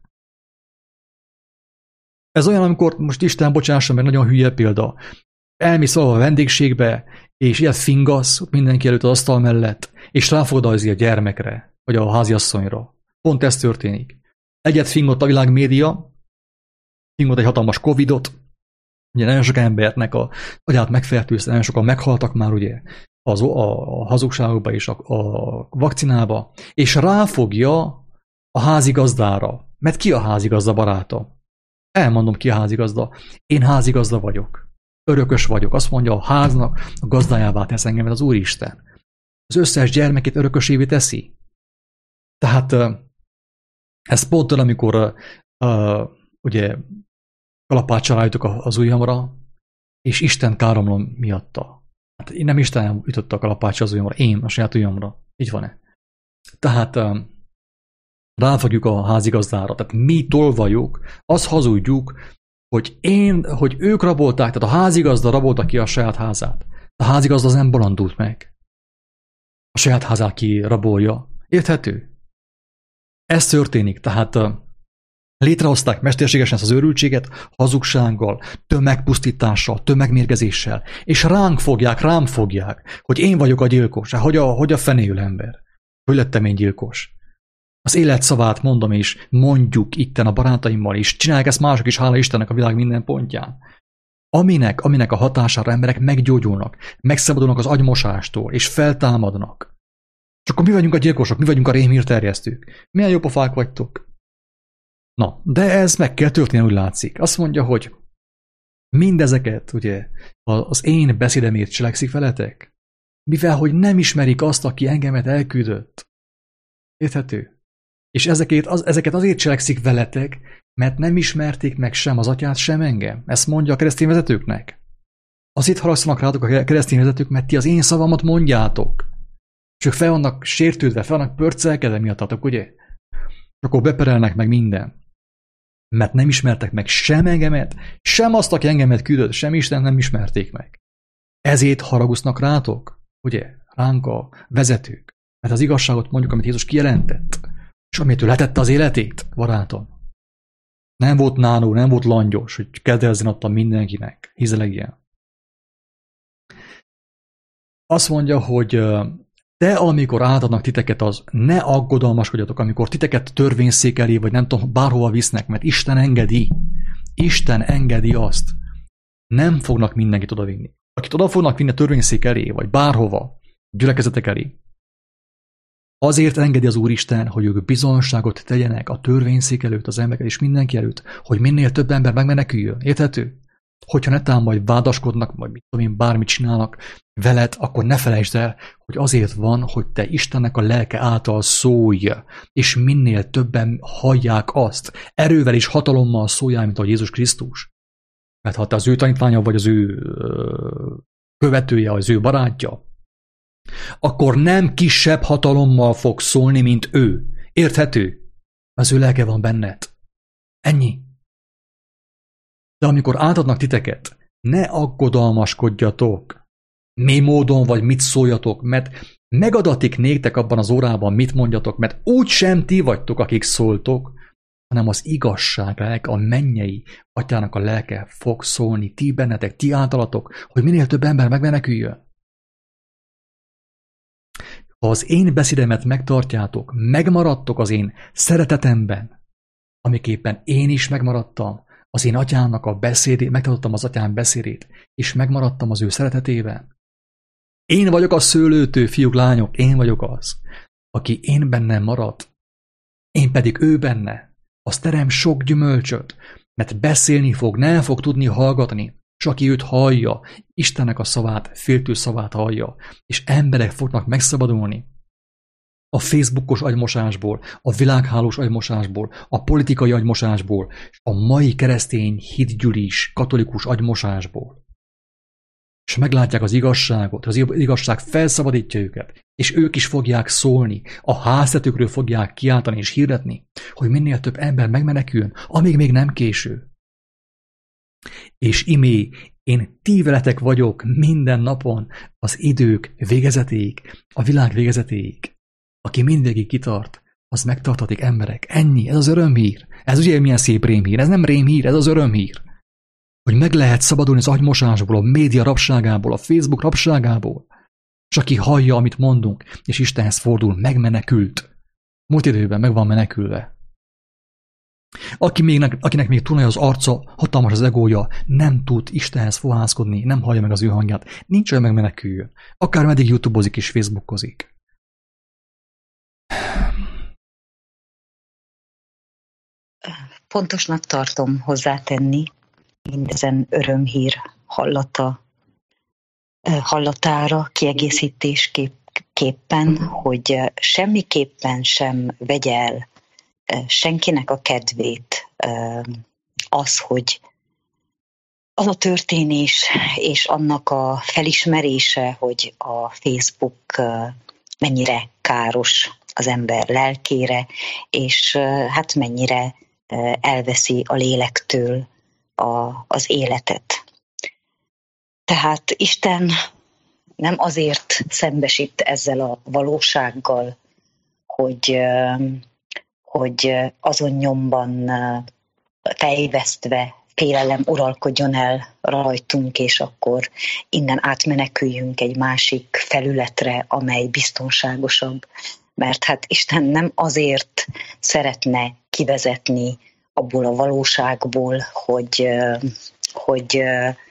Ez olyan, amikor most Isten bocsássa meg, nagyon hülye példa. Elmész valahol a vendégségbe, és ilyet fingasz mindenki előtt az asztal mellett, és ráfogdalzi a gyermekre, vagy a háziasszonyra. Pont ez történik. Egyet fingott a világ média, fingott egy hatalmas Covidot, ugye nagyon sok embernek a agyát megfertőzte, nagyon sokan meghaltak már ugye az, a, a hazugságokba és a, a vakcinába, és ráfogja a házigazdára. Mert ki a házigazda baráta? Elmondom, ki a házigazda. Én házigazda vagyok. Örökös vagyok. Azt mondja, a háznak a gazdájává tesz engem az Úristen. Az összes gyermekét örökösévé teszi. Tehát ez pont olyan, amikor uh, uh, ugye kalapáccsal rájutok az ujjamra, és Isten káromlom miatta. Hát én nem Isten ütötte a kalapáccsal az ujjamra, én a saját ujjamra. Így van-e? Tehát uh, ráfogjuk a házigazdára. Tehát mi tolvajuk, azt hazudjuk, hogy én, hogy ők rabolták, tehát a házigazda rabolta ki a saját házát. A házigazda az nem bolondult meg. A saját házát ki rabolja. Érthető? Ez történik, tehát uh, létrehozták mesterségesen az őrültséget hazugsággal, tömegpusztítással, tömegmérgezéssel, és ránk fogják, rám fogják, hogy én vagyok a gyilkos. Hát hogy a, hogy a fenéül ember? Hogy lettem én gyilkos? Az élet szavát mondom, és mondjuk itten a barátaimmal is, csinálják ezt mások is, hála Istennek a világ minden pontján. Aminek, aminek a hatására emberek meggyógyulnak, megszabadulnak az agymosástól, és feltámadnak. És akkor mi vagyunk a gyilkosok, mi vagyunk a rémhírterjesztők. Milyen jó pofák vagytok. Na, de ez meg kell történni, úgy látszik. Azt mondja, hogy mindezeket, ugye, az én beszédemért cselekszik veletek, mivel, hogy nem ismerik azt, aki engemet elküldött. Érthető? És ezeket, az, ezeket azért cselekszik veletek, mert nem ismerték meg sem az atyát, sem engem. Ezt mondja a keresztény vezetőknek. Azért haragszanak rátok a keresztény vezetők, mert ti az én szavamat mondjátok. És ők fel vannak sértődve, fel vannak pörcelkedve miattatok, ugye? És akkor beperelnek meg minden. Mert nem ismertek meg sem engemet, sem azt, aki engemet küldött, sem Isten nem ismerték meg. Ezért haragusznak rátok, ugye? Ránk a vezetők. Mert az igazságot mondjuk, amit Jézus kijelentett, és amit ő letette az életét, barátom. Nem volt nánó, nem volt langyos, hogy kedvelzen adta mindenkinek. Hízeleg ilyen. Azt mondja, hogy de amikor átadnak titeket, az ne aggodalmaskodjatok, amikor titeket törvényszék elé, vagy nem tudom, bárhova visznek, mert Isten engedi. Isten engedi azt. Nem fognak mindenkit odavinni. Akit oda fognak vinni a törvényszék elé, vagy bárhova, gyülekezetek elé, azért engedi az Úristen, hogy ők bizonyságot tegyenek a törvényszék előtt, az emberek és mindenki előtt, hogy minél több ember megmeneküljön. Érthető? Hogyha netán majd vádaskodnak, vagy mit tudom én, bármit csinálnak veled, akkor ne felejtsd el, hogy azért van, hogy te Istennek a lelke által szólj, és minél többen hallják azt, erővel és hatalommal szóljál, mint ahogy Jézus Krisztus. Mert ha te az ő tanítványa vagy az ő követője, az ő barátja, akkor nem kisebb hatalommal fog szólni, mint ő. Érthető? Az ő lelke van benned. Ennyi. De amikor átadnak titeket, ne aggodalmaskodjatok, mi módon vagy mit szóljatok, mert megadatik néktek abban az órában, mit mondjatok, mert úgy sem ti vagytok, akik szóltok, hanem az igazság lelke, a mennyei atyának a lelke fog szólni ti bennetek, ti általatok, hogy minél több ember megmeneküljön. Ha az én beszédemet megtartjátok, megmaradtok az én szeretetemben, amiképpen én is megmaradtam, az én atyámnak a beszédét, megtartottam az atyám beszédét, és megmaradtam az ő szeretetében. Én vagyok a szőlőtő, fiúk, lányok, én vagyok az, aki én bennem marad, én pedig ő benne, az terem sok gyümölcsöt, mert beszélni fog, nem fog tudni hallgatni, és aki őt hallja, Istennek a szavát, féltő szavát hallja, és emberek fognak megszabadulni a Facebookos agymosásból, a világhálós agymosásból, a politikai agymosásból, és a mai keresztény hitgyűlis, katolikus agymosásból. És meglátják az igazságot, az igazság felszabadítja őket, és ők is fogják szólni, a háztetőkről fogják kiáltani és hirdetni, hogy minél több ember megmeneküljön, amíg még nem késő. És imé, én ti veletek vagyok minden napon az idők végezetéig, a világ végezetéig. Aki mindvégig kitart, az megtartatik emberek. Ennyi, ez az örömhír. Ez ugye milyen szép rémhír, ez nem rémhír, ez az örömhír. Hogy meg lehet szabadulni az agymosásból, a média rabságából, a Facebook rabságából. És aki hallja, amit mondunk, és Istenhez fordul, megmenekült. Múlt időben meg van menekülve. Aki még, akinek még túl nagy az arca, hatalmas az egója, nem tud Istenhez fohászkodni, nem hallja meg az ő hangját, nincs olyan megmeneküljön. Akár meddig YouTubeozik és Facebookozik. Fontosnak tartom hozzátenni mindezen örömhír hallata, hallatára kiegészítésképpen, hogy semmiképpen sem vegye el senkinek a kedvét az, hogy az a történés és annak a felismerése, hogy a Facebook mennyire káros az ember lelkére, és hát mennyire elveszi a lélektől a, az életet. Tehát Isten nem azért szembesít ezzel a valósággal, hogy, hogy azon nyomban fejvesztve félelem uralkodjon el rajtunk, és akkor innen átmeneküljünk egy másik felületre, amely biztonságosabb. Mert hát Isten nem azért szeretne kivezetni abból a valóságból, hogy, hogy,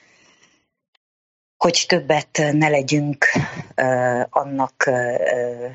hogy többet ne legyünk annak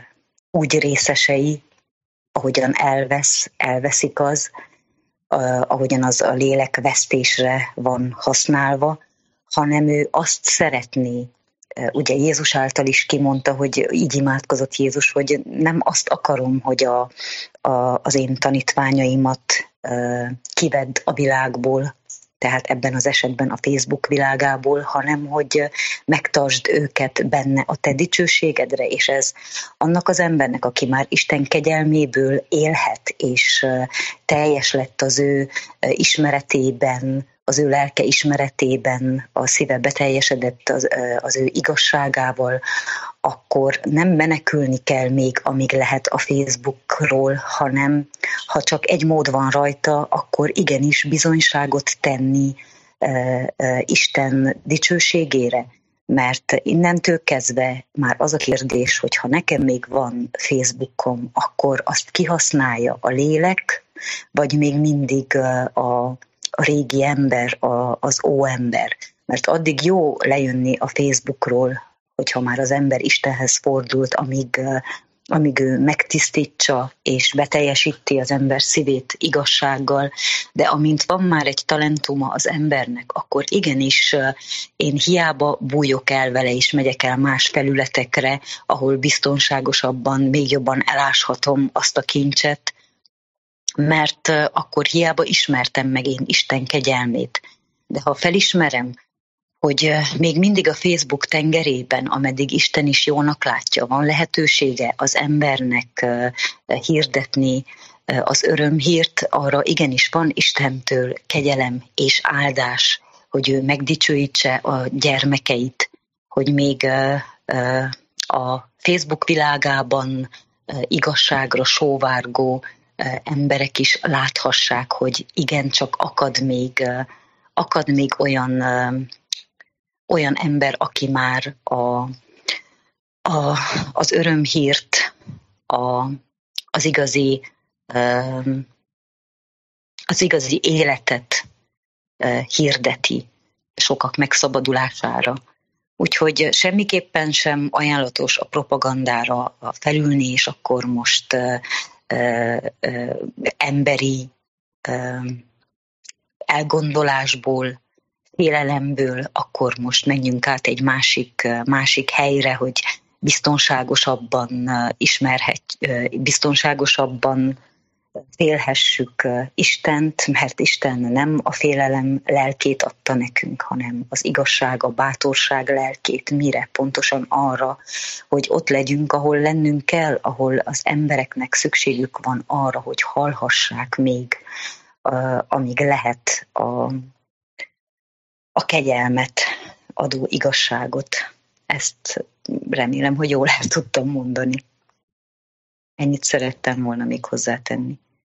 úgy részesei, ahogyan elvesz, elveszik az, ahogyan az a lélek vesztésre van használva, hanem ő azt szeretné, ugye Jézus által is kimondta, hogy így imádkozott Jézus, hogy nem azt akarom, hogy a, a, az én tanítványaimat kivedd a világból, tehát ebben az esetben a Facebook világából, hanem hogy megtartsd őket benne a te dicsőségedre, és ez annak az embernek, aki már Isten kegyelméből élhet, és teljes lett az ő ismeretében, az ő lelke ismeretében, a szíve beteljesedett az, az ő igazságával, akkor nem menekülni kell még, amíg lehet a Facebookról, hanem ha csak egy mód van rajta, akkor igenis bizonyságot tenni uh, uh, Isten dicsőségére. Mert innentől kezdve már az a kérdés, hogy ha nekem még van Facebookom, akkor azt kihasználja a lélek, vagy még mindig uh, a a régi ember, a, az óember. Mert addig jó lejönni a Facebookról, hogyha már az ember Istenhez fordult, amíg, amíg ő megtisztítsa és beteljesíti az ember szívét igazsággal, de amint van már egy talentuma az embernek, akkor igenis én hiába bújok el vele és megyek el más felületekre, ahol biztonságosabban, még jobban eláshatom azt a kincset, mert akkor hiába ismertem meg én Isten kegyelmét. De ha felismerem, hogy még mindig a Facebook tengerében, ameddig Isten is jónak látja, van lehetősége az embernek hirdetni az örömhírt, arra igenis van Istentől kegyelem és áldás, hogy ő megdicsőítse a gyermekeit, hogy még a Facebook világában igazságra sóvárgó emberek is láthassák, hogy igencsak akad még, akad még olyan, olyan ember, aki már a, a, az örömhírt, a, az, igazi, az igazi életet hirdeti sokak megszabadulására. Úgyhogy semmiképpen sem ajánlatos a propagandára felülni, és akkor most Ö, ö, emberi ö, elgondolásból, félelemből, akkor most menjünk át egy másik, másik helyre, hogy biztonságosabban ismerhet, biztonságosabban félhessük Istent, mert Isten nem a félelem lelkét adta nekünk, hanem az igazság, a bátorság lelkét. Mire? Pontosan arra, hogy ott legyünk, ahol lennünk kell, ahol az embereknek szükségük van arra, hogy hallhassák még, amíg lehet a, a kegyelmet adó igazságot. Ezt remélem, hogy jól el tudtam mondani. Ennyit szerettem volna még hozzátenni.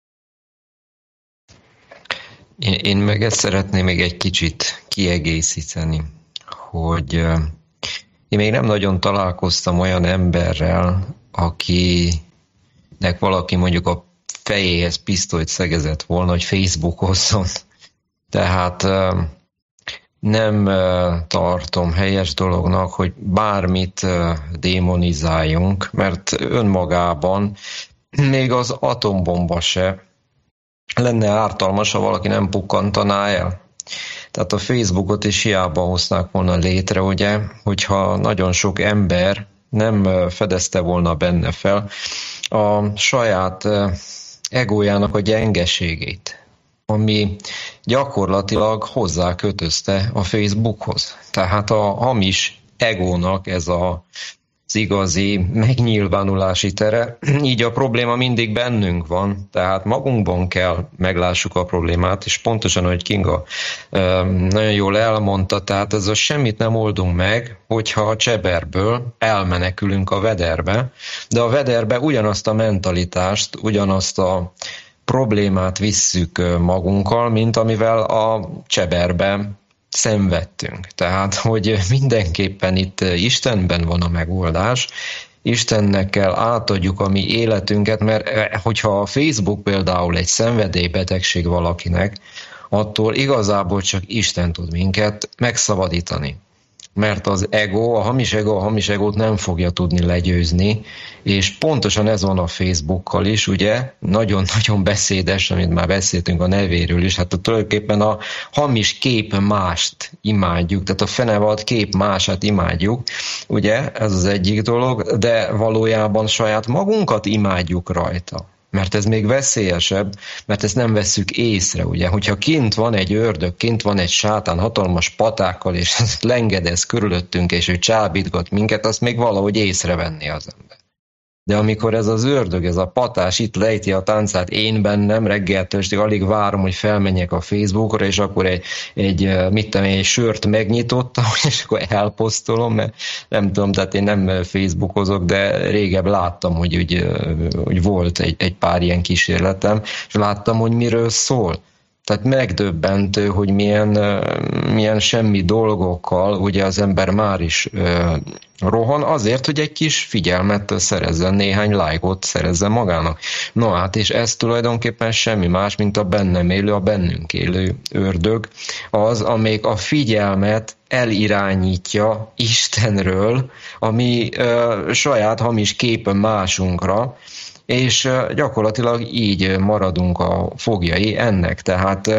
Én, én meg ezt szeretném még egy kicsit kiegészíteni, hogy én még nem nagyon találkoztam olyan emberrel, akinek valaki mondjuk a fejéhez pisztolyt szegezett volna, hogy Facebookozzon. Tehát nem tartom helyes dolognak, hogy bármit démonizáljunk, mert önmagában még az atombomba se lenne ártalmas, ha valaki nem pukkantaná el. Tehát a Facebookot is hiába hoznák volna létre, ugye, hogyha nagyon sok ember nem fedezte volna benne fel a saját egójának a gyengeségét, ami gyakorlatilag hozzá kötözte a Facebookhoz. Tehát a hamis egónak ez a, az igazi megnyilvánulási tere, így a probléma mindig bennünk van, tehát magunkban kell meglássuk a problémát, és pontosan, ahogy Kinga nagyon jól elmondta, tehát ez a semmit nem oldunk meg, hogyha a cseberből elmenekülünk a vederbe, de a vederbe ugyanazt a mentalitást, ugyanazt a problémát visszük magunkkal, mint amivel a cseberben szenvedtünk. Tehát, hogy mindenképpen itt Istenben van a megoldás, Istennek kell átadjuk a mi életünket, mert hogyha a Facebook például egy szenvedélybetegség valakinek, attól igazából csak Isten tud minket megszabadítani. mert az ego, a hamis ego, a hamis egót nem fogja tudni legyőzni, és pontosan ez van a Facebookkal is, ugye, nagyon-nagyon beszédes, amit már beszéltünk a nevéről is, hát tulajdonképpen a hamis kép mást imádjuk, tehát a fenevad kép mását imádjuk, ugye, ez az egyik dolog, de valójában saját magunkat imádjuk rajta. Mert ez még veszélyesebb, mert ezt nem vesszük észre, ugye. Hogyha kint van egy ördög, kint van egy sátán hatalmas patákkal, és ezt lengedez körülöttünk, és ő csábítgat minket, azt még valahogy észrevenni az ember. De amikor ez az ördög, ez a patás itt lejti a táncát, én bennem reggeltől estig alig várom, hogy felmenjek a Facebookra, és akkor egy, egy mit tudom, egy sört megnyitottam, és akkor elposztolom, mert nem tudom, tehát én nem Facebookozok, de régebb láttam, hogy, hogy, hogy volt egy, egy pár ilyen kísérletem, és láttam, hogy miről szól. Tehát megdöbbentő, hogy milyen, milyen semmi dolgokkal ugye az ember már is uh, rohan azért, hogy egy kis figyelmet szerezzen, néhány lájkot szerezzen magának. No hát, és ez tulajdonképpen semmi más, mint a bennem élő, a bennünk élő ördög, az, amelyik a figyelmet elirányítja Istenről, ami uh, saját hamis képen másunkra, és gyakorlatilag így maradunk a fogjai ennek, tehát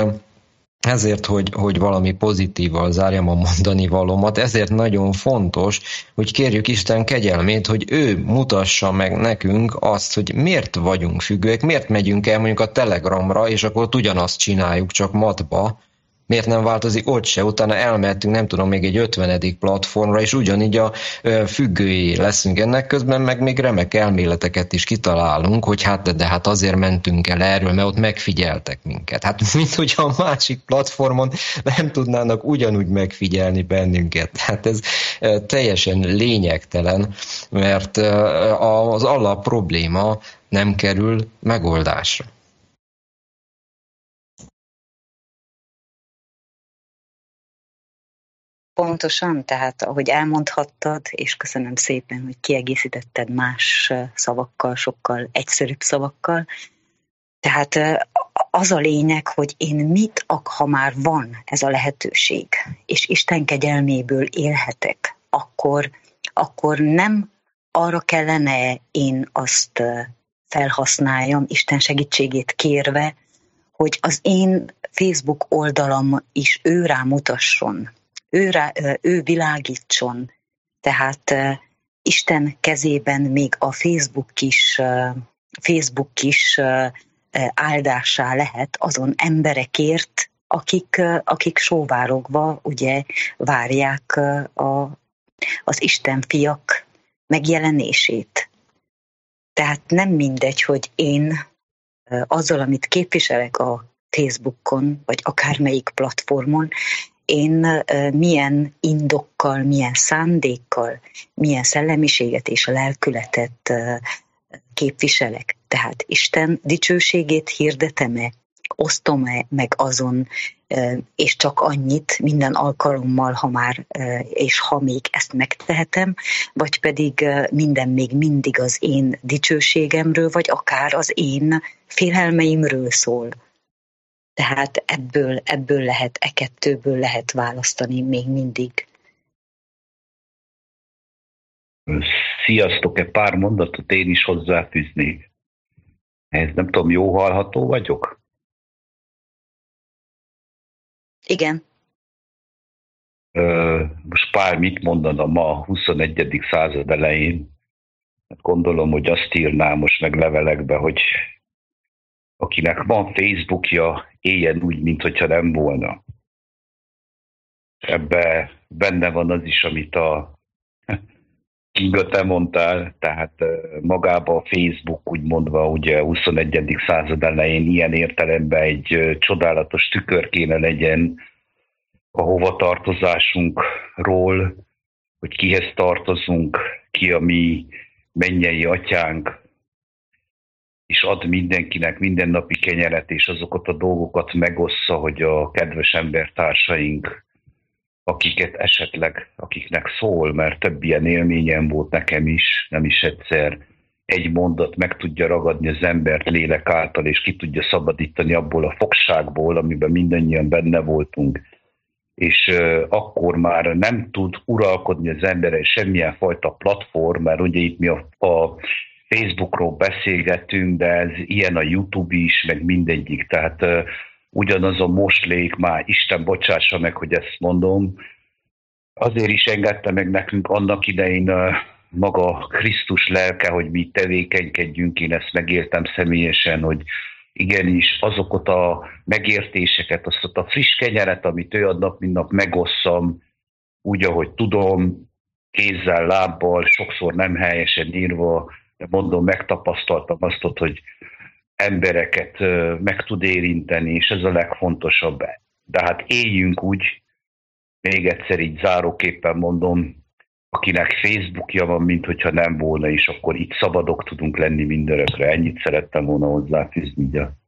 ezért, hogy, hogy valami pozitívval zárjam a mondani valómat, ezért nagyon fontos, hogy kérjük Isten kegyelmét, hogy ő mutassa meg nekünk azt, hogy miért vagyunk függőek, miért megyünk el mondjuk a Telegramra, és akkor ugyanazt csináljuk, csak matba, miért nem változik ott se, utána elmehetünk, nem tudom, még egy ötvenedik platformra, és ugyanígy a függői leszünk ennek, közben meg még remek elméleteket is kitalálunk, hogy hát de, de hát azért mentünk el erről, mert ott megfigyeltek minket. Hát mint hogy a másik platformon nem tudnának ugyanúgy megfigyelni bennünket. Hát ez teljesen lényegtelen, mert az alap probléma nem kerül megoldásra. Pontosan, tehát ahogy elmondhattad, és köszönöm szépen, hogy kiegészítetted más szavakkal, sokkal egyszerűbb szavakkal. Tehát az a lényeg, hogy én mit, ha már van ez a lehetőség, és Isten kegyelméből élhetek, akkor, akkor nem arra kellene én azt felhasználjam, Isten segítségét kérve, hogy az én Facebook oldalam is ő rámutasson, Ő, rá, ő világítson. Tehát uh, Isten kezében még a Facebook is, uh, Facebook is uh, áldássá lehet azon emberekért, akik, uh, akik sóvárogva ugye várják uh, a, az Isten fiak megjelenését. Tehát nem mindegy, hogy én uh, azzal, amit képviselek a Facebookon, vagy akármelyik platformon, én milyen indokkal, milyen szándékkal, milyen szellemiséget és lelkületet képviselek. Tehát Isten dicsőségét hirdetem-e, osztom-e meg azon, és csak annyit minden alkalommal, ha már, és ha még ezt megtehetem, vagy pedig minden még mindig az én dicsőségemről, vagy akár az én félelmeimről szól. Tehát ebből, ebből lehet, e kettőből lehet választani még mindig. Sziasztok, egy pár mondatot én is hozzáfűznék. Ez nem tudom, jó hallható vagyok? Igen. Most pár mit mondana ma a huszonegyedik század elején? Gondolom, hogy azt írnám most meg levelekbe, hogy akinek van Facebookja, éljen úgy, mintha nem volna. Ebbe benne van az is, amit a Kinga te mondtál, tehát magában a Facebook, úgy mondva, ugye a huszonegyedik század elején ilyen értelemben egy csodálatos tükör kéne legyen a hovatartozásunkról, hogy kihez tartozunk, ki a mi mennyei atyánk, és ad mindenkinek mindennapi kenyeret, és azokat a dolgokat megossza, hogy a kedves embertársaink, akiket esetleg, akiknek szól, mert több ilyen élményem volt nekem is, nem is egyszer, egy mondat meg tudja ragadni az embert lélek által, és ki tudja szabadítani abból a fogságból, amiben mindannyian benne voltunk. és akkor már nem tud uralkodni az emberre semmilyen fajta platform, mert ugye itt mi a, a Facebookról beszélgetünk, de ez ilyen a YouTube is, meg mindegyik, tehát ugyanaz a moslék, már Isten bocsássa meg, hogy ezt mondom, azért is engedte meg nekünk annak idején maga Krisztus lelke, hogy mi tevékenykedjünk, én ezt megéltem személyesen, hogy igenis azokat a megértéseket, azt a friss kenyeret, amit ő ad nap, mint nap megosszam, úgy, ahogy tudom, kézzel, lábbal, sokszor nem helyesen írva, de mondom, megtapasztaltam azt, hogy embereket meg tud érinteni, és ez a legfontosabb. De hát éljünk úgy, még egyszer így záróképpen mondom, akinek Facebookja van, mint hogyha nem volna, és akkor itt szabadok tudunk lenni mindörökre. Ennyit szerettem volna hozzáfűzni.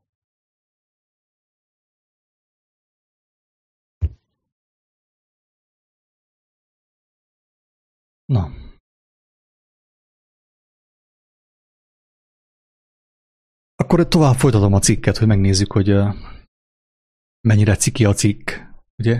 Na. Akkor tovább folytatom a cikket, hogy megnézzük, hogy mennyire ciki a cikk, ugye?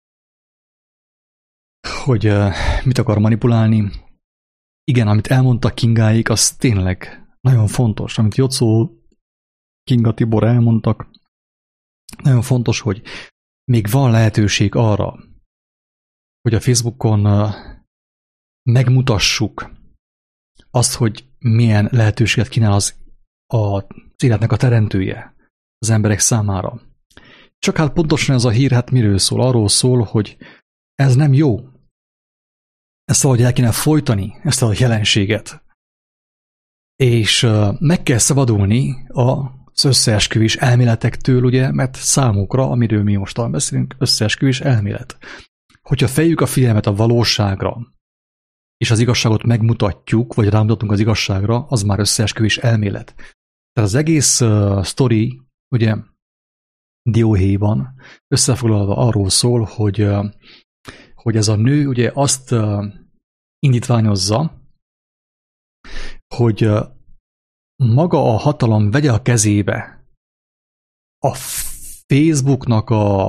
Hogy mit akar manipulálni. Igen, amit elmondtak Kingáik, az tényleg nagyon fontos. Amit Jocó, Kinga, Tibor elmondtak, nagyon fontos, hogy még van lehetőség arra, hogy a Facebookon megmutassuk azt, hogy milyen lehetőséget kínál az a életnek a teremtője az emberek számára. Csak hát pontosan ez a hír, hát miről szól? Arról szól, hogy ez nem jó. Ezt valahogy el kéne folytani, ezt a jelenséget. És uh, meg kell szabadulni az összeesküvés elméletektől, ugye, mert számukra, amiről mi mostan beszélünk, összeesküvés elmélet. Hogyha fejjük a figyelmet a valóságra, és az igazságot megmutatjuk, vagy rámutatunk az igazságra, az már összeesküvés elmélet. Tehát az egész uh, sztori, ugye, dióhéjban összefoglalva arról szól, hogy, uh, hogy ez a nő ugye azt uh, indítványozza, hogy uh, maga a hatalom vegye a kezébe a Facebooknak a,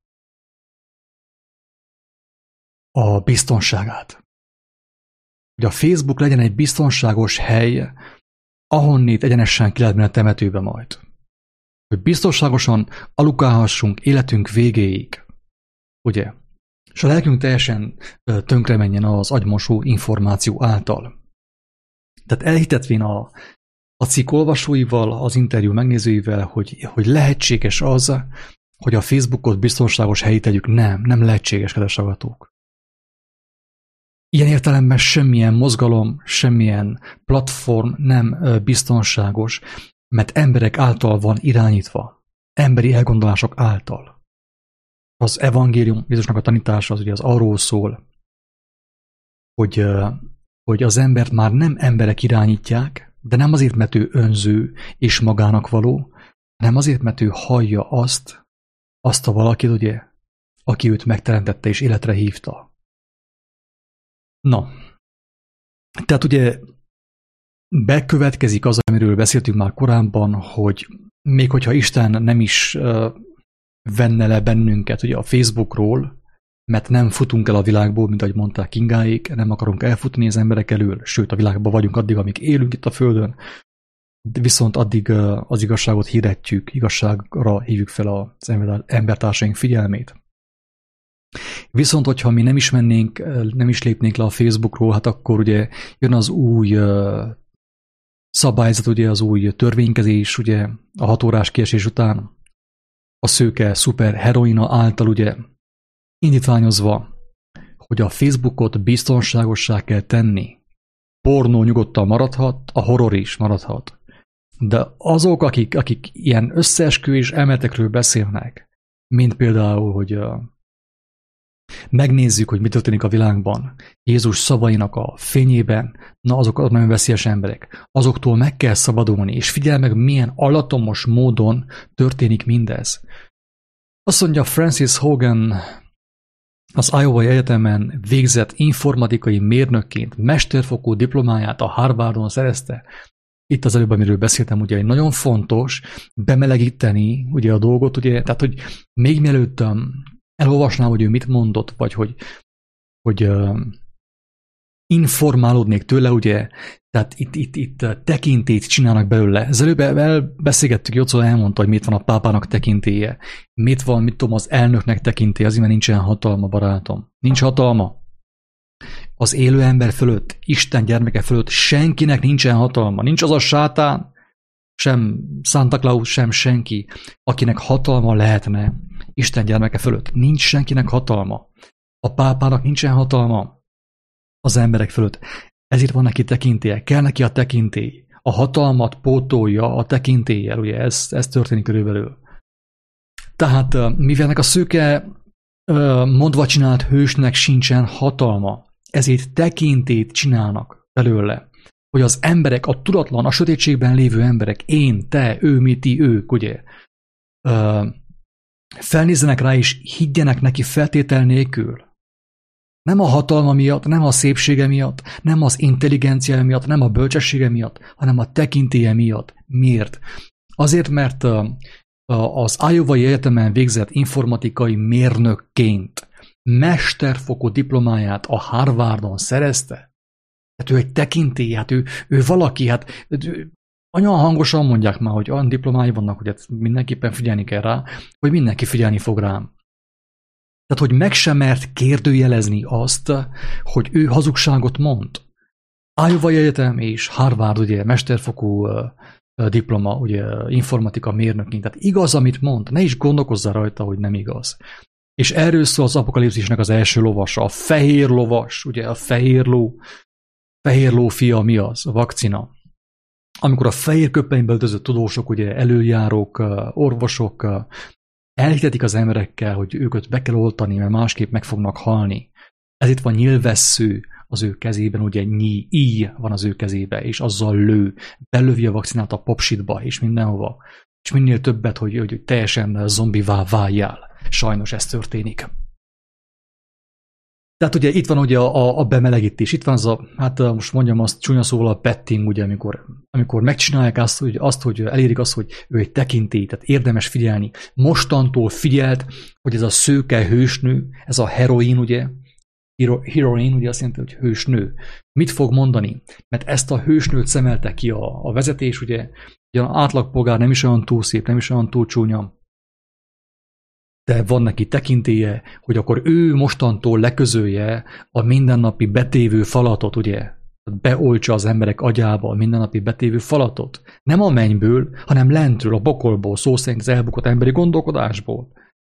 a biztonságát. Hogy a Facebook legyen egy biztonságos hely, ahonnét egyenesen ki lehet menni a temetőbe majd. Hogy biztonságosan alukálhassunk életünk végéig. Ugye? És a lelkünk teljesen tönkre menjen az agymosó információ által. Tehát elhitetvén a, a cikk olvasóival, az interjú megnézőivel, hogy, hogy lehetséges az, hogy a Facebookot biztonságos helyé tegyük. Nem, nem lehetséges, kedves hallgatók. Ilyen értelemben semmilyen mozgalom, semmilyen platform nem biztonságos, mert emberek által van irányítva, emberi elgondolások által. Az evangélium, Jézusnak a tanítása az ugye az arról szól, hogy, hogy az embert már nem emberek irányítják, de nem azért, mert ő önző és magának való, hanem azért, mert ő hallja azt, azt a valakit, ugye, aki őt megteremtette és életre hívta. Na, tehát ugye bekövetkezik az, amiről beszéltünk már korábban, hogy még hogyha Isten nem is uh, venne le bennünket ugye a Facebookról, mert nem futunk el a világból, mint ahogy mondták Kingáik, nem akarunk elfutni az emberek elől, sőt a világban vagyunk addig, amíg élünk itt a Földön, de viszont addig uh, az igazságot hirdetjük, igazságra hívjuk fel az embertársaink figyelmét. Viszont, hogyha mi nem is mennénk, nem is lépnénk le a Facebookról, hát akkor ugye jön az új uh, szabályzat, ugye az új törvénykezés, ugye a hat órás kiesés után a szőke szuper heroina által ugye indítványozva, hogy a Facebookot biztonságossá kell tenni. Pornó nyugodtan maradhat, a horror is maradhat. De azok, akik, akik ilyen összeesküvés elméletekről beszélnek, mint például, hogy uh, megnézzük, hogy mi történik a világban, Jézus szavainak a fényében, na azok az nagyon veszélyes emberek. Azoktól meg kell szabadulni, és figyelj meg, milyen alattomos módon történik mindez. Azt mondja, Francis Hogan az Iowa Egyetemen végzett informatikai mérnökként mesterfokú diplomáját a Harvardon szerezte. Itt az előbb, amiről beszéltem, ugye nagyon fontos bemelegíteni ugye a dolgot, ugye, tehát hogy még mielőtt elolvasnám, hogy ő mit mondott, vagy hogy, hogy uh, informálódnék tőle, ugye, tehát itt, itt, itt tekintélyt csinálnak belőle. Ezzel előbb beszélgettük, Jocó elmondta, hogy mit van a pápának tekintélye, mit van, mit tudom, az elnöknek tekintélye, azért, mert nincsen hatalma, barátom. Nincs hatalma. Az élő ember fölött, Isten gyermeke fölött senkinek nincsen hatalma. Nincs az a sátán, sem Santa Claus, sem senki, akinek hatalma lehetne Isten gyermeke fölött. Nincs senkinek hatalma. A pápának nincsen hatalma az emberek fölött. Ezért van neki tekintélye. Kell neki a tekintély. A hatalmat pótolja a tekintéllyel. Ugye ez, ez történik körülbelül. Tehát mivel a szőke mondva csinált hősnek sincsen hatalma, ezért tekintélyt csinálnak belőle, hogy az emberek, a tudatlan, a sötétségben lévő emberek, én, te, ő, mi, ti, ők, ugye, felnézzenek rá és higgyenek neki feltétel nélkül. Nem a hatalma miatt, nem a szépsége miatt, nem az intelligencia miatt, nem a bölcsessége miatt, hanem a tekintélye miatt. Miért? Azért, mert az Iowai Egyetemen végzett informatikai mérnökként mesterfokú diplomáját a Harvardon szerezte. Hát ő egy tekintély, hát ő, ő valaki, hát ő, olyan hangosan mondják már, hogy olyan diplomái vannak, hogy hát mindenképpen figyelni kell rá, hogy mindenki figyelni fog rám. Tehát, hogy meg sem mert kérdőjelezni azt, hogy ő hazugságot mond. Iowai Egyetem és Harvard, ugye, mesterfokú uh, diploma, ugye, informatika mérnökként. Tehát igaz, amit mond, ne is gondolkozzál rajta, hogy nem igaz. És erről szól az apokalipszisnek az első lovasa, a fehér lovas, ugye, a fehér ló, fehér ló fia mi az? A vakcina. Amikor a fehér köpenybe öltözött tudósok, ugye, előjárók, orvosok elhitetik az emberekkel, hogy őket be kell oltani, mert másképp meg fognak halni. Ez itt van nyilvessző az ő kezében, ugye nyi, íj van az ő kezébe, és azzal lő, belövi a vakcinát a popsitba, és mindenhova. És minél többet, hogy, hogy teljesen zombivá váljál. Sajnos ez történik. Tehát ugye itt van ugye a, a bemelegítés, itt van az a, hát most mondjam azt csúnya szóval a betting, ugye, amikor, amikor megcsinálják azt hogy, azt, hogy elérik azt, hogy ő egy tekintély, tehát érdemes figyelni. Mostantól figyelt, hogy ez a szőke hősnő, ez a heroin, ugye, hero, heroin, ugye azt jelenti, hogy hősnő. Mit fog mondani? Mert ezt a hősnőt szemelte ki a, a vezetés, ugye, ugye az átlagpolgár nem is olyan túl szép, nem is olyan túl csúnya, de van neki tekintélye, hogy akkor ő mostantól leközölje a mindennapi betévő falatot, ugye? Beoltsa az emberek agyába a mindennapi betévő falatot. Nem a mennyből, hanem lentről, a pokolból, szó szerint az elbukott emberi gondolkodásból.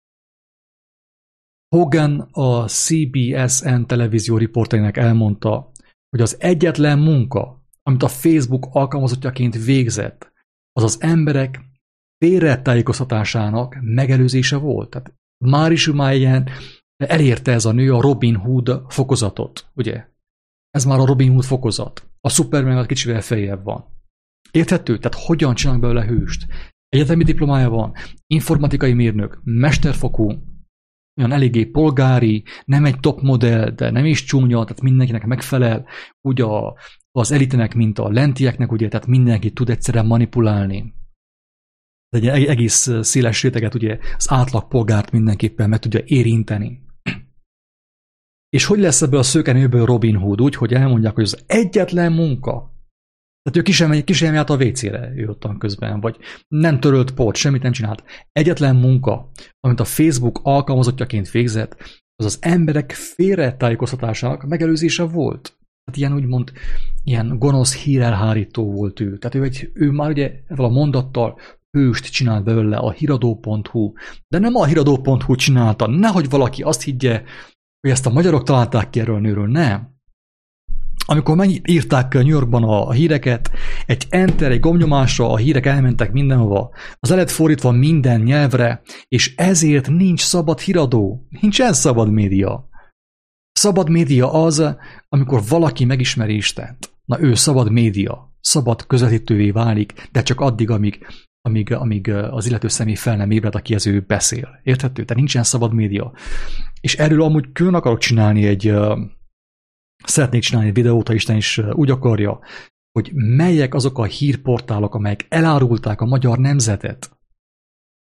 Hogan a C B S N televízió riporterének elmondta, hogy az egyetlen munka, amit a Facebook alkalmazottjaként végzett, az az emberek félretájékoztatásának megelőzése volt. Tehát már is már ilyen elérte ez a nő a Robin Hood fokozatot, ugye? Ez már a Robin Hood fokozat. A Superman kicsivel feljebb van. Érthető? Tehát hogyan csinálnak belőle hőst? Egyetemi diplomája van, informatikai mérnök, mesterfokú, olyan eléggé polgári, nem egy top modell, de nem is csúnya, tehát mindenkinek megfelel, úgy a, az elitenek, mint a lentieknek, ugye, tehát mindenki tud egyszerűen manipulálni. Egy egész széles réteget, ugye, az átlagpolgárt mindenképpen meg tudja érinteni. És hogy lesz ebből a szőkenőből Robin Hood? Úgy, hogy elmondják, hogy az egyetlen munka, tehát ő ki sem, ki sem járt a vécére, ő ottan közben, vagy nem törölt port, semmit nem csinált. Egyetlen munka, amit a Facebook alkalmazottjaként végzett, az az emberek félretájékoztatásának megelőzése volt. Tehát ilyen úgymond, ilyen gonosz hírelhárító volt ő. Tehát ő, egy, ő már ugye ezzel a mondattal hőst csinált belőle a híradó pont hu, de nem a híradó pont hu csinálta, nehogy valaki azt higgye, hogy ezt a magyarok találták ki erről a nőről, nem. Amikor megírták New Yorkban a híreket, egy enter, egy gombnyomásra a hírek elmentek mindenhova, az le lett fordítva minden nyelvre, és ezért nincs szabad híradó, nincsen szabad média. Szabad média az, amikor valaki megismeri Istent. Na ő szabad média, szabad közvetítővé válik, de csak addig, amíg, amíg, amíg az illető személy fel nem ébred, aki ez ő beszél. Érthető? Tehát nincsen szabad média. És erről amúgy külön akarok csinálni egy, szeretnék csinálni egy videót, ha Isten is úgy akarja, hogy melyek azok a hírportálok, amelyek elárulták a magyar nemzetet.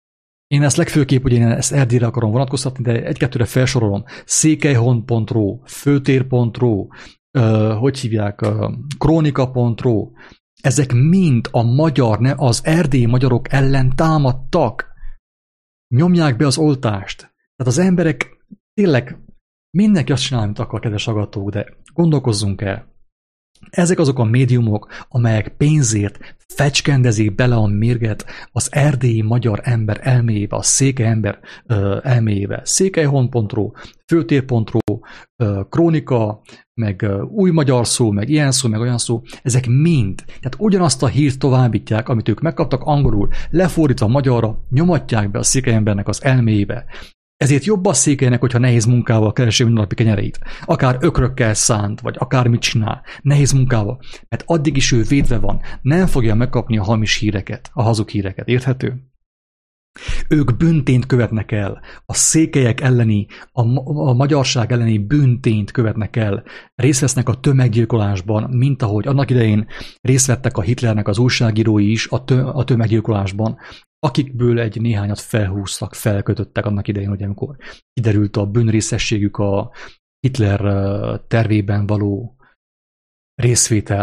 Én ezt legfőképp, hogy én ezt Erdélyre akarom vonatkoztatni, de egy-kettőre felsorolom. Székelyhon pont ro, főtér pont ro, uh, hogy hívják, uh, krónika pont ro, ezek mind a magyar, ne, az erdélyi magyarok ellen támadtak. Nyomják be az oltást. Tehát az emberek tényleg mindenki azt csinál, amit akar, kedves hallgatók, de gondolkozzunk el. Ezek azok a médiumok, amelyek pénzért fecskendezik bele a mérget az erdélyi magyar ember elméjébe, a székely ember ö, elméjébe. Székelyhon pont ro, főtér pont ro, ö, krónika, meg ö, új magyar szó, meg ilyen szó, meg olyan szó, ezek mind. Tehát ugyanazt a hírt továbbítják, amit ők megkaptak angolul, lefordítva magyarra, nyomatják be a székely embernek az elméjébe. Ezért jobb a székelynek, hogyha nehéz munkával keresi mindennapi kenyereit. Akár ökrökkel szánt, vagy akármit csinál. Nehéz munkával. Mert addig is ő védve van. Nem fogja megkapni a hamis híreket, a hazug híreket. Érthető? Ők bűntényt követnek el. A székelyek elleni, a, a magyarság elleni bűntényt követnek el. Részt vesznek a tömeggyilkolásban, mint ahogy annak idején részt vettek a Hitlernek az újságírói is a, tö, a tömeggyilkolásban, akikből egy néhányat felhúztak, felkötöttek annak idején, hogy amikor kiderült a bűnrészességük a Hitler tervében való részvétel.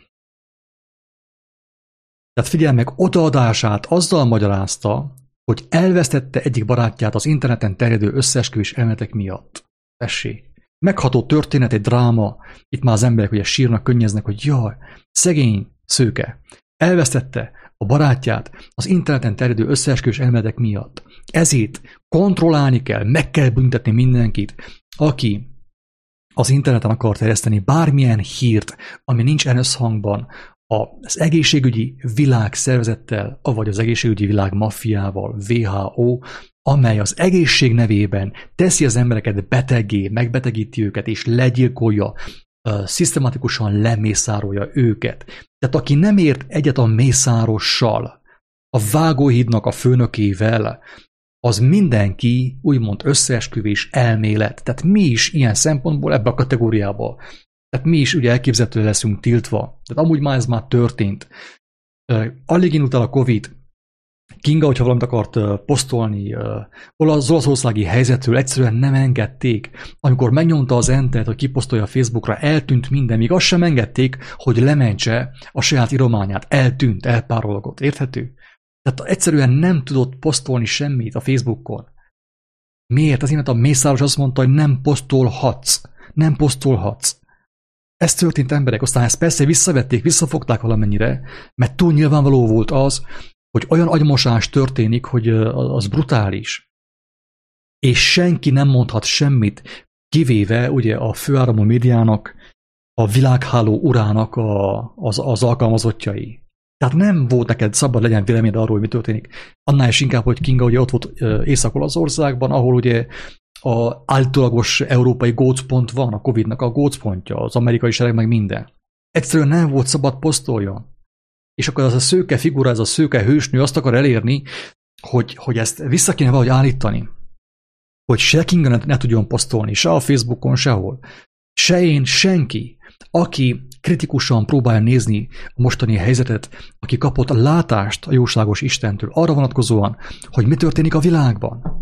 Tehát figyelj meg, odaadását azzal magyarázta, hogy elvesztette egyik barátját az interneten terjedő összeesküvés elméletek miatt. Tessék. Megható történet, egy dráma. Itt már az emberek ugye sírnak, könnyeznek, hogy jaj, szegény szőke. Elvesztette a barátját az interneten terjedő összeesküvés elméletek miatt. Ezért kontrollálni kell, meg kell büntetni mindenkit, aki az interneten akar terjeszteni bármilyen hírt, ami nincs összhangban az egészségügyi világszervezettel, vagy az egészségügyi világ maffiával, vé há ó, amely az egészség nevében teszi az embereket beteggé, megbetegíti őket, és legyilkolja, uh, szisztematikusan lemészárolja őket. Tehát aki nem ért egyet a mészárossal, a vágóhídnak a főnökével, az mindenki úgymond összeesküvés elmélet. Tehát mi is ilyen szempontból ebbe a kategóriába. Tehát mi is ugye elképzelhető leszünk tiltva. Tehát amúgy már ez már történt. Alig indult el a Covid. Kinga, hogyha valamit akart posztolni az olaszországi helyzetről, egyszerűen nem engedték. Amikor megnyomta az entert, hogy kiposztolja a Facebookra, eltűnt minden, még azt sem engedték, hogy lementse a saját írományát. Eltűnt, elpárologott. Érthető? Tehát egyszerűen nem tudott posztolni semmit a Facebookon. Miért? Azért, mert a mészáros azt mondta, hogy nem posztolhatsz. Nem posztolhatsz. Ez történt, emberek. Aztán ezt persze visszavették, visszafogták valamennyire, mert túl nyilvánvaló volt az, hogy olyan agymosás történik, hogy az brutális. És senki nem mondhat semmit, kivéve ugye a főáramú médiának, a világháló urának a, az, az alkalmazottjai. Tehát nem volt neked szabad legyen véleményed arról, hogy mi történik. Annál is inkább, hogy Kinga ugye ott volt Észak-Olaszországban, ahol ugye a állítólagos európai gócpont van, a Covidnak a gócpontja, az amerikai sereg meg minden. Egyszerűen nem volt szabad posztoljon. És akkor az a szőke figura, ez a szőke hősnő azt akar elérni, hogy, hogy ezt vissza kéne valahogy állítani. Hogy se Kinga ne, ne tudjon posztolni, se a Facebookon, sehol. Se én, senki, aki kritikusan próbálja nézni a mostani helyzetet, aki kapott a látást a jóságos Istentől, arra vonatkozóan, hogy mi történik a világban.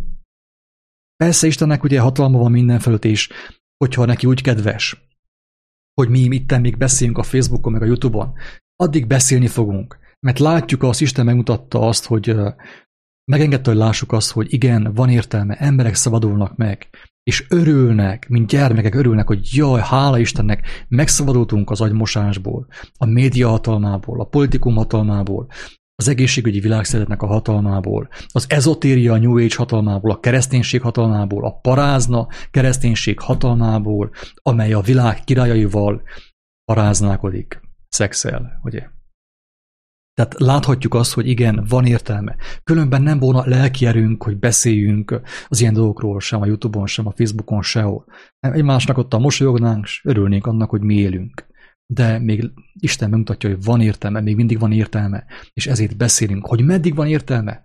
Persze Istennek ugye hatalma van mindenfelett is, hogyha neki úgy kedves, hogy mi itten még beszéljünk a Facebookon, meg a YouTube-on, addig beszélni fogunk. Mert látjuk azt, Isten megmutatta azt, hogy megengedte, hogy lássuk azt, hogy igen, van értelme, emberek szabadulnak meg, és örülnek, mint gyermekek örülnek, hogy jaj, hála Istennek, megszabadultunk az agymosásból, a média hatalmából, a politikum hatalmából, az egészségügyi világszervezetnek a hatalmából, az ezotéria, a New Age hatalmából, a kereszténység hatalmából, a parázna kereszténység hatalmából, amely a világ királyaival paráználkodik, szexel, ugye? Tehát láthatjuk azt, hogy igen, van értelme. Különben nem volna lelki erőnk, hogy beszéljünk az ilyen dolgokról, sem a YouTube-on, sem a Facebookon, sehol. Egymásnak ott a mosolyognánk, és örülnénk annak, hogy mi élünk. De még Isten megmutatja, hogy van értelme, még mindig van értelme, és ezért beszélünk. Hogy meddig van értelme?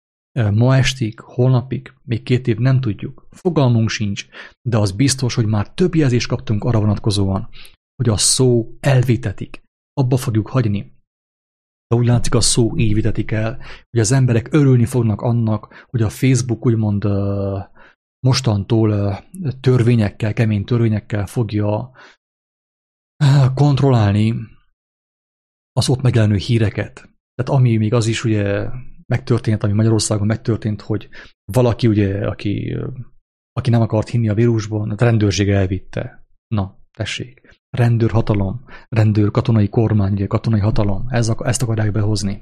Ma estig, holnapig, még két év nem tudjuk. Fogalmunk sincs, de az biztos, hogy már több jelzést kaptunk arra vonatkozóan, hogy a szó elvétetik. Abba fogjuk hagyni. De úgy látszik, a szó így vitetik el, hogy az emberek örülni fognak annak, hogy a Facebook úgymond mostantól törvényekkel, kemény törvényekkel fogja kontrollálni az ott megjelenő híreket. Tehát ami még az is ugye megtörtént, ami Magyarországon megtörtént, hogy valaki ugye, aki, aki nem akart hinni a vírusban, a rendőrség elvitte. Na, tessék. Rendőrhatalom, rendőr katonai kormány, ugye katonai hatalom, ez, ezt akarják behozni.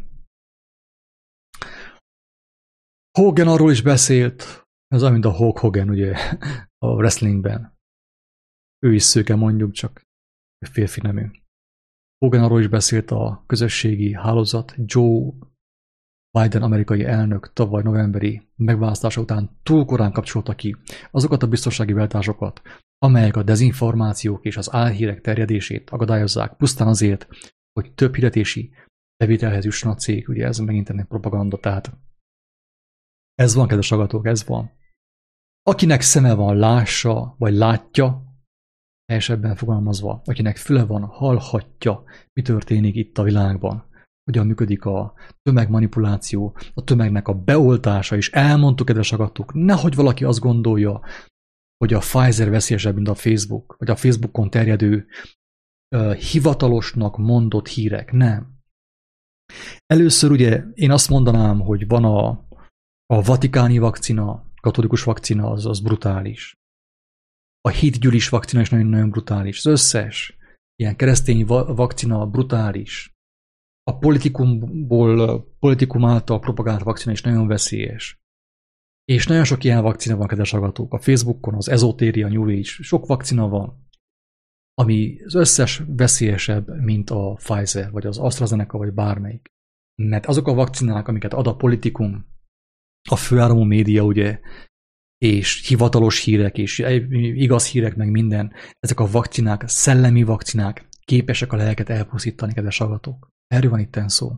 Hogan arról is beszélt, ez olyan, mint a Hulk Hogan, ugye, a wrestlingben. Ő is szőke, mondjuk, csak férfi nemű. Hogan arról is beszélt, a közösségi hálózat Joe Biden amerikai elnök tavaly novemberi megválasztása után túl korán kapcsolta ki azokat a biztonsági váltásokat, amelyek a dezinformációk és az álhírek terjedését akadályozzák, pusztán azért, hogy több hirdetési bevételhez jusson a cég. Ugye ez megint ennek propaganda, tehát ez van, kedves hallgatók, ez van. Akinek szeme van, lássa, vagy látja, helyesebben fogalmazva, akinek füle van, hallhatja, mi történik itt a világban. Hogyan működik a tömegmanipuláció, a tömegnek a beoltása, és elmondtuk, kedves hallgatók, nehogy valaki azt gondolja, hogy a Pfizer veszélyesebb, mint a Facebook, vagy a Facebookon terjedő uh, hivatalosnak mondott hírek. Nem. Először ugye én azt mondanám, hogy van a, a vatikáni vakcina, katolikus vakcina, az, az brutális. A hitgyűlis vakcina is nagyon-nagyon brutális. Az összes ilyen keresztény va- vakcina brutális. A politikumból, politikum által propagált vakcina is nagyon veszélyes. És nagyon sok ilyen vakcina van, kedves hallgatók. A Facebookon, az ezotéria, New Age, sok vakcina van, ami az összes veszélyesebb, mint a Pfizer, vagy az AstraZeneca, vagy bármelyik. Mert azok a vakcinák, amiket ad a politikum, a főáramú média, ugye, és hivatalos hírek, és igaz hírek, meg minden, ezek a vakcinák, szellemi vakcinák, képesek a lelket elpusztítani, kedves hallgatók. Erről van itten szó.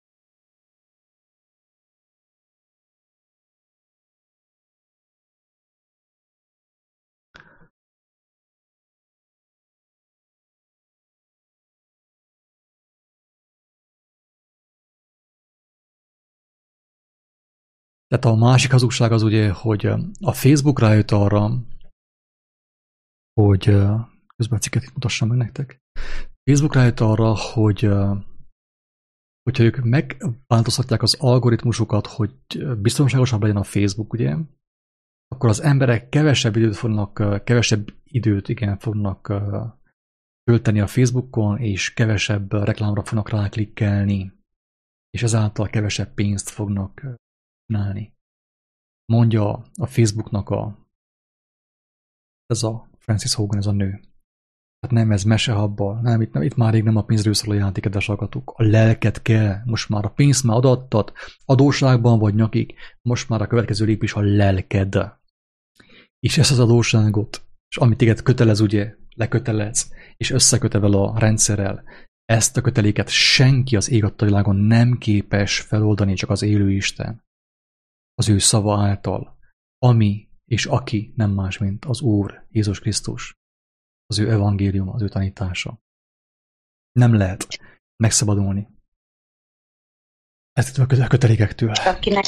Tehát a másik hazugság az ugye, hogy a Facebook rájött arra, hogy közben a cikket itt mutassam meg nektek. Facebook rájött arra, hogy hogyha ők megváltoztatják az algoritmusokat, hogy biztonságosabb legyen a Facebook, ugye, akkor az emberek kevesebb időt fognak, kevesebb időt igen, fognak tölteni a Facebookon, és kevesebb reklámra fognak ráklikkelni, és ezáltal kevesebb pénzt fognak csinálni. Mondja a Facebooknak a ez a Frances Hogan, ez a nő. Hát nem, ez mesehabbal. Nem, itt, nem, itt már rég nem a pénzről szól a játék, kedves hallgatók. A lelket kell. Most már a pénzt már adattat, adósságban vagy nyakig. Most már a következő lépés a lelked. És ezt az adósságot, és amit téged kötelez, ugye, lekötelez, és összekötevel a rendszerrel, ezt a köteléket senki az ég adta világon nem képes feloldani, csak az élő Isten. Az ő szava által, ami és aki nem más, mint az Úr Jézus Krisztus, az ő evangélium, az ő tanítása. Nem lehet megszabadulni ezt a kötelékektől. Akinek,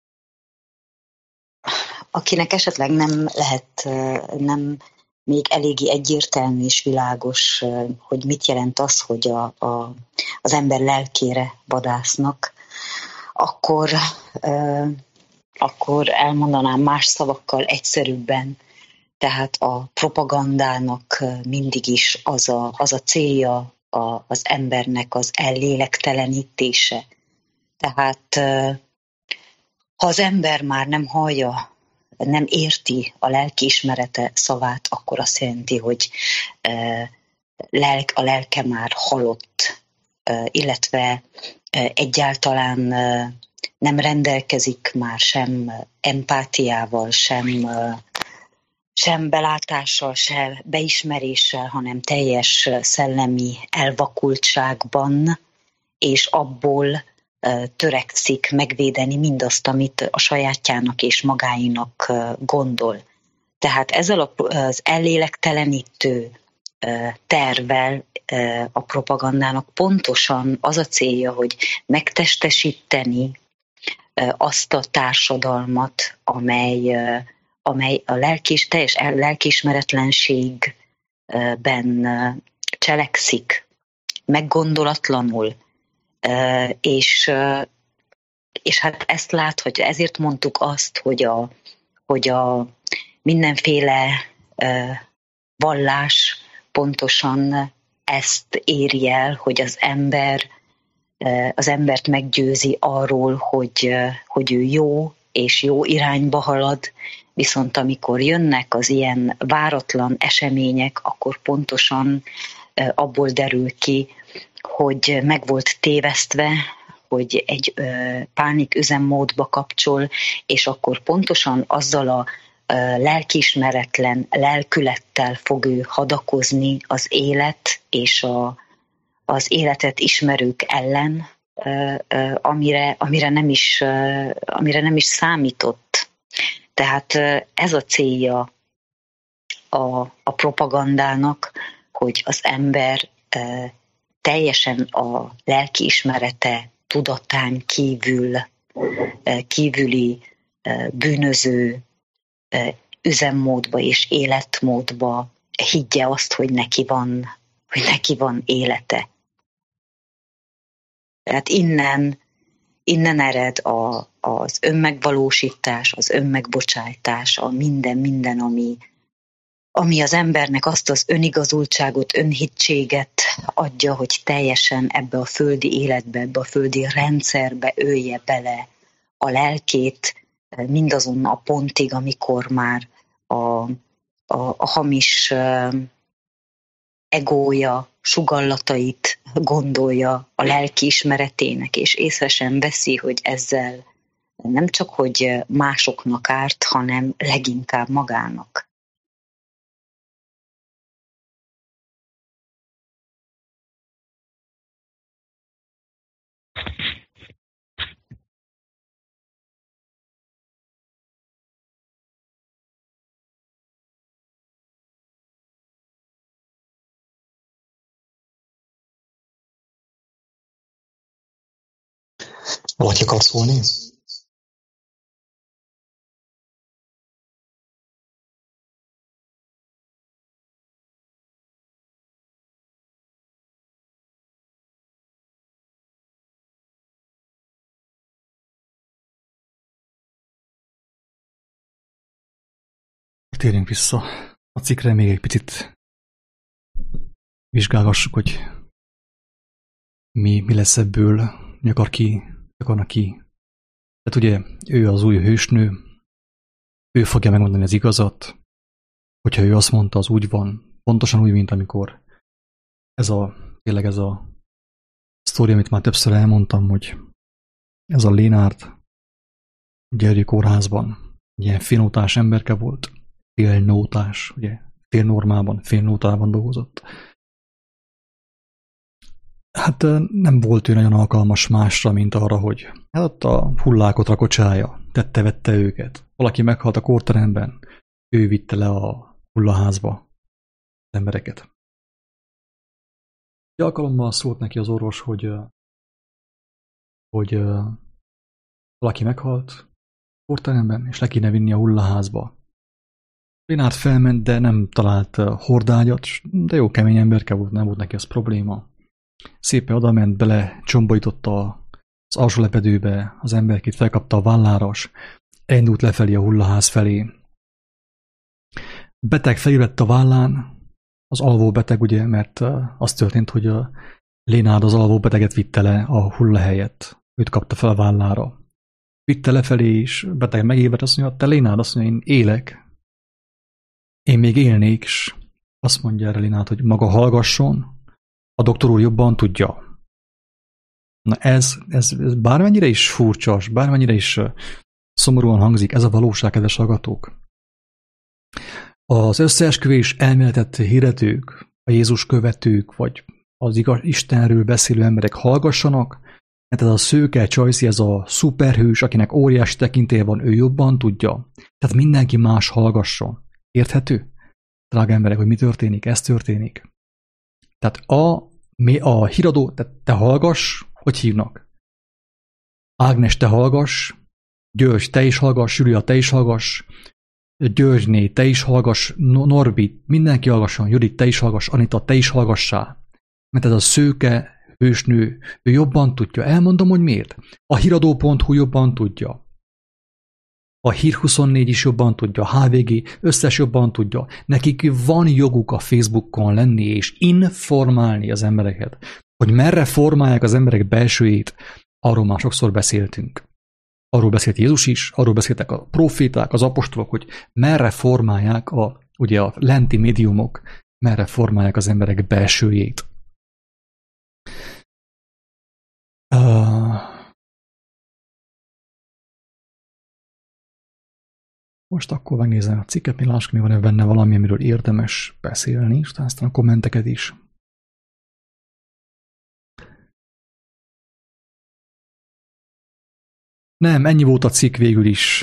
akinek esetleg nem lehet, nem még eléggé egyértelmű és világos, hogy mit jelent az, hogy a, a, az ember lelkére vadásznak, akkor, akkor elmondanám más szavakkal egyszerűbben. Tehát a propagandának mindig is az a, az a célja a, az embernek az ellélektelenítése. Tehát ha az ember már nem hallja, nem érti a lelkiismerete szavát, akkor azt jelenti, hogy a lelke már halott, illetve egyáltalán nem rendelkezik már sem empátiával, sem, sem belátással, sem beismeréssel, hanem teljes szellemi elvakultságban, és abból törekszik megvédeni mindazt, amit a sajátjának és magáinak gondol. Tehát ezzel az ellélegtelenítő tervvel a propagandának pontosan az a célja, hogy megtestesíteni azt a társadalmat, amely, amely a lelkis, teljes lelkiismeretlenségben cselekszik, meggondolatlanul, és, és hát ezt láthatja, ezért mondtuk azt, hogy a, hogy a mindenféle vallás pontosan ezt éri el, hogy az ember az embert meggyőzi arról, hogy, hogy ő jó és jó irányba halad, viszont amikor jönnek az ilyen váratlan események, akkor pontosan abból derül ki, hogy meg volt tévesztve, hogy egy pánik üzemmódba kapcsol, és akkor pontosan azzal a lelkiismeretlen lelkülettel fog ő hadakozni az élet és a, az életet ismerők ellen, amire, amire, nem is, amire nem is számított. Tehát ez a célja a, a propagandának, hogy az ember teljesen a lelkiismerete tudatán kívül, kívüli bűnöző üzemmódba és életmódba higgye azt, hogy neki van, hogy neki van élete. Tehát innen, innen ered a, az önmegvalósítás, az önmegbocsájtás, a minden, minden, ami, ami az embernek azt az önigazultságot, önhittséget adja, hogy teljesen ebbe a földi életbe, ebbe a földi rendszerbe ölje bele a lelkét, mindazon a pontig, amikor már a, a, a hamis egója, sugallatait gondolja a lelki ismeretének, és észre sem veszi, hogy ezzel nem csak hogy másoknak árt, hanem leginkább magának. Valaki akar szólni? Térjünk vissza a cikkre, még egy picit vizsgálgassuk, hogy mi, mi lesz ebből, mi akar ki, akarnak ki. Tehát ugye ő az új hősnő, ő fogja megmondani az igazat, hogyha ő azt mondta, az úgy van, pontosan úgy, mint amikor ez a, tényleg ez a sztori, amit már többször elmondtam, hogy ez a Lénárd Gyergy kórházban ilyen félnótás emberke volt, félnótás, ugye félnormában, félnótában dolgozott. Hát nem volt ő nagyon alkalmas másra, mint arra, hogy hát ott a hullákot rakocsálja, tette-vette őket. Valaki meghalt a kórteremben, ő vitte le a hullaházba az embereket. Egy alkalommal szólt neki az orvos, hogy, hogy valaki meghalt a kórteremben, és le kéne vinni a hullaházba. Lénárd felment, de nem talált hordágyat, de jó kemény emberke volt, nem volt neki az probléma. Szépen odament, bele csombította az alsó lepedőbe az emberkét, felkapta a vállára, és elindult lefelé a hullaház felé. Beteg felülett a vállán, az alvó beteg, ugye, mert az történt, hogy a Lénárd az alvó beteget vitte le a hulla helyett. Őt kapta fel a vállára. Vitte lefelé is, beteg megébredt, azt mondja, te Lénárd, azt mondja, én élek. Én még élnék, és azt mondja erre Lénárd, hogy maga hallgasson, a doktor úr jobban tudja. Na ez, ez, ez bármennyire is furcsa, bármennyire is szomorúan hangzik, ez a valóság, kedves hallgatók. Az összeesküvés elméletet hirdetők, a Jézus követők, vagy az igaz Istenről beszélő emberek hallgassanak, mert ez a szőke csajszi, ez a szuperhős, akinek óriási tekintélye van, ő jobban tudja. Tehát mindenki más hallgasson. Érthető? drága emberek, hogy mi történik, ez történik. Tehát a, a híradó, tehát te hallgass, hogy hívnak? Ágnes, te hallgass, György, te is hallgass, Júlia, te is hallgass, Györgyné, te is hallgass, Norbi, mindenki hallgasson, Judit, te is hallgass, Anita, te is hallgassál. Mert ez a szőke hősnő, ő jobban tudja. Elmondom, hogy miért. A híradó pont hu jobban tudja. A Hír huszonnégy is jobban tudja, a há vé gé összes jobban tudja. Nekik van joguk a Facebookon lenni és informálni az embereket. Hogy merre formálják az emberek belsőjét, arról már sokszor beszéltünk. Arról beszélt Jézus is, arról beszéltek a proféták, az apostolok, hogy merre formálják a, ugye a lenti médiumok, merre formálják az emberek belsőjét. Uh, most akkor megnézem a cikket, mi lássuk, mi van benne valami, amiről érdemes beszélni, és aztán a kommenteket is. Nem, ennyi volt a cikk végül is.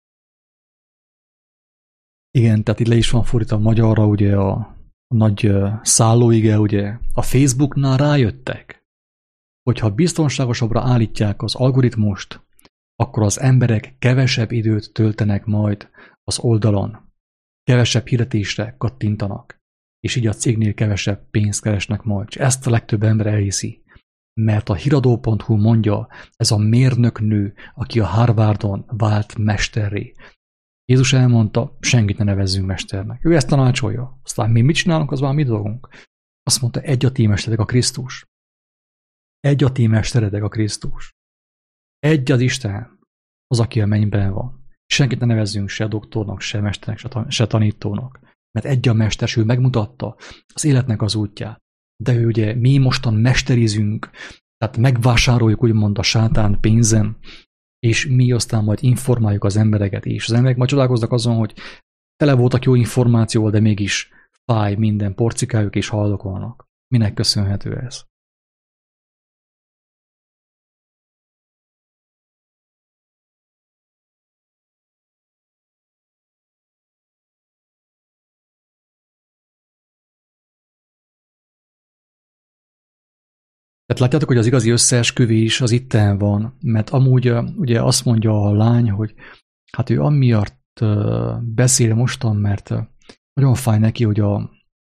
Igen, tehát itt le is van fordítva magyarra, ugye a, a nagy szállóige, ugye a Facebooknál rájöttek, hogyha biztonságosabbra állítják az algoritmust, akkor az emberek kevesebb időt töltenek majd az oldalon, kevesebb hirdetésre kattintanak, és így a cégnél kevesebb pénzt keresnek majd. És ezt a legtöbb ember elhiszi. Mert a híradó pont hu mondja, ez a mérnöknő, aki a Harvardon vált mesterré. Jézus elmondta, senkit ne nevezzünk mesternek. Ő ezt tanácsolja. Aztán mi mit csinálunk, az már mi dolgunk? Azt mondta, egy a ti mesteredek a Krisztus. Egy a ti mesteredek a Krisztus. Egy az Isten, az, aki a mennyben van. Senkit ne nevezzünk se doktornak, se mesternek, se tanítónak. Mert egy a mester, ő megmutatta az életnek az útját. De ő ugye mi mostan mesterizünk, tehát megvásároljuk úgymond a sátán pénzen, és mi aztán majd informáljuk az embereket is. Az emberek majd csodálkoznak azon, hogy tele voltak jó információval, de mégis fáj minden, porcikájuk és haldokolnak. Minek köszönhető ez? Tehát látjátok, hogy az igazi összeesküvés az itten van, mert amúgy ugye azt mondja a lány, hogy hát ő amiatt beszél mostan, mert nagyon fáj neki, hogy, a,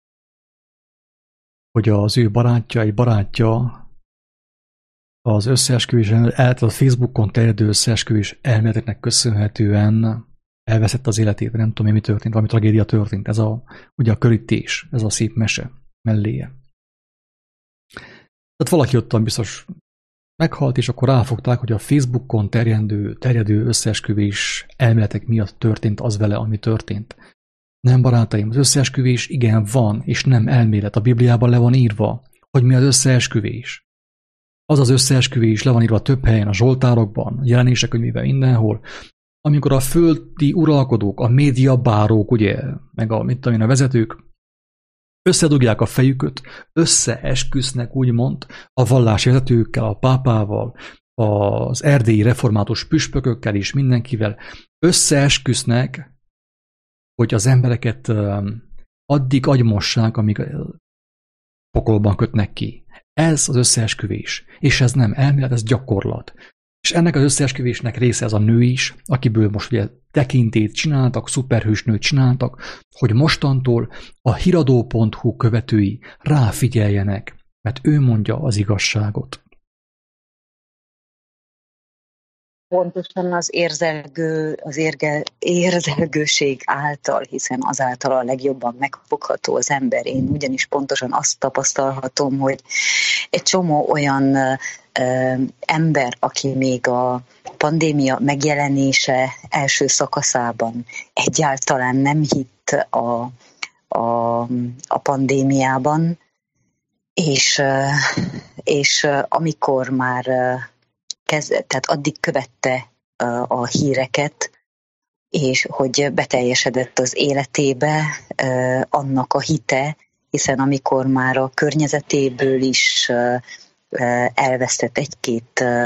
hogy az ő barátja, egy barátja az összeesküvés, a Facebookon terjedő összeesküvés elméleteknek köszönhetően elveszett az életét, nem tudom én, mi történt, valami tragédia történt. Ez a, ugye a körítés, ez a szép mese melléje. Tehát valaki ottan biztos meghalt, és akkor ráfogták, hogy a Facebookon terjedő, terjedő összeesküvés elméletek miatt történt az vele, ami történt. Nem, barátaim, az összeesküvés igen van, és nem elmélet. A Bibliában le van írva, hogy mi az összeesküvés. Az az összeesküvés le van írva több helyen, a Zsoltárokban, a Jelenések könyvében, mindenhol, amikor a földi uralkodók, a médiabárók, ugye, meg a, mit tudom én, a vezetők, összedugják a fejüket, összeesküsznek úgymond a vallási vezetőkkel, a pápával, az erdélyi református püspökökkel és mindenkivel. Összeesküsznek, hogy az embereket addig agymossák, amíg pokolban kötnek ki. Ez az összeesküvés. És ez nem elmélet, ez gyakorlat. És ennek az összeesküvésnek része ez a nő is, akiből most ugye tekintét csináltak, szuperhősnőt csináltak, hogy mostantól a híradó pont hu követői ráfigyeljenek, mert ő mondja az igazságot. Pontosan az érzelgő, az érge, érzelgőség által, hiszen azáltal a legjobban megfogható az ember. Én ugyanis pontosan azt tapasztalhatom, hogy egy csomó olyan ö, ember, aki még a pandémia megjelenése első szakaszában egyáltalán nem hitt a, a, a pandémiában, és, és amikor már kezd, tehát addig követte a híreket, és hogy beteljesedett az életébe annak a hite, hiszen amikor már a környezetéből is elvesztett egy-két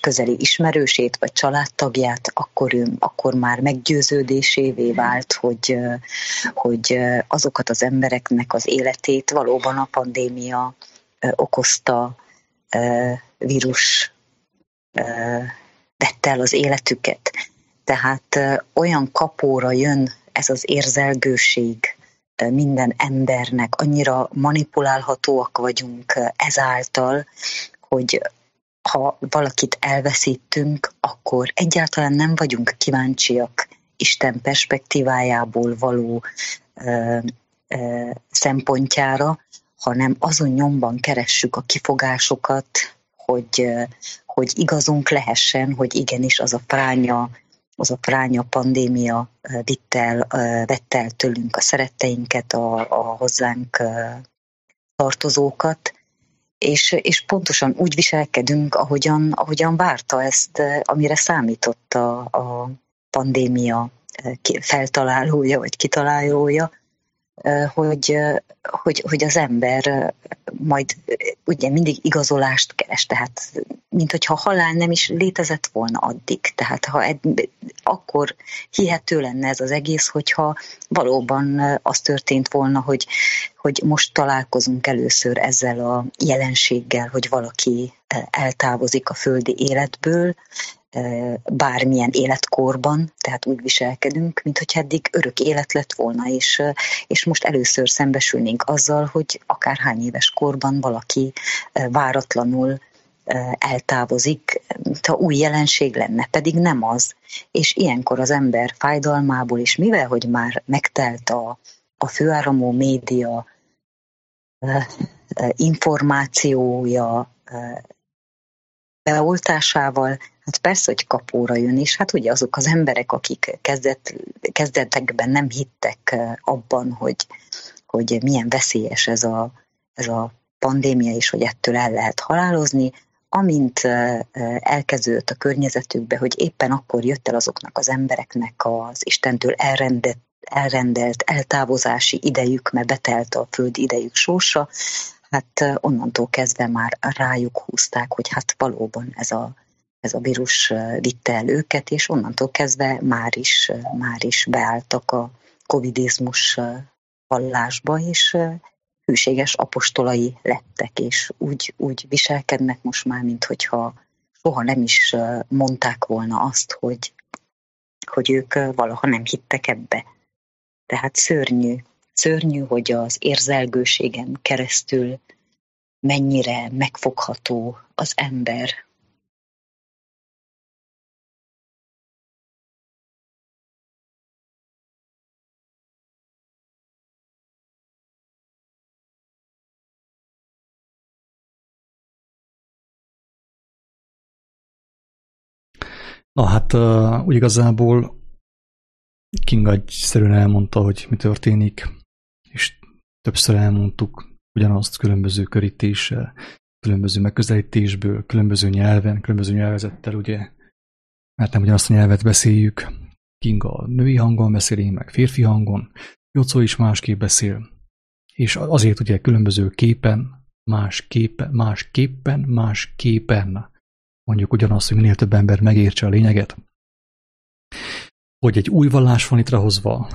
közeli ismerősét vagy családtagját, akkor, ő, akkor már meggyőződésévé vált, hogy, hogy azokat az embereknek az életét valóban a pandémia okozta vírus vette el az életüket. Tehát olyan kapóra jön ez az érzelgőség minden embernek, annyira manipulálhatóak vagyunk ezáltal, hogy ha valakit elveszítünk, akkor egyáltalán nem vagyunk kíváncsiak Isten perspektívájából való ö, ö, szempontjára, hanem azon nyomban keressük a kifogásokat, hogy, hogy igazunk lehessen, hogy igenis az a fránya, az a fránya pandémia vitt el, vette el tőlünk a szeretteinket, a, a hozzánk tartozókat, és, és pontosan úgy viselkedünk, ahogyan, ahogyan várta ezt, amire számított a, a pandémia feltalálója vagy kitalálója, hogy, hogy, hogy az ember majd ugye mindig igazolást keres, tehát mint hogyha a halál nem is létezett volna addig. Tehát ha ed, akkor hihető lenne ez az egész, hogyha valóban az történt volna, hogy, hogy most találkozunk először ezzel a jelenséggel, hogy valaki eltávozik a földi életből, bármilyen életkorban, tehát úgy viselkedünk, mint hogy eddig örök élet lett volna, és, és most először szembesülnénk azzal, hogy akárhány éves korban valaki váratlanul eltávozik, mintha új jelenség lenne, pedig nem az. És ilyenkor az ember fájdalmából, és mivel, hogy már megtelt a, a főáramú média információja beoltásával, hát persze, hogy kapóra jön, és hát ugye azok az emberek, akik kezdet, kezdetekben nem hittek abban, hogy, hogy milyen veszélyes ez a, ez a pandémia, és hogy ettől el lehet halálozni, amint elkezdődött a környezetükbe, hogy éppen akkor jött el azoknak az embereknek az Istentől elrendelt, elrendelt eltávozási idejük, mert betelt a földi idejük sorsa, hát onnantól kezdve már rájuk húzták, hogy hát valóban ez a, ez a vírus vitte el őket, és onnantól kezdve már is, már is beálltak a covidizmus vallásba, és hűséges apostolai lettek, és úgy, úgy viselkednek most már, minthogyha soha nem is mondták volna azt, hogy, hogy ők valaha nem hittek ebbe. Tehát szörnyű. Szörnyű, hogy az érzelgőségen keresztül mennyire megfogható az ember. Na hát uh, úgy igazából Kinga egyszerűen elmondta, hogy mi történik, és többször elmondtuk ugyanazt különböző körítéssel, különböző megközelítésből, különböző nyelven, különböző nyelvezettel, ugye, mert nem ugyanazt a nyelvet beszéljük. Kinga női hangon beszél, én meg férfi hangon, Jocó is másképp beszél, és azért ugye különböző képen, más képen, más képen, más képen mondjuk ugyanazt, hogy minél több ember megértse a lényeget, hogy egy új vallás van létrehozva.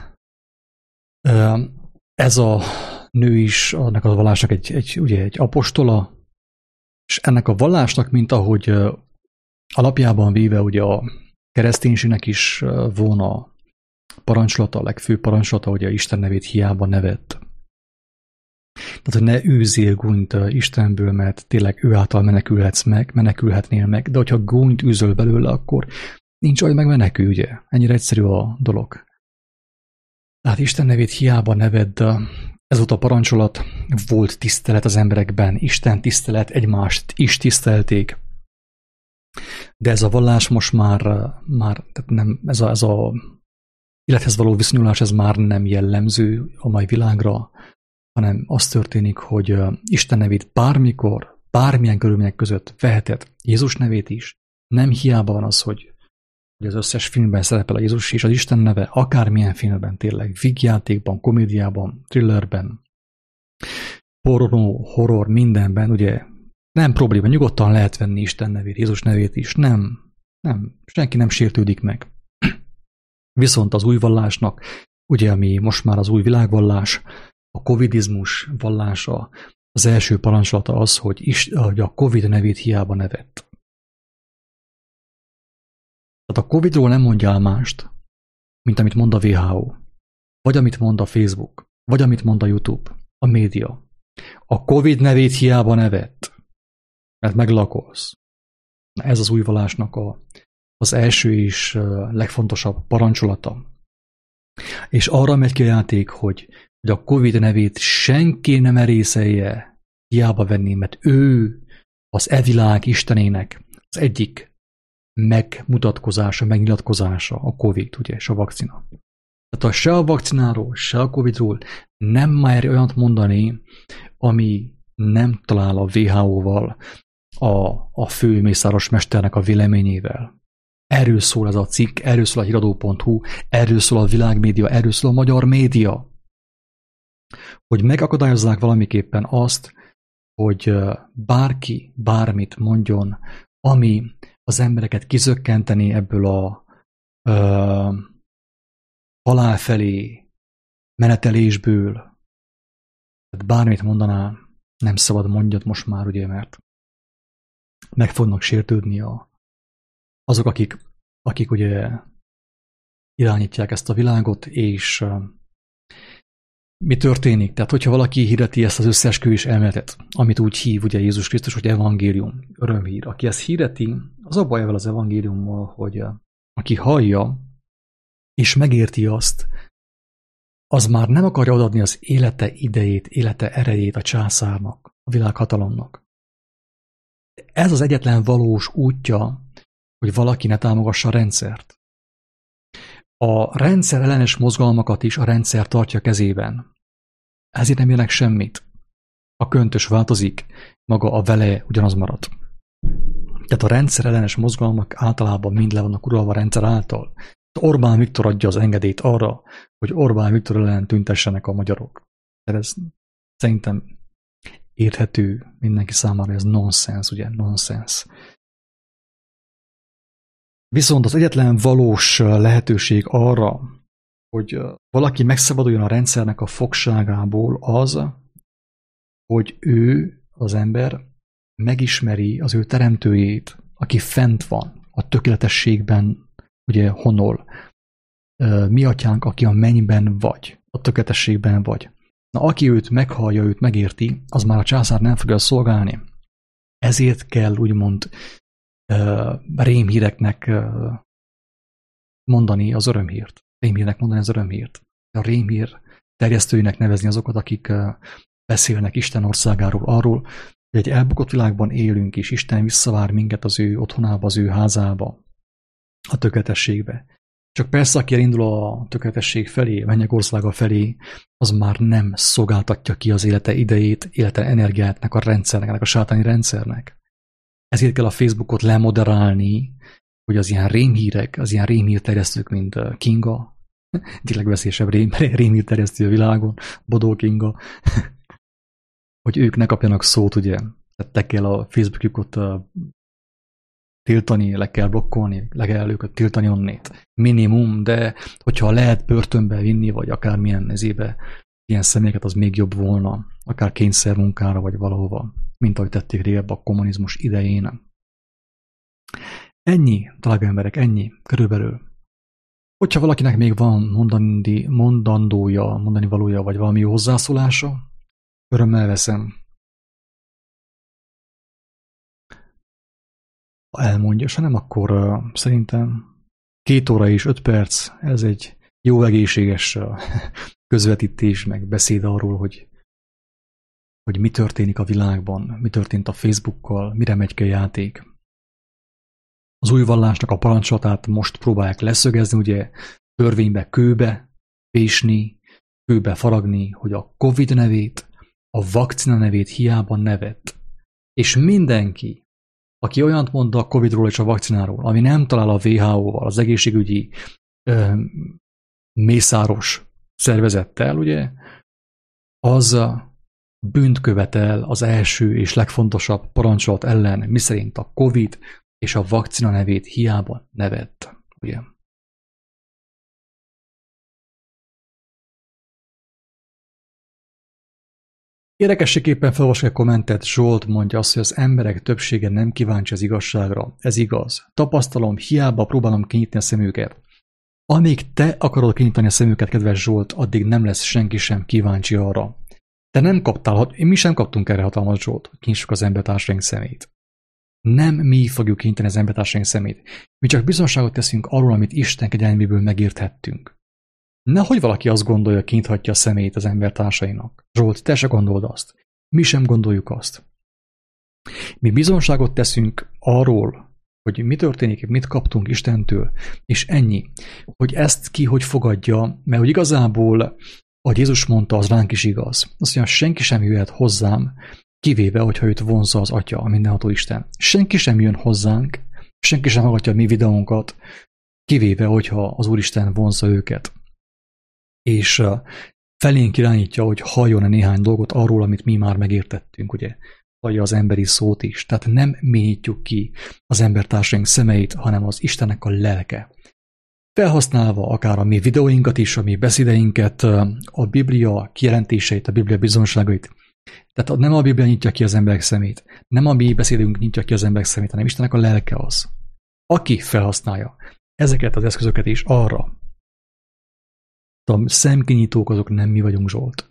Ez a nő is, annak a vallásnak egy, egy, ugye egy apostola, és ennek a vallásnak, mint ahogy alapjában véve ugye a kereszténységnek is volna parancsolata, a legfőbb parancsolata, hogy a Isten nevét hiába nevett. Tehát, hogy ne űzzél gúnyt Istenből, mert tényleg ő által menekülhetsz meg, menekülhetnél meg, de hogyha gúnyt űzöl belőle, akkor nincs olyan meg menekül, ugye? Ennyire egyszerű a dolog. Tehát Isten nevét hiába nevedd, ez volt a parancsolat, volt tisztelet az emberekben, Isten tisztelet, egymást is tisztelték. De ez a vallás most már, már tehát nem, ez a, ez a élethez való viszonyulás, ez már nem jellemző a mai világra, hanem az történik, hogy Isten nevét bármikor, bármilyen körülmények között veheted, Jézus nevét is. Nem hiába van az, hogy hogy az összes filmben szerepel a Jézus és az Isten neve, akármilyen filmben tényleg, vígjátékban, komédiában, thrillerben, pornó, horror, mindenben, ugye Nem probléma, nyugodtan lehet venni Isten nevét, Jézus nevét is. Nem, nem, senki nem sértődik meg. Viszont az új vallásnak, ugye, ami most már az új világvallás, a covidizmus vallása, az első parancsolata az, hogy, is, hogy a Covid nevét hiába ne vett. Tehát a Covidról nem mondjál mást, mint amit mond a vé há ó, vagy amit mond a Facebook, vagy amit mond a YouTube, a média. A Covid nevét hiába ne vett, mert meglakolsz. Ez az új vallásnak a, az első és legfontosabb parancsolata. És arra megy ki a játék, hogy, hogy a Covid nevét senki nem merészelje hiába venni, mert ő az e világ istenének az egyik megmutatkozása, megnyilatkozása a Covid, ugye, és a vakcina. Tehát se a vakcináról, se a Covidról nem mer olyat mondani, ami nem talál a vé há ó-val, a, a fő mészáros mesternek a véleményével. Erről szól ez a cikk, erről szól a híradó pont hú, erről szól a világmédia, erről szól a magyar média. Hogy megakadályozzák valamiképpen azt, hogy bárki bármit mondjon, ami az embereket kizökkenteni ebből a ö, halál felé menetelésből. Tehát bármit mondaná, nem szabad mondjad most már, ugye, mert meg fognak sértődni a, azok, akik, akik ugye irányítják ezt a világot, és uh, mi történik? Tehát, hogyha valaki hirdeti ezt az összeesküvés elméletet, amit úgy hív ugye Jézus Krisztus, hogy evangélium, örömhír. Aki ezt hirdeti, az a baj ezzel az evangéliummal, hogy uh, aki hallja, és megérti azt, az már nem akarja odaadni az élete idejét, élete erejét a császárnak, a világhatalomnak. Ez az egyetlen valós útja, hogy valaki ne támogassa a rendszert. A rendszer ellenes mozgalmakat is a rendszer tartja kezében. Ezért nem érnek semmit. A köntös változik, maga a vele ugyanaz marad. Tehát a rendszer ellenes mozgalmak általában mind le vannak uralva a rendszer által. Orbán Viktor adja az engedélyt arra, hogy Orbán Viktor ellen tüntessenek a magyarok. Tehát ez szerintem érthető mindenki számára, ez nonsens, ugye, nonsens. Viszont az egyetlen valós lehetőség arra, hogy valaki megszabaduljon a rendszernek a fogságából az, hogy ő, az ember megismeri az ő teremtőjét, aki fent van, a tökéletességben, ugye honol. Mi atyánk, aki a mennyben vagy, a tökéletességben vagy. Na, aki őt meghallja, őt megérti, az már a császár nem fogja szolgálni. Ezért kell úgymond uh, rémhíreknek uh, mondani az örömhírt. Rémhírnek mondani az örömhírt. A rémhír terjesztőinek nevezni azokat, akik uh, beszélnek Isten országáról, arról, hogy egy elbukott világban élünk, és Isten visszavár minket az ő otthonába, az ő házába, a tökéletességbe. Csak persze, aki elindul a tökéletesség felé, mennyek országa felé, az már nem szolgáltatja ki az élete idejét, élete energiájának a rendszernek, a sátáni rendszernek. Ezért kell a Facebookot lemoderálni, hogy az ilyen rémhírek, az ilyen rémhírterjesztők, mint Kinga, egyik legveszélyesebb rém, rémhírterjesztő a világon, Bodó Kinga, hogy ők ne kapjanak szót, ugye. Tehát te kell a Facebookjukat tiltani, le kell blokkolni, le kell őket tiltani onnét. Minimum, de hogyha lehet börtönbe vinni, vagy akármilyen ezébe ilyen személyeket, az még jobb volna, akár kényszermunkára, vagy valahova, mint ahogy tették régebb a kommunizmus idején. Ennyi, drága emberek, ennyi, körülbelül. Hogyha valakinek még van mondani, mondandója, mondani valója, vagy valami hozzászólása, örömmel veszem. Ha elmondja, és ha nem, akkor uh, szerintem két óra és öt perc, ez egy jó egészséges uh, közvetítés, meg beszéd arról, hogy, hogy mi történik a világban, mi történt a Facebookkal, mire megy ki a játék. Az új vallásnak a parancsolatát most próbálják leszögezni, ugye törvénybe kőbe vésni, kőbe faragni, hogy a Covid nevét, a vakcina nevét hiába nevet. És mindenki, aki olyant mond a Covidról és a vakcináról, ami nem talál a vé há ó-val, az egészségügyi ö, mészáros szervezettel, ugye, az bűnt követel az első és legfontosabb parancsolat ellen, miszerint a Covid és a vakcina nevét hiába nevett. Ugye? Érdekességképpen felolvasok a kommentet, Zsolt mondja azt, hogy az emberek többsége nem kíváncsi az igazságra. Ez igaz. Tapasztalom, hiába próbálom kinyitni a szemüket. Amíg te akarod kinyitani a szemüket, kedves Zsolt, addig nem lesz senki sem kíváncsi arra. Te nem kaptál, mi sem kaptunk erre hatalmat, Zsolt, hogy kinyissuk az embertársaink szemét. Nem mi fogjuk kinyitani az embertársaink szemét. Mi csak bizonságot teszünk arról, amit Isten kegyelméből megérthettünk. Nehogy valaki azt gondolja, kinyithatja a szemét az embertársainak. Zsolt, te se gondold azt. Mi sem gondoljuk azt. Mi bizonságot teszünk arról, hogy mi történik, mit kaptunk Istentől, és ennyi. Hogy ezt ki hogy fogadja, mert hogy igazából, ahogy Jézus mondta, az ránk is igaz. Azt mondja, senki sem jöhet hozzám, kivéve, hogyha őt vonzza az Atya, a mindenható Isten. Senki sem jön hozzánk, senki sem hallgatja a mi videónkat, kivéve, hogyha az Úristen vonzza őket. És felénk irányítja, hogy halljon néhány dolgot arról, amit mi már megértettünk, ugye? Hallja az emberi szót is. Tehát nem mi nyitjuk ki az embertársaink szemeit, hanem az Istennek a lelke. Felhasználva akár a mi videóinkat is, a mi beszédeinket, a Biblia kijelentéseit, a Biblia bizonságait. Tehát nem a Biblia nyitja ki az emberek szemét, nem a mi beszédünk nyitja ki az emberek szemét, hanem Istennek a lelke az, aki felhasználja ezeket az eszközöket is arra. A szemkinyitók azok nem mi vagyunk, Zsolt.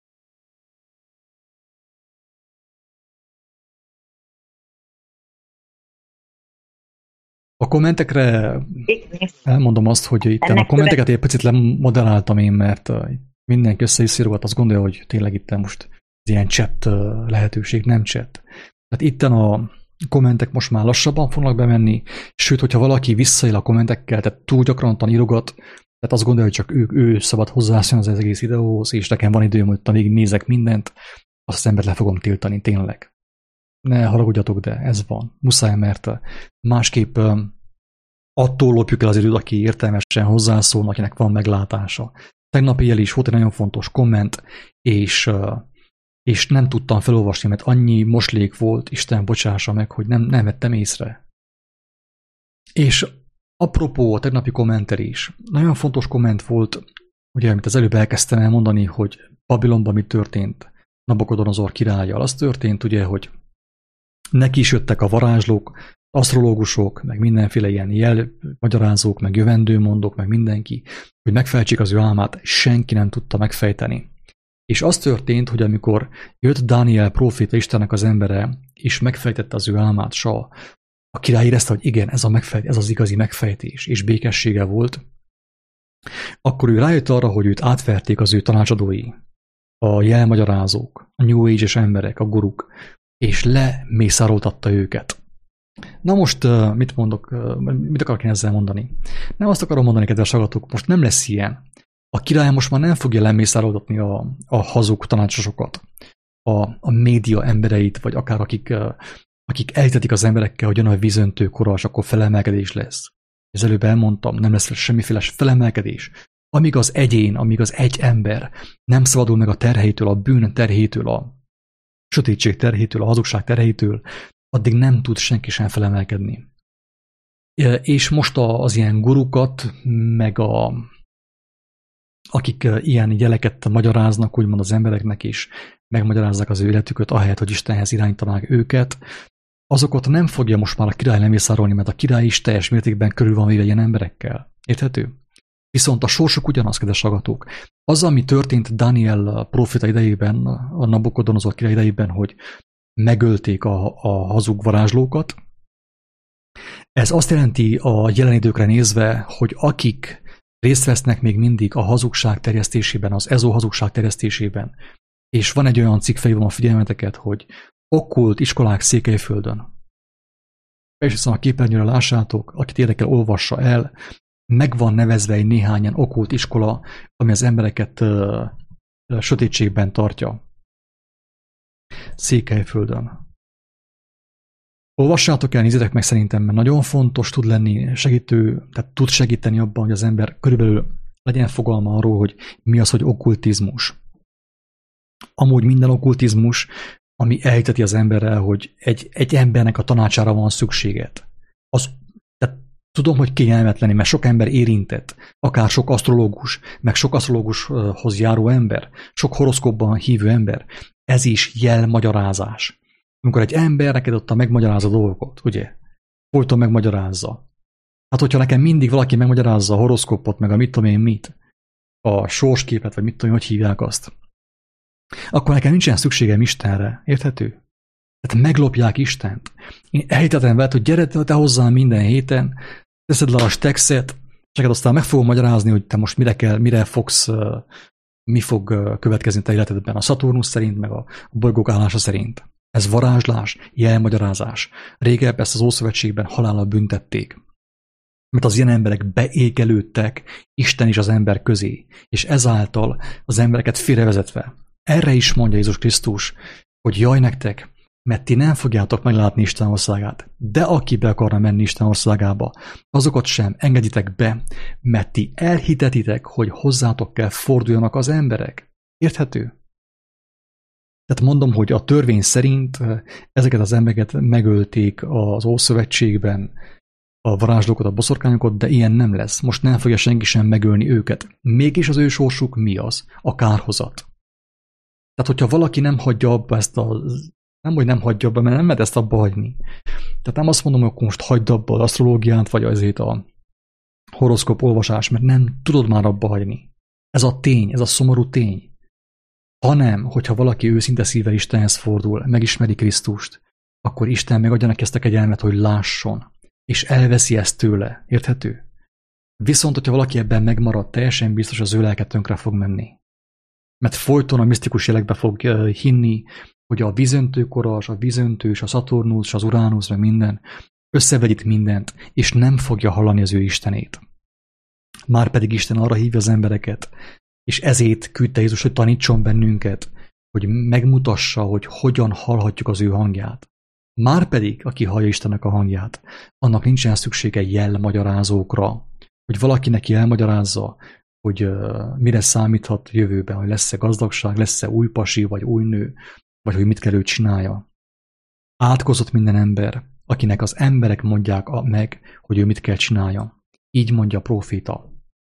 A kommentekre elmondom azt, hogy itt a kommenteket egy picit lemoderáltam én, mert mindenki össze-visszírogat, azt gondolja, hogy tényleg itt most ilyen chat lehetőség, nem chat. Tehát itten a kommentek most már lassabban fognak bemenni, sőt, hogyha valaki visszaél a kommentekkel, tehát túl gyakran írogat, tehát azt gondolja, hogy csak ő, ő szabad hozzászólni az egész videóhoz, és nekem van időm, hogy végig nézek mindent, azt az embert le fogom tiltani, tényleg. Ne haragudjatok, de ez van. Muszáj, mert másképp attól lopjuk el az időt, aki értelmesen hozzászól, akinek van meglátása. Tegnap éjjel is volt egy nagyon fontos komment, és, és nem tudtam felolvasni, mert annyi moslék volt, Isten bocsássa meg, hogy nem, nem vettem észre. És apropó a tegnapi kommenter is, nagyon fontos komment volt, ugye, amit az előbb elkezdtem elmondani, hogy Babilonban mi történt Nabukodonozor királlyal. Az történt, ugye, hogy neki is jöttek a varázslók, asztrológusok, meg mindenféle ilyen jelmagyarázók, meg jövendőmondók, meg mindenki, hogy megfejtsék az ő álmát, senki nem tudta megfejteni. És az történt, hogy amikor jött Dániel próféta, Istennek az embere, és megfejtette az ő álmát, s a, a király érezte, hogy igen, ez, a megfejt, ez az igazi megfejtés, és békessége volt, akkor ő rájött arra, hogy őt átverték az ő tanácsadói, a jelmagyarázók, a New Age-es emberek, a guruk, és lemészároltatta őket. Na most mit mondok, mit akarok én ezzel mondani? Nem azt akarom mondani, kedves hallgatók, most nem lesz ilyen. A király most már nem fogja lemészároltatni a, a hazug tanácsosokat, a, a média embereit, vagy akár akik, akik elhitetik az emberekkel, hogy jön a vízöntő kora, és akkor felemelkedés lesz. Ez előbb elmondtam, nem lesz semmiféle felemelkedés. Amíg az egyén, amíg az egy ember nem szabadul meg a terheitől, a bűn terhétől, a sötétség terhétől, a hazugság terhétől, addig nem tud senki sem felemelkedni. És most az ilyen gurukat, meg a, akik ilyen jeleket magyaráznak, úgymond az embereknek is, megmagyarázzák az ő életüket, ahelyett, hogy Istenhez irányítanák őket, azokat nem fogja most már a király lemészárolni, mert a király is teljes mértékben körül van véve ilyen emberekkel. Érthető? Viszont a sorsuk ugyanaz, kedves hallgatók. Az, ami történt Dániel próféta idejében, a Nabukodonozor király idejében, hogy megölték a, a hazug varázslókat, ez azt jelenti a jelen időkre nézve, hogy akik részt vesznek még mindig a hazugság terjesztésében, az ezó hazugság terjesztésében, és van egy olyan cikk, felhívom a figyelmeteket, hogy okkult iskolák Székelyföldön. És aztán a képernyőre lássátok, akit érdekel, olvassa el, meg van nevezve egy néhányan okkult iskola, ami az embereket uh, sötétségben tartja. Székelyföldön. Olvassátok el, nézzétek meg szerintem, mert nagyon fontos tud lenni segítő, tehát tud segíteni abban, hogy az ember körülbelül legyen fogalma arról, hogy mi az, hogy okkultizmus. Amúgy minden okkultizmus, ami elhiteti az emberrel, hogy egy, egy embernek a tanácsára van szükséget. Az, tehát tudom, hogy kényelmetlenül, mert sok ember érintett, akár sok asztrológus, meg sok asztrológushoz járó ember, sok horoszkópban hívő ember. Ez is jelmagyarázás. Amikor egy ember neked ott megmagyarázza a dolgot, ugye? Folyton megmagyarázza. Hát, hogyha nekem mindig valaki megmagyarázza a horoszkópot, meg a mit tudom én mit, a sorsképet, vagy mit tudom, hogy hívják azt, akkor nekem nincsen szükségem Istenre. Érthető? Tehát meglopják Istent. Én elhitetem veled, hogy gyere te hozzám minden héten, teszed le a stexet, és aztán meg fogom magyarázni, hogy te most mire kell, mire fogsz, mi fog következni te életedben a Szaturnusz szerint, meg a bolygók állása szerint. Ez varázslás, jelmagyarázás. Régebb ezt az Ószövetségben halállal büntették. Mert az ilyen emberek beékelődtek Isten és az ember közé, és ezáltal az embereket félrevezetve. Erre is mondja Jézus Krisztus, hogy jaj nektek, mert ti nem fogjátok meglátni Isten országát, de aki be akarna menni Isten országába, azokat sem engeditek be, mert ti elhitetitek, hogy hozzátok kell forduljanak az emberek. Érthető? Tehát mondom, hogy a törvény szerint ezeket az embereket megölték az Ószövetségben, a varázslókat, a boszorkányokat, de ilyen nem lesz. Most nem fogja senki sem megölni őket. Mégis az ő sorsuk mi az? A kárhozat. Tehát, hogyha valaki nem hagyja abba ezt a... Nem, hogy nem hagyja abba, mert nem lehet ezt abba hagyni. Tehát nem azt mondom, hogy akkor most hagyd abba az asztrológiát, vagy azért a horoszkóp olvasás, mert nem tudod már abba hagyni. Ez a tény, ez a szomorú tény. Hanem, hogyha valaki őszinte szívvel Istenhez fordul, megismeri Krisztust, akkor Isten megadja neki ezt a kegyelmet, hogy lásson, és elveszi ezt tőle. Érthető? Viszont, hogyha valaki ebben megmarad, teljesen biztos az ő lelke tönkre fog menni. Mert folyton a misztikus jelekbe fog hinni, hogy a vízöntőkoras, a vízöntős, a Szaturnusz, az Uránusz, meg minden összevegyít mindent, és nem fogja hallani az ő Istenét. Márpedig Isten arra hívja az embereket, és ezért küldte Jézus, hogy tanítson bennünket, hogy megmutassa, hogy hogyan hallhatjuk az ő hangját. Márpedig, aki hallja Istennek a hangját, annak nincsen szüksége jelmagyarázókra, hogy valaki neki elmagyarázza, hogy uh, mire számíthat jövőben, hogy lesz-e gazdagság, lesz-e új pasi, vagy új nő, vagy hogy mit kell ő csinálja. Átkozott minden ember, akinek az emberek mondják meg, hogy ő mit kell csinálja. Így mondja a próféta.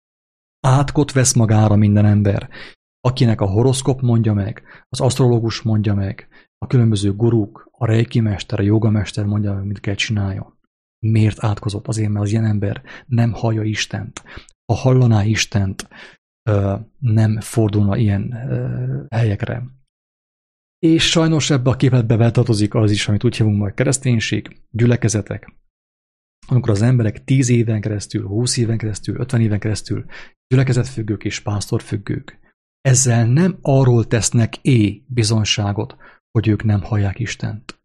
Átkot vesz magára minden ember, akinek a horoszkop mondja meg, az asztrológus mondja meg, a különböző guruk, a reiki mester, a jogamester mondja meg, mit kell csinálja. Miért átkozott? Azért, mert az ilyen ember nem hallja Istent. Ha hallaná Istent, nem fordulna ilyen helyekre. És sajnos ebbe a képletbe beltartozik az is, amit úgy hívunk majd kereszténység, gyülekezetek. Amikor az emberek tíz éven keresztül, húsz éven keresztül, ötven éven keresztül gyülekezetfüggők és pásztorfüggők, ezzel nem arról tesznek é bizonságot, hogy ők nem hallják Istent.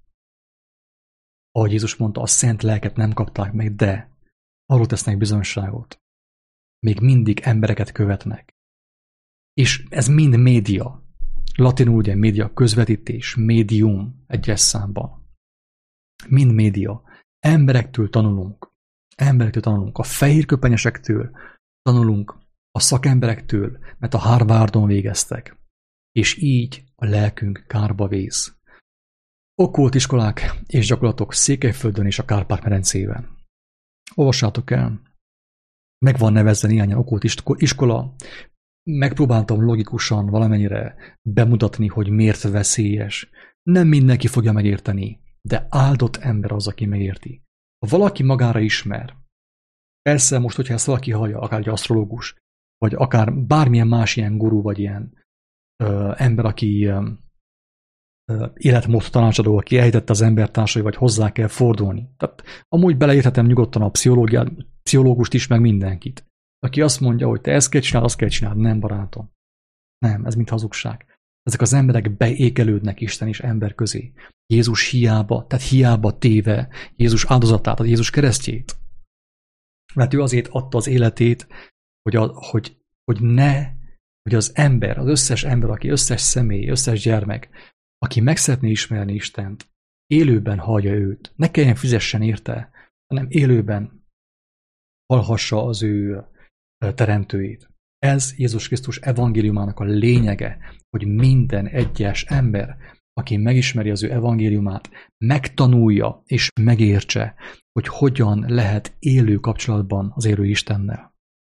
Ahogy Jézus mondta, a szent lelket nem kapták meg, de arról tesznek bizonságot. Még mindig embereket követnek. És ez mind média. Latinul ugye média, közvetítés, médium egyes számban. Mind média. Emberektől tanulunk. Emberektől tanulunk. A fehérköpenyesektől tanulunk. A szakemberektől, mert a Harvardon végeztek. És így a lelkünk kárba vész. Okkult iskolák és gyakorlatok Székelyföldön és a Kárpát-medencében. Olvassátok el. Meg van nevezve néhány okkult iskola. Megpróbáltam logikusan valamennyire bemutatni, hogy miért veszélyes. Nem mindenki fogja megérteni, de áldott ember az, aki megérti. Ha valaki magára ismer, persze most, hogyha ezt valaki hallja, akár egy asztrológus, vagy akár bármilyen más ilyen guru, vagy ilyen ö, ember, aki ö, életmód tanácsadó, aki elhitette az embertársai, vagy hozzá kell fordulni. Tehát amúgy beleérthetem nyugodtan a pszichológust is, meg mindenkit. Aki azt mondja, hogy te ezt kell csinálni, azt kell csinálni. Nem, barátom. Nem, ez mind hazugság. Ezek az emberek beékelődnek Isten és ember közé. Jézus hiába, tehát hiába téve Jézus áldozatát, a Jézus keresztjét. Mert ő azért adta az életét, hogy, a, hogy, hogy ne, hogy az ember, az összes ember, aki összes személy, összes gyermek, aki meg szeretné ismerni Istent, élőben hallja őt. Ne kelljen fizessen érte, hanem élőben hallhassa az ő teremtőjét. Ez Jézus Krisztus evangéliumának a lényege, hogy minden egyes ember, aki megismeri az ő evangéliumát, megtanulja és megértse, hogy hogyan lehet élő kapcsolatban az élő Istennel.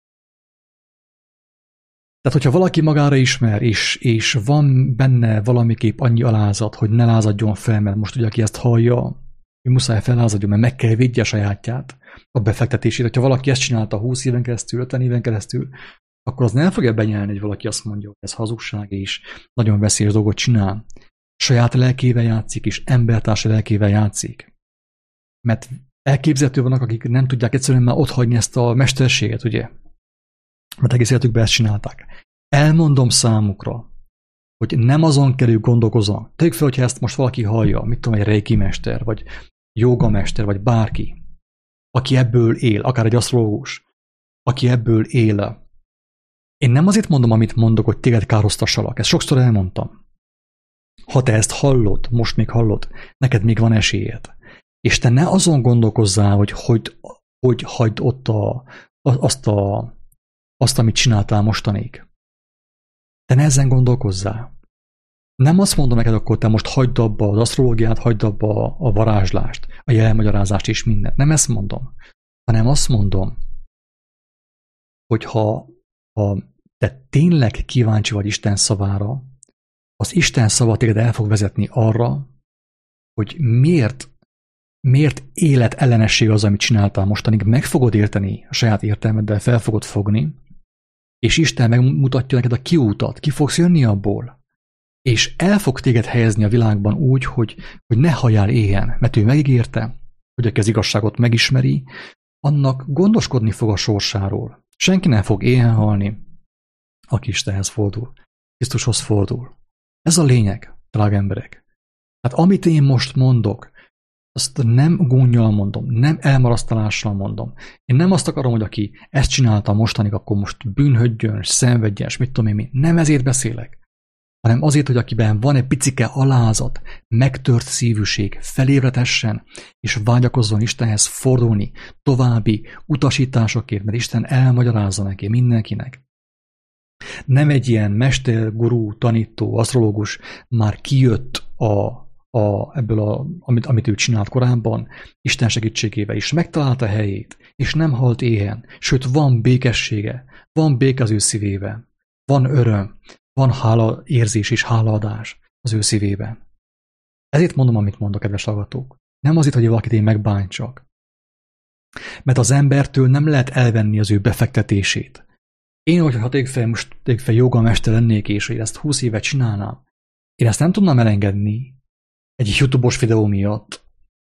Tehát, hogyha valaki magára ismer, és, és van benne valamiképp annyi alázat, hogy ne lázadjon fel, mert most ugye, aki ezt hallja, hogy muszáj fellázadjon, mert meg kell védje a sajátját, a befektetését. Ha valaki ezt csinálta húsz éven keresztül, ötven éven keresztül, akkor az nem fogja benyelni, hogy valaki azt mondja, hogy ez hazugság, és nagyon veszélyes dolgot csinál. Saját lelkével játszik, és embertársa lelkével játszik. Mert elképzelhető vannak, akik nem tudják egyszerűen már otthagyni ezt a mesterséget, ugye? Mert egész életükben ezt csinálták. Elmondom számukra, hogy nem azon kell ők gondolkozzanak. Tegyük fel, hogyha ezt most valaki hallja, mit tudom, egy reiki mester, vagy jogamester, vagy bárki, aki ebből él, akár egy asztrológus, aki ebből él. Én nem azért mondom, amit mondok, hogy téged károsztassalak. Ezt sokszor elmondtam. Ha te ezt hallod, most még hallod, neked még van esélyed. És te ne azon gondolkozzál, hogy hogy, hogy hagyd ott a, azt, a, azt, amit csináltál mostanig. Te ne ezen gondolkozzál. Nem azt mondom neked, akkor te most hagyd abba az asztrológiát, hagyd abba a varázslást, a jelmagyarázást és mindent. Nem ezt mondom, hanem azt mondom, hogy ha, ha te tényleg kíváncsi vagy Isten szavára, az Isten szava téged el fog vezetni arra, hogy miért, miért életellenesség az, amit csináltál mostanig, meg fogod érteni a saját értelmeddel, fel fogod fogni, és Isten megmutatja neked a kiútat, ki fogsz jönni abból, és el fog téged helyezni a világban úgy, hogy, hogy ne halljál éhen, mert ő megígérte, hogy aki az igazságot megismeri, annak gondoskodni fog a sorsáról. Senki nem fog éhen halni, aki Istenhez fordul, Krisztushoz fordul. Ez a lényeg, drága emberek. Hát amit én most mondok, azt nem gúnnyal mondom, nem elmarasztalással mondom. Én nem azt akarom, hogy aki ezt csinálta mostanig, akkor most bűnhödjön, szenvedjen, és mit tudom én mi. Nem ezért beszélek, hanem azért, hogy akiben van egy picike alázat, megtört szívűség, felébredessen, és vágyakozzon Istenhez fordulni további utasításokért, mert Isten elmagyarázza neki mindenkinek. Nem egy ilyen mester, gurú, tanító, asztrológus már kijött a A, ebből, a, amit, amit ő csinált korábban, Isten segítségével is megtalálta helyét, és nem halt éhen, sőt van békessége, van béke az ő szívébe, van öröm, van hála érzés és hálaadás az ő szívében. Ezért mondom, amit mondok, kedves hallgatók. Nem azért, hogy valakit én megbántsak. Mert az embertől nem lehet elvenni az ő befektetését. Én, hogyha tegyük fel, most tegyük fel jogamester lennék, és hogy ezt húsz évet csinálnám, én ezt nem tudnám elengedni egy YouTube-os videó miatt.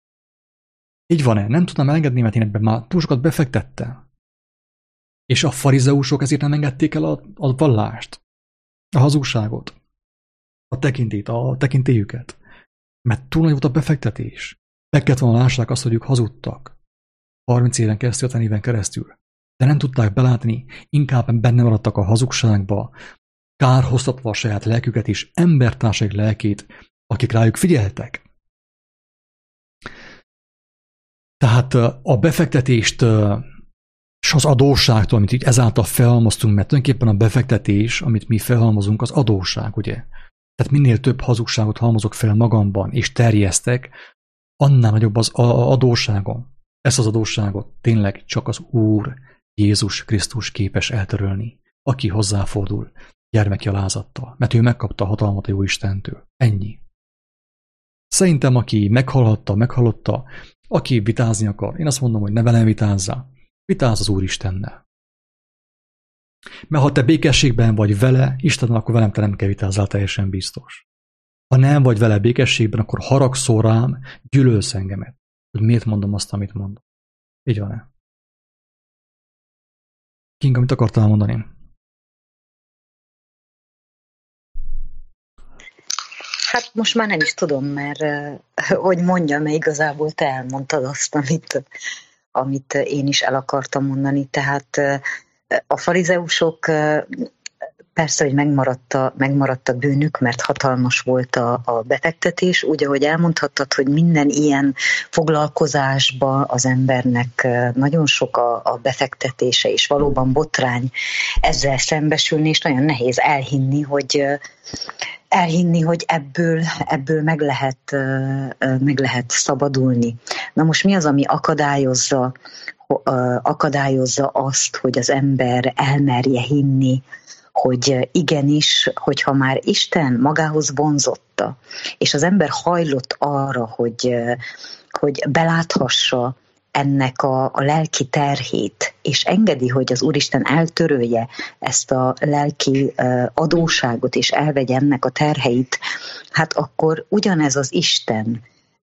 Így van-e? Nem tudnám elengedni, mert én ebben már túl sokat befektettem. És a farizeusok ezért nem engedték el a, a vallást, a hazugságot, a tekintét, a tekintélyüket. Mert túl nagy volt a befektetés. Meg kellett volna lássák azt, hogy ők hazudtak. harminc éven keresztül, ötven éven keresztül. De nem tudták belátni, inkább benne maradtak a hazugságba, kárhoztatva a saját lelküket és embertársaik lelkét, akik rájuk figyeltek. Tehát a befektetést és az adósságtól, amit így ezáltal felhalmoztunk, mert tulajdonképpen a befektetés, amit mi felhalmozunk, az adósság, ugye? Tehát minél több hazugságot halmozok fel magamban, és terjesztek, annál nagyobb az adósságom. Ezt az adósságot tényleg csak az Úr Jézus Krisztus képes eltörölni, aki hozzáfordul gyermeki alázattal, mert ő megkapta a hatalmat a jó Istentől. Ennyi. Szerintem, aki meghallotta, meghallotta, aki vitázni akar, én azt mondom, hogy ne velem vitázzál, vitázz az Úristennel. Mert ha te békességben vagy vele, Istennel, akkor velem te nem kell vitázzál, teljesen biztos. Ha nem vagy vele békességben, akkor haragszol rám, gyűlölsz engemet, hogy miért mondom azt, amit mondom. Így van-e? Kinga, amit akartál mondani? Hát most már nem is tudom, mert hogy mondjam, mert igazából te elmondtad azt, amit, amit én is el akartam mondani. Tehát a farizeusok Persze, hogy megmaradt a, megmaradt a bűnük, mert hatalmas volt a, a befektetés. Úgy, ahogy elmondhattad, hogy minden ilyen foglalkozásba az embernek nagyon sok a, a befektetése, és valóban botrány ezzel szembesülni, és nagyon nehéz elhinni, hogy elhinni, hogy ebből, ebből meg, lehet, meg lehet szabadulni. Na most mi az, ami akadályozza, akadályozza azt, hogy az ember elmerje hinni, hogy igenis, hogyha már Isten magához vonzotta, és az ember hajlott arra, hogy, hogy beláthassa ennek a, a lelki terhét, és engedi, hogy az Úristen eltörölje ezt a lelki adóságot, és elvegye ennek a terheit, hát akkor ugyanez az Isten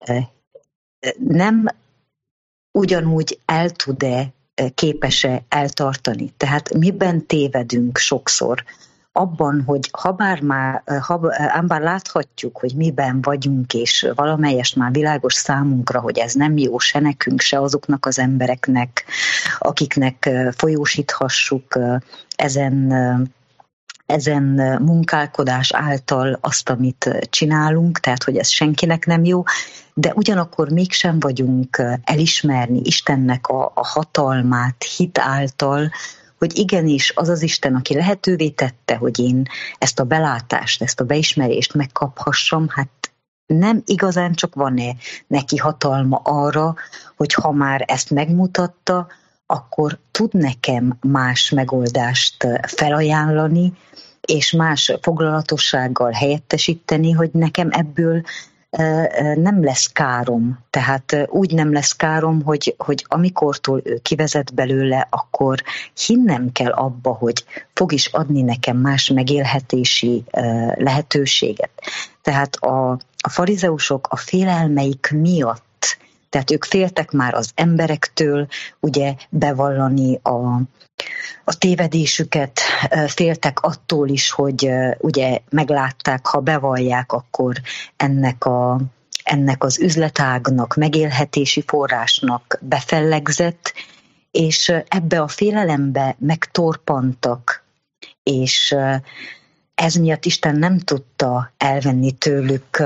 nem ugyanúgy el tud-e, képes-e eltartani. Tehát miben tévedünk sokszor? Abban, hogy ha bár, már, ha, ám bár láthatjuk, hogy miben vagyunk, és valamelyest már világos számunkra, hogy ez nem jó se nekünk, se azoknak az embereknek, akiknek folyósíthassuk ezen, ezen munkálkodás által azt, amit csinálunk, tehát hogy ez senkinek nem jó, de ugyanakkor mégsem vagyunk elismerni Istennek a, a hatalmát hit által, hogy igenis az az Isten, aki lehetővé tette, hogy én ezt a belátást, ezt a beismerést megkaphassam, hát nem igazán csak van-e neki hatalma arra, hogy ha már ezt megmutatta, akkor tud nekem más megoldást felajánlani, és más foglalatossággal helyettesíteni, hogy nekem ebből nem lesz károm. Tehát úgy nem lesz károm, hogy, hogy amikortól ő kivezet belőle, akkor hinnem kell abba, hogy fog is adni nekem más megélhetési lehetőséget. Tehát a, a farizeusok a félelmeik miatt, tehát ők féltek már az emberektől, ugye bevallani a a tévedésüket, féltek attól is, hogy ugye meglátták, ha bevallják, akkor ennek, a, ennek az üzletágnak, megélhetési forrásnak befellegzett, és ebbe a félelembe megtorpantak, és ez miatt Isten nem tudta elvenni tőlük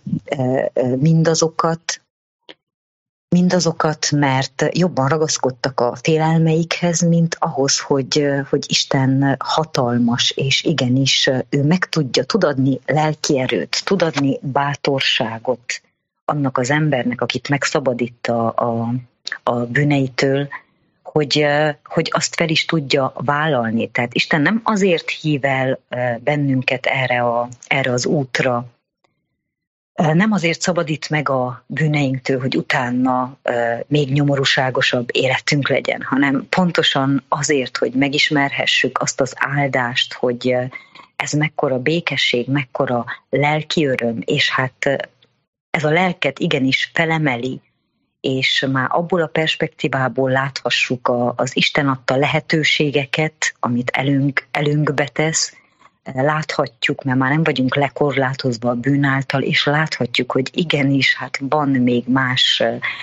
mindazokat, mindazokat, mert jobban ragaszkodtak a félelmeikhez, mint ahhoz, hogy, hogy Isten hatalmas, és igenis ő meg tudja, tud adni lelkierőt, tud adni bátorságot annak az embernek, akit megszabadít a, a, a bűneitől, hogy, hogy azt fel is tudja vállalni. Tehát Isten nem azért hív el bennünket erre, a, erre az útra, nem azért szabadít meg a bűneinktől, hogy utána uh, még nyomorúságosabb életünk legyen, hanem pontosan azért, hogy megismerhessük azt az áldást, hogy uh, ez mekkora békesség, mekkora lelki öröm, és hát uh, ez a lelket igenis felemeli, és már abból a perspektívából láthassuk a, az Isten adta lehetőségeket, amit elünk, elünkbe tesz, láthatjuk, mert már nem vagyunk lekorlátozva a bűn által, és láthatjuk, hogy igenis, hát van még más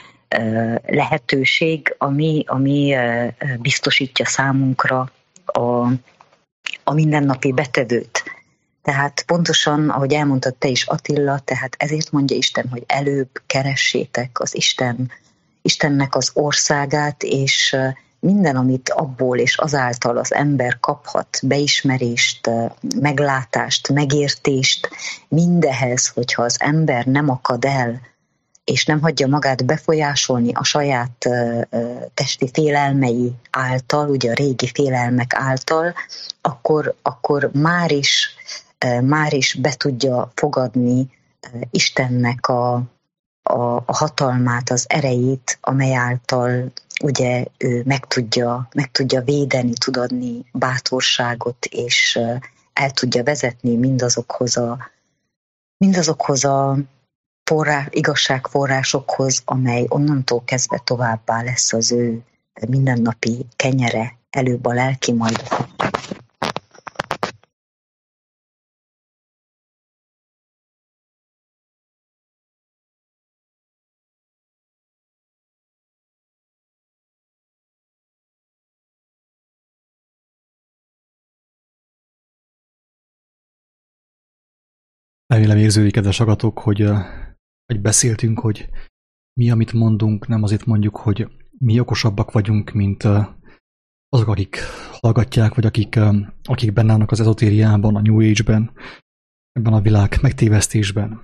lehetőség, ami, ami biztosítja számunkra a, a mindennapi betevőt. Tehát pontosan, ahogy elmondtad te is, Attila, tehát ezért mondja Isten, hogy előbb keressétek az Isten, Istennek az országát, és minden, amit abból és azáltal az ember kaphat, beismerést, meglátást, megértést, mindehez, hogyha az ember nem akad el, és nem hagyja magát befolyásolni a saját testi félelmei által, ugye a régi félelmek által, akkor, akkor már is, már is be tudja fogadni Istennek a, a, a hatalmát, az erejét, amely által ugye ő meg tudja, meg tudja védeni, tud adni bátorságot, és el tudja vezetni mindazokhoz a, mindazokhoz a forrás, igazságforrásokhoz, amely onnantól kezdve továbbá lesz az ő mindennapi kenyere, előbb a lelki, majd a Remélem érződik, kedves hallgatók, hogy, hogy beszéltünk, hogy mi, amit mondunk, nem azért mondjuk, hogy mi okosabbak vagyunk, mint azok, akik hallgatják, vagy akik, akik benne vannak az ezotériában, a New Age-ben, ebben a világ megtévesztésben.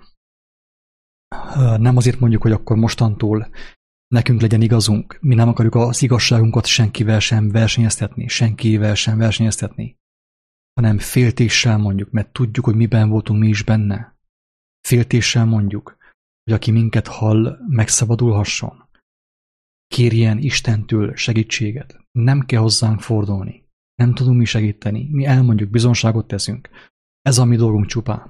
Nem azért mondjuk, hogy akkor mostantól nekünk legyen igazunk, mi nem akarjuk az igazságunkat senkivel sem versenyeztetni, senkivel sem versenyeztetni, hanem féltéssel mondjuk, mert tudjuk, hogy miben voltunk mi is benne. Féltéssel mondjuk, hogy aki minket hall, megszabadulhasson. Kérjen Istentől segítséget. Nem kell hozzánk fordulni. Nem tudunk mi segíteni. Mi elmondjuk, bizonságot teszünk. Ez a mi dolgunk csupán.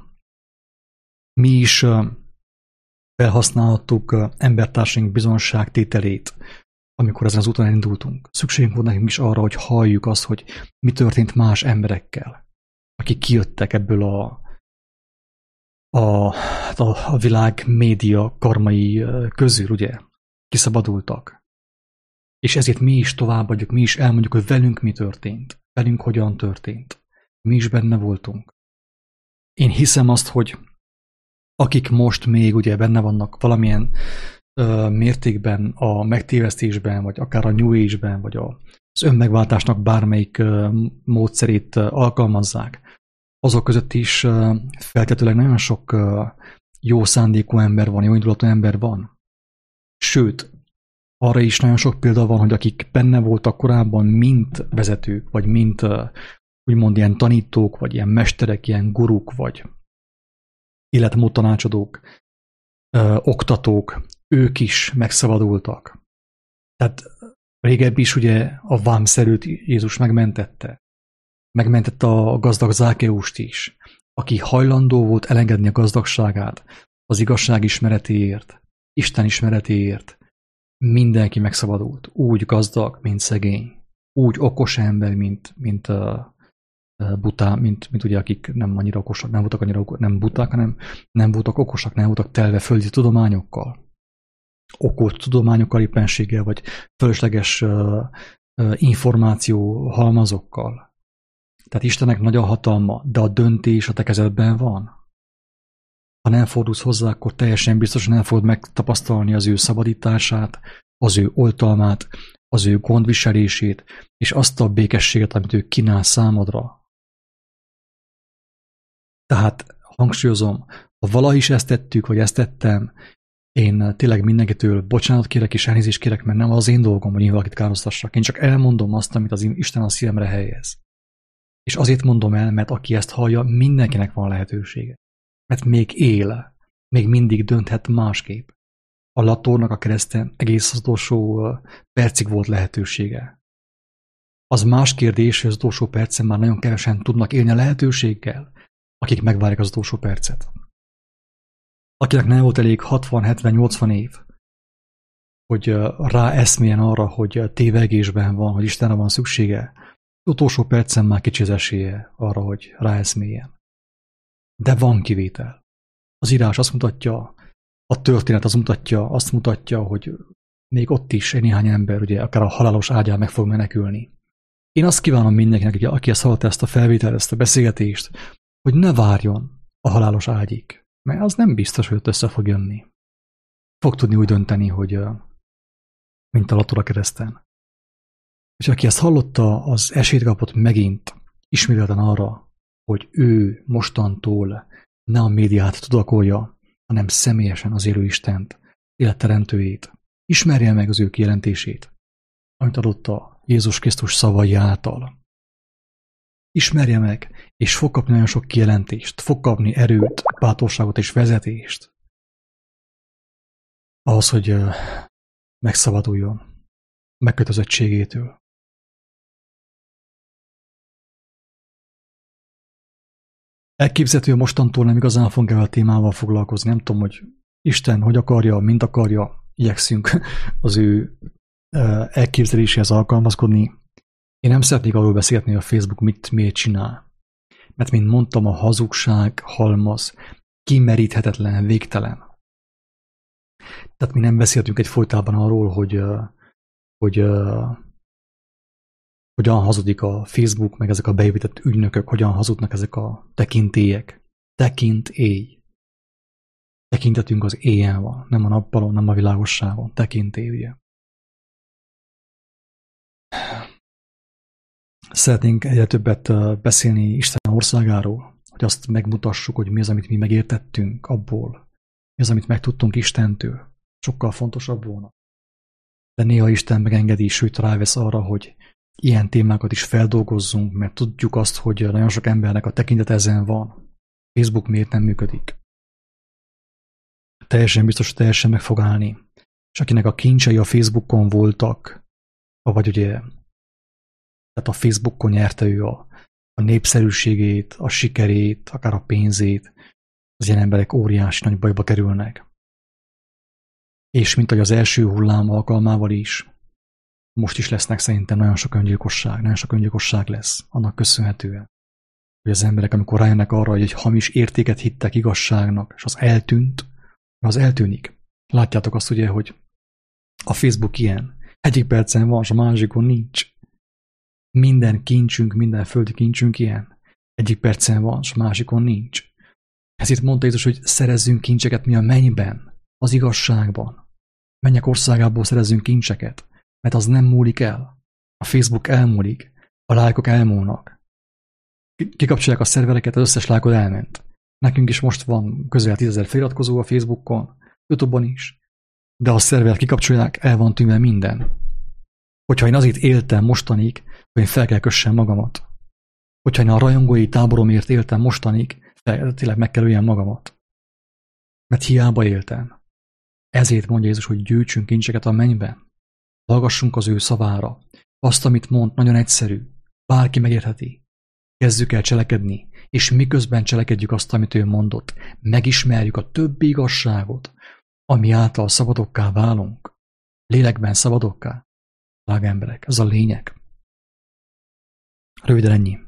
Mi is felhasználhattuk embertársaink bizonságtételét, amikor ezen az úton elindultunk. Szükségünk volt nekünk is arra, hogy halljuk azt, hogy mi történt más emberekkel, akik kijöttek ebből a, a, a, a világ média karmai közül, ugye, kiszabadultak. És ezért mi is továbbadjuk, mi is elmondjuk, hogy velünk mi történt, velünk hogyan történt. Mi is benne voltunk. Én hiszem azt, hogy akik most még ugye benne vannak valamilyen ö, mértékben a megtévesztésben, vagy akár a New Age-ben, vagy a, az önmegváltásnak bármelyik ö, módszerét ö, alkalmazzák, azok között is ö, feltetőleg nagyon sok ö, jó szándékú ember van, jó indulatú ember van. Sőt, arra is nagyon sok példa van, hogy akik benne voltak korábban, mint vezetők, vagy mint ö, úgymond ilyen tanítók, vagy ilyen mesterek, ilyen guruk, vagy életmód tanácsadók, ö, oktatók, ők is megszabadultak. Tehát régebbi is ugye a vámszerűt Jézus megmentette. Megmentette a gazdag Zákeust is, aki hajlandó volt elengedni a gazdagságát az igazság ismeretéért, Isten ismeretéért. Mindenki megszabadult. Úgy gazdag, mint szegény. Úgy okos ember, mint, mint uh, butá, mint, mint ugye akik nem annyira okosak, nem voltak annyira nem buták, hanem nem voltak okosak, nem voltak telve földi tudományokkal. Okos tudományokkal éppenséggel, vagy fölösleges uh, uh, információ halmazokkal. Tehát Istennek nagy a hatalma, de a döntés a te kezedben van. Ha nem fordulsz hozzá, akkor teljesen biztosan el fogod megtapasztalni az ő szabadítását, az ő oltalmát, az ő gondviselését, és azt a békességet, amit ő kínál számodra. Tehát hangsúlyozom, ha valahogy is ezt tettük, vagy ezt tettem, én tényleg mindenkitől bocsánat kérek és elnézést kérek, mert nem az én dolgom, hogy én valakit károsztassak. Én csak elmondom azt, amit az Isten a szívemre helyez. És azért mondom el, mert aki ezt hallja, mindenkinek van lehetősége. Mert még él, még mindig dönthet másképp. A Latornak a kereszten egész az utolsó percig volt lehetősége. Az más kérdés, hogy az utolsó percen már nagyon kevesen tudnak élni a lehetőséggel, akik megvárják az utolsó percet. Akinek nem volt elég hatvan, hetven, nyolcvan év, hogy rá eszméljen arra, hogy tévegésben van, hogy Istenre van szüksége, az utolsó percen már kicsi az esélye arra, hogy ráeszméljen. De van kivétel. Az írás azt mutatja, a történet azt mutatja, azt mutatja, hogy még ott is egy néhány ember, ugye, akár a halálos ágyán meg fog menekülni. Én azt kívánom mindenkinek, aki ezt hallotta, ezt a felvételt, ezt a beszélgetést, hogy ne várjon a halálos ágyig, mert az nem biztos, hogy ott össze fog jönni. Fog tudni úgy dönteni, hogy mint a Lator a kereszten. És aki ezt hallotta, az esélyt kapott megint ismételten arra, hogy ő mostantól ne a médiát tudakolja, hanem személyesen az élő Istent, életteremtőjét. Ismerje meg az ő kijelentését, amit adott a Jézus Krisztus szavai által. Ismerje meg, és fog kapni nagyon sok kijelentést, fog kapni erőt, bátorságot és vezetést. Ahhoz, hogy megszabaduljon megkötözöttségétől. Elképzelhető, hogy mostantól nem igazán fogunk ebben a témával foglalkozni. Nem tudom, hogy Isten hogy akarja, mint akarja, igyekszünk az ő elképzeléséhez alkalmazkodni. Én nem szeretnék arról beszélni, hogy a Facebook mit miért csinál. Mert, mint mondtam, a hazugság halmaz kimeríthetetlen, végtelen. Tehát mi nem beszéltünk egyfolytában arról, hogy, hogy hogyan hazudik a Facebook, meg ezek a beépített ügynökök, hogyan hazudnak ezek a tekintélyek. Tekintély. Tekintetünk az éjjel van, nem a nappalon, nem a világosságon. Tekintély, ugye. Szeretnénk egyre többet beszélni Isten országáról, hogy azt megmutassuk, hogy mi az, amit mi megértettünk abból, mi az, amit megtudtunk Istentől. Sokkal fontosabb volna. De néha Isten megengedi, sőt rávesz arra, hogy ilyen témákat is feldolgozzunk, mert tudjuk azt, hogy nagyon sok embernek a tekintet ezen van. Facebook miért nem működik? Teljesen biztos, hogy teljesen meg fog állni. És akinek a kincsei a Facebookon voltak, vagy ugye, tehát a Facebookon nyerte ő a, a népszerűségét, a sikerét, akár a pénzét, az ilyen emberek óriási nagy bajba kerülnek. És mint ahogy az első hullám alkalmával is, most is lesznek szerintem nagyon sok öngyilkosság, nagyon sok öngyilkosság lesz annak köszönhetően, hogy az emberek, amikor rájönnek arra, hogy egy hamis értéket hittek igazságnak, és az eltűnt, az eltűnik. Látjátok azt ugye, hogy a Facebook ilyen. Egyik percen van, és a másikon nincs. Minden kincsünk, minden földi kincsünk ilyen. Egyik percen van, és a másikon nincs. Ezért mondta Jézus, hogy szerezzünk kincseket mi a mennyben, az igazságban. Mennyek országából szerezzünk kincseket, mert az nem múlik el. A Facebook elmúlik, a lájkok elmúlnak. Kikapcsolják a szervereket, az összes lájkod elment. Nekünk is most van közel tízezer feliratkozó a Facebookon, YouTube-on is, de a szervert kikapcsolják, el van tűnve minden. Hogyha én azért éltem mostanig, hogy én fel kell kössem magamat. Hogyha én a rajongói táboromért éltem mostanig, fel, tényleg meg kell öljem magamat. Mert hiába éltem. Ezért mondja Jézus, hogy gyűjtsünk kincseket a mennyben. Hallgassunk az ő szavára. Azt, amit mond, nagyon egyszerű. Bárki megértheti. Kezdjük el cselekedni, és miközben cselekedjük azt, amit ő mondott, megismerjük a többi igazságot, ami által szabadokká válunk. Lélekben szabadokká. Drága emberek, ez a lényeg. Röviden ennyi.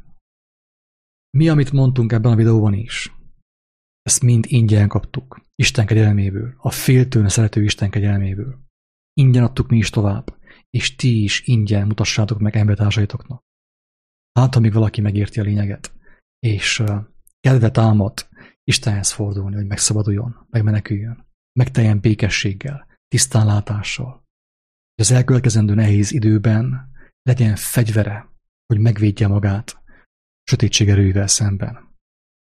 Mi, amit mondtunk ebben a videóban is, ezt mind ingyen kaptuk. Isten kegyelméből, a féltőn szerető Isten kegyelméből. Ingyen adtuk mi is tovább, és ti is ingyen mutassátok meg embertársaitoknak. Hát, ha még valaki megérti a lényeget, és uh, kedve támad Istenhez fordulni, hogy megszabaduljon, megmeneküljön, megteljen békességgel, tisztánlátással, hogy az elkövetkezendő nehéz időben legyen fegyvere, hogy megvédje magát sötétség erőivel szemben.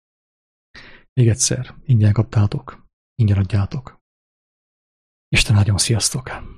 Még egyszer, ingyen kaptátok, ingyen adjátok. Isten áldjon, sziasztok!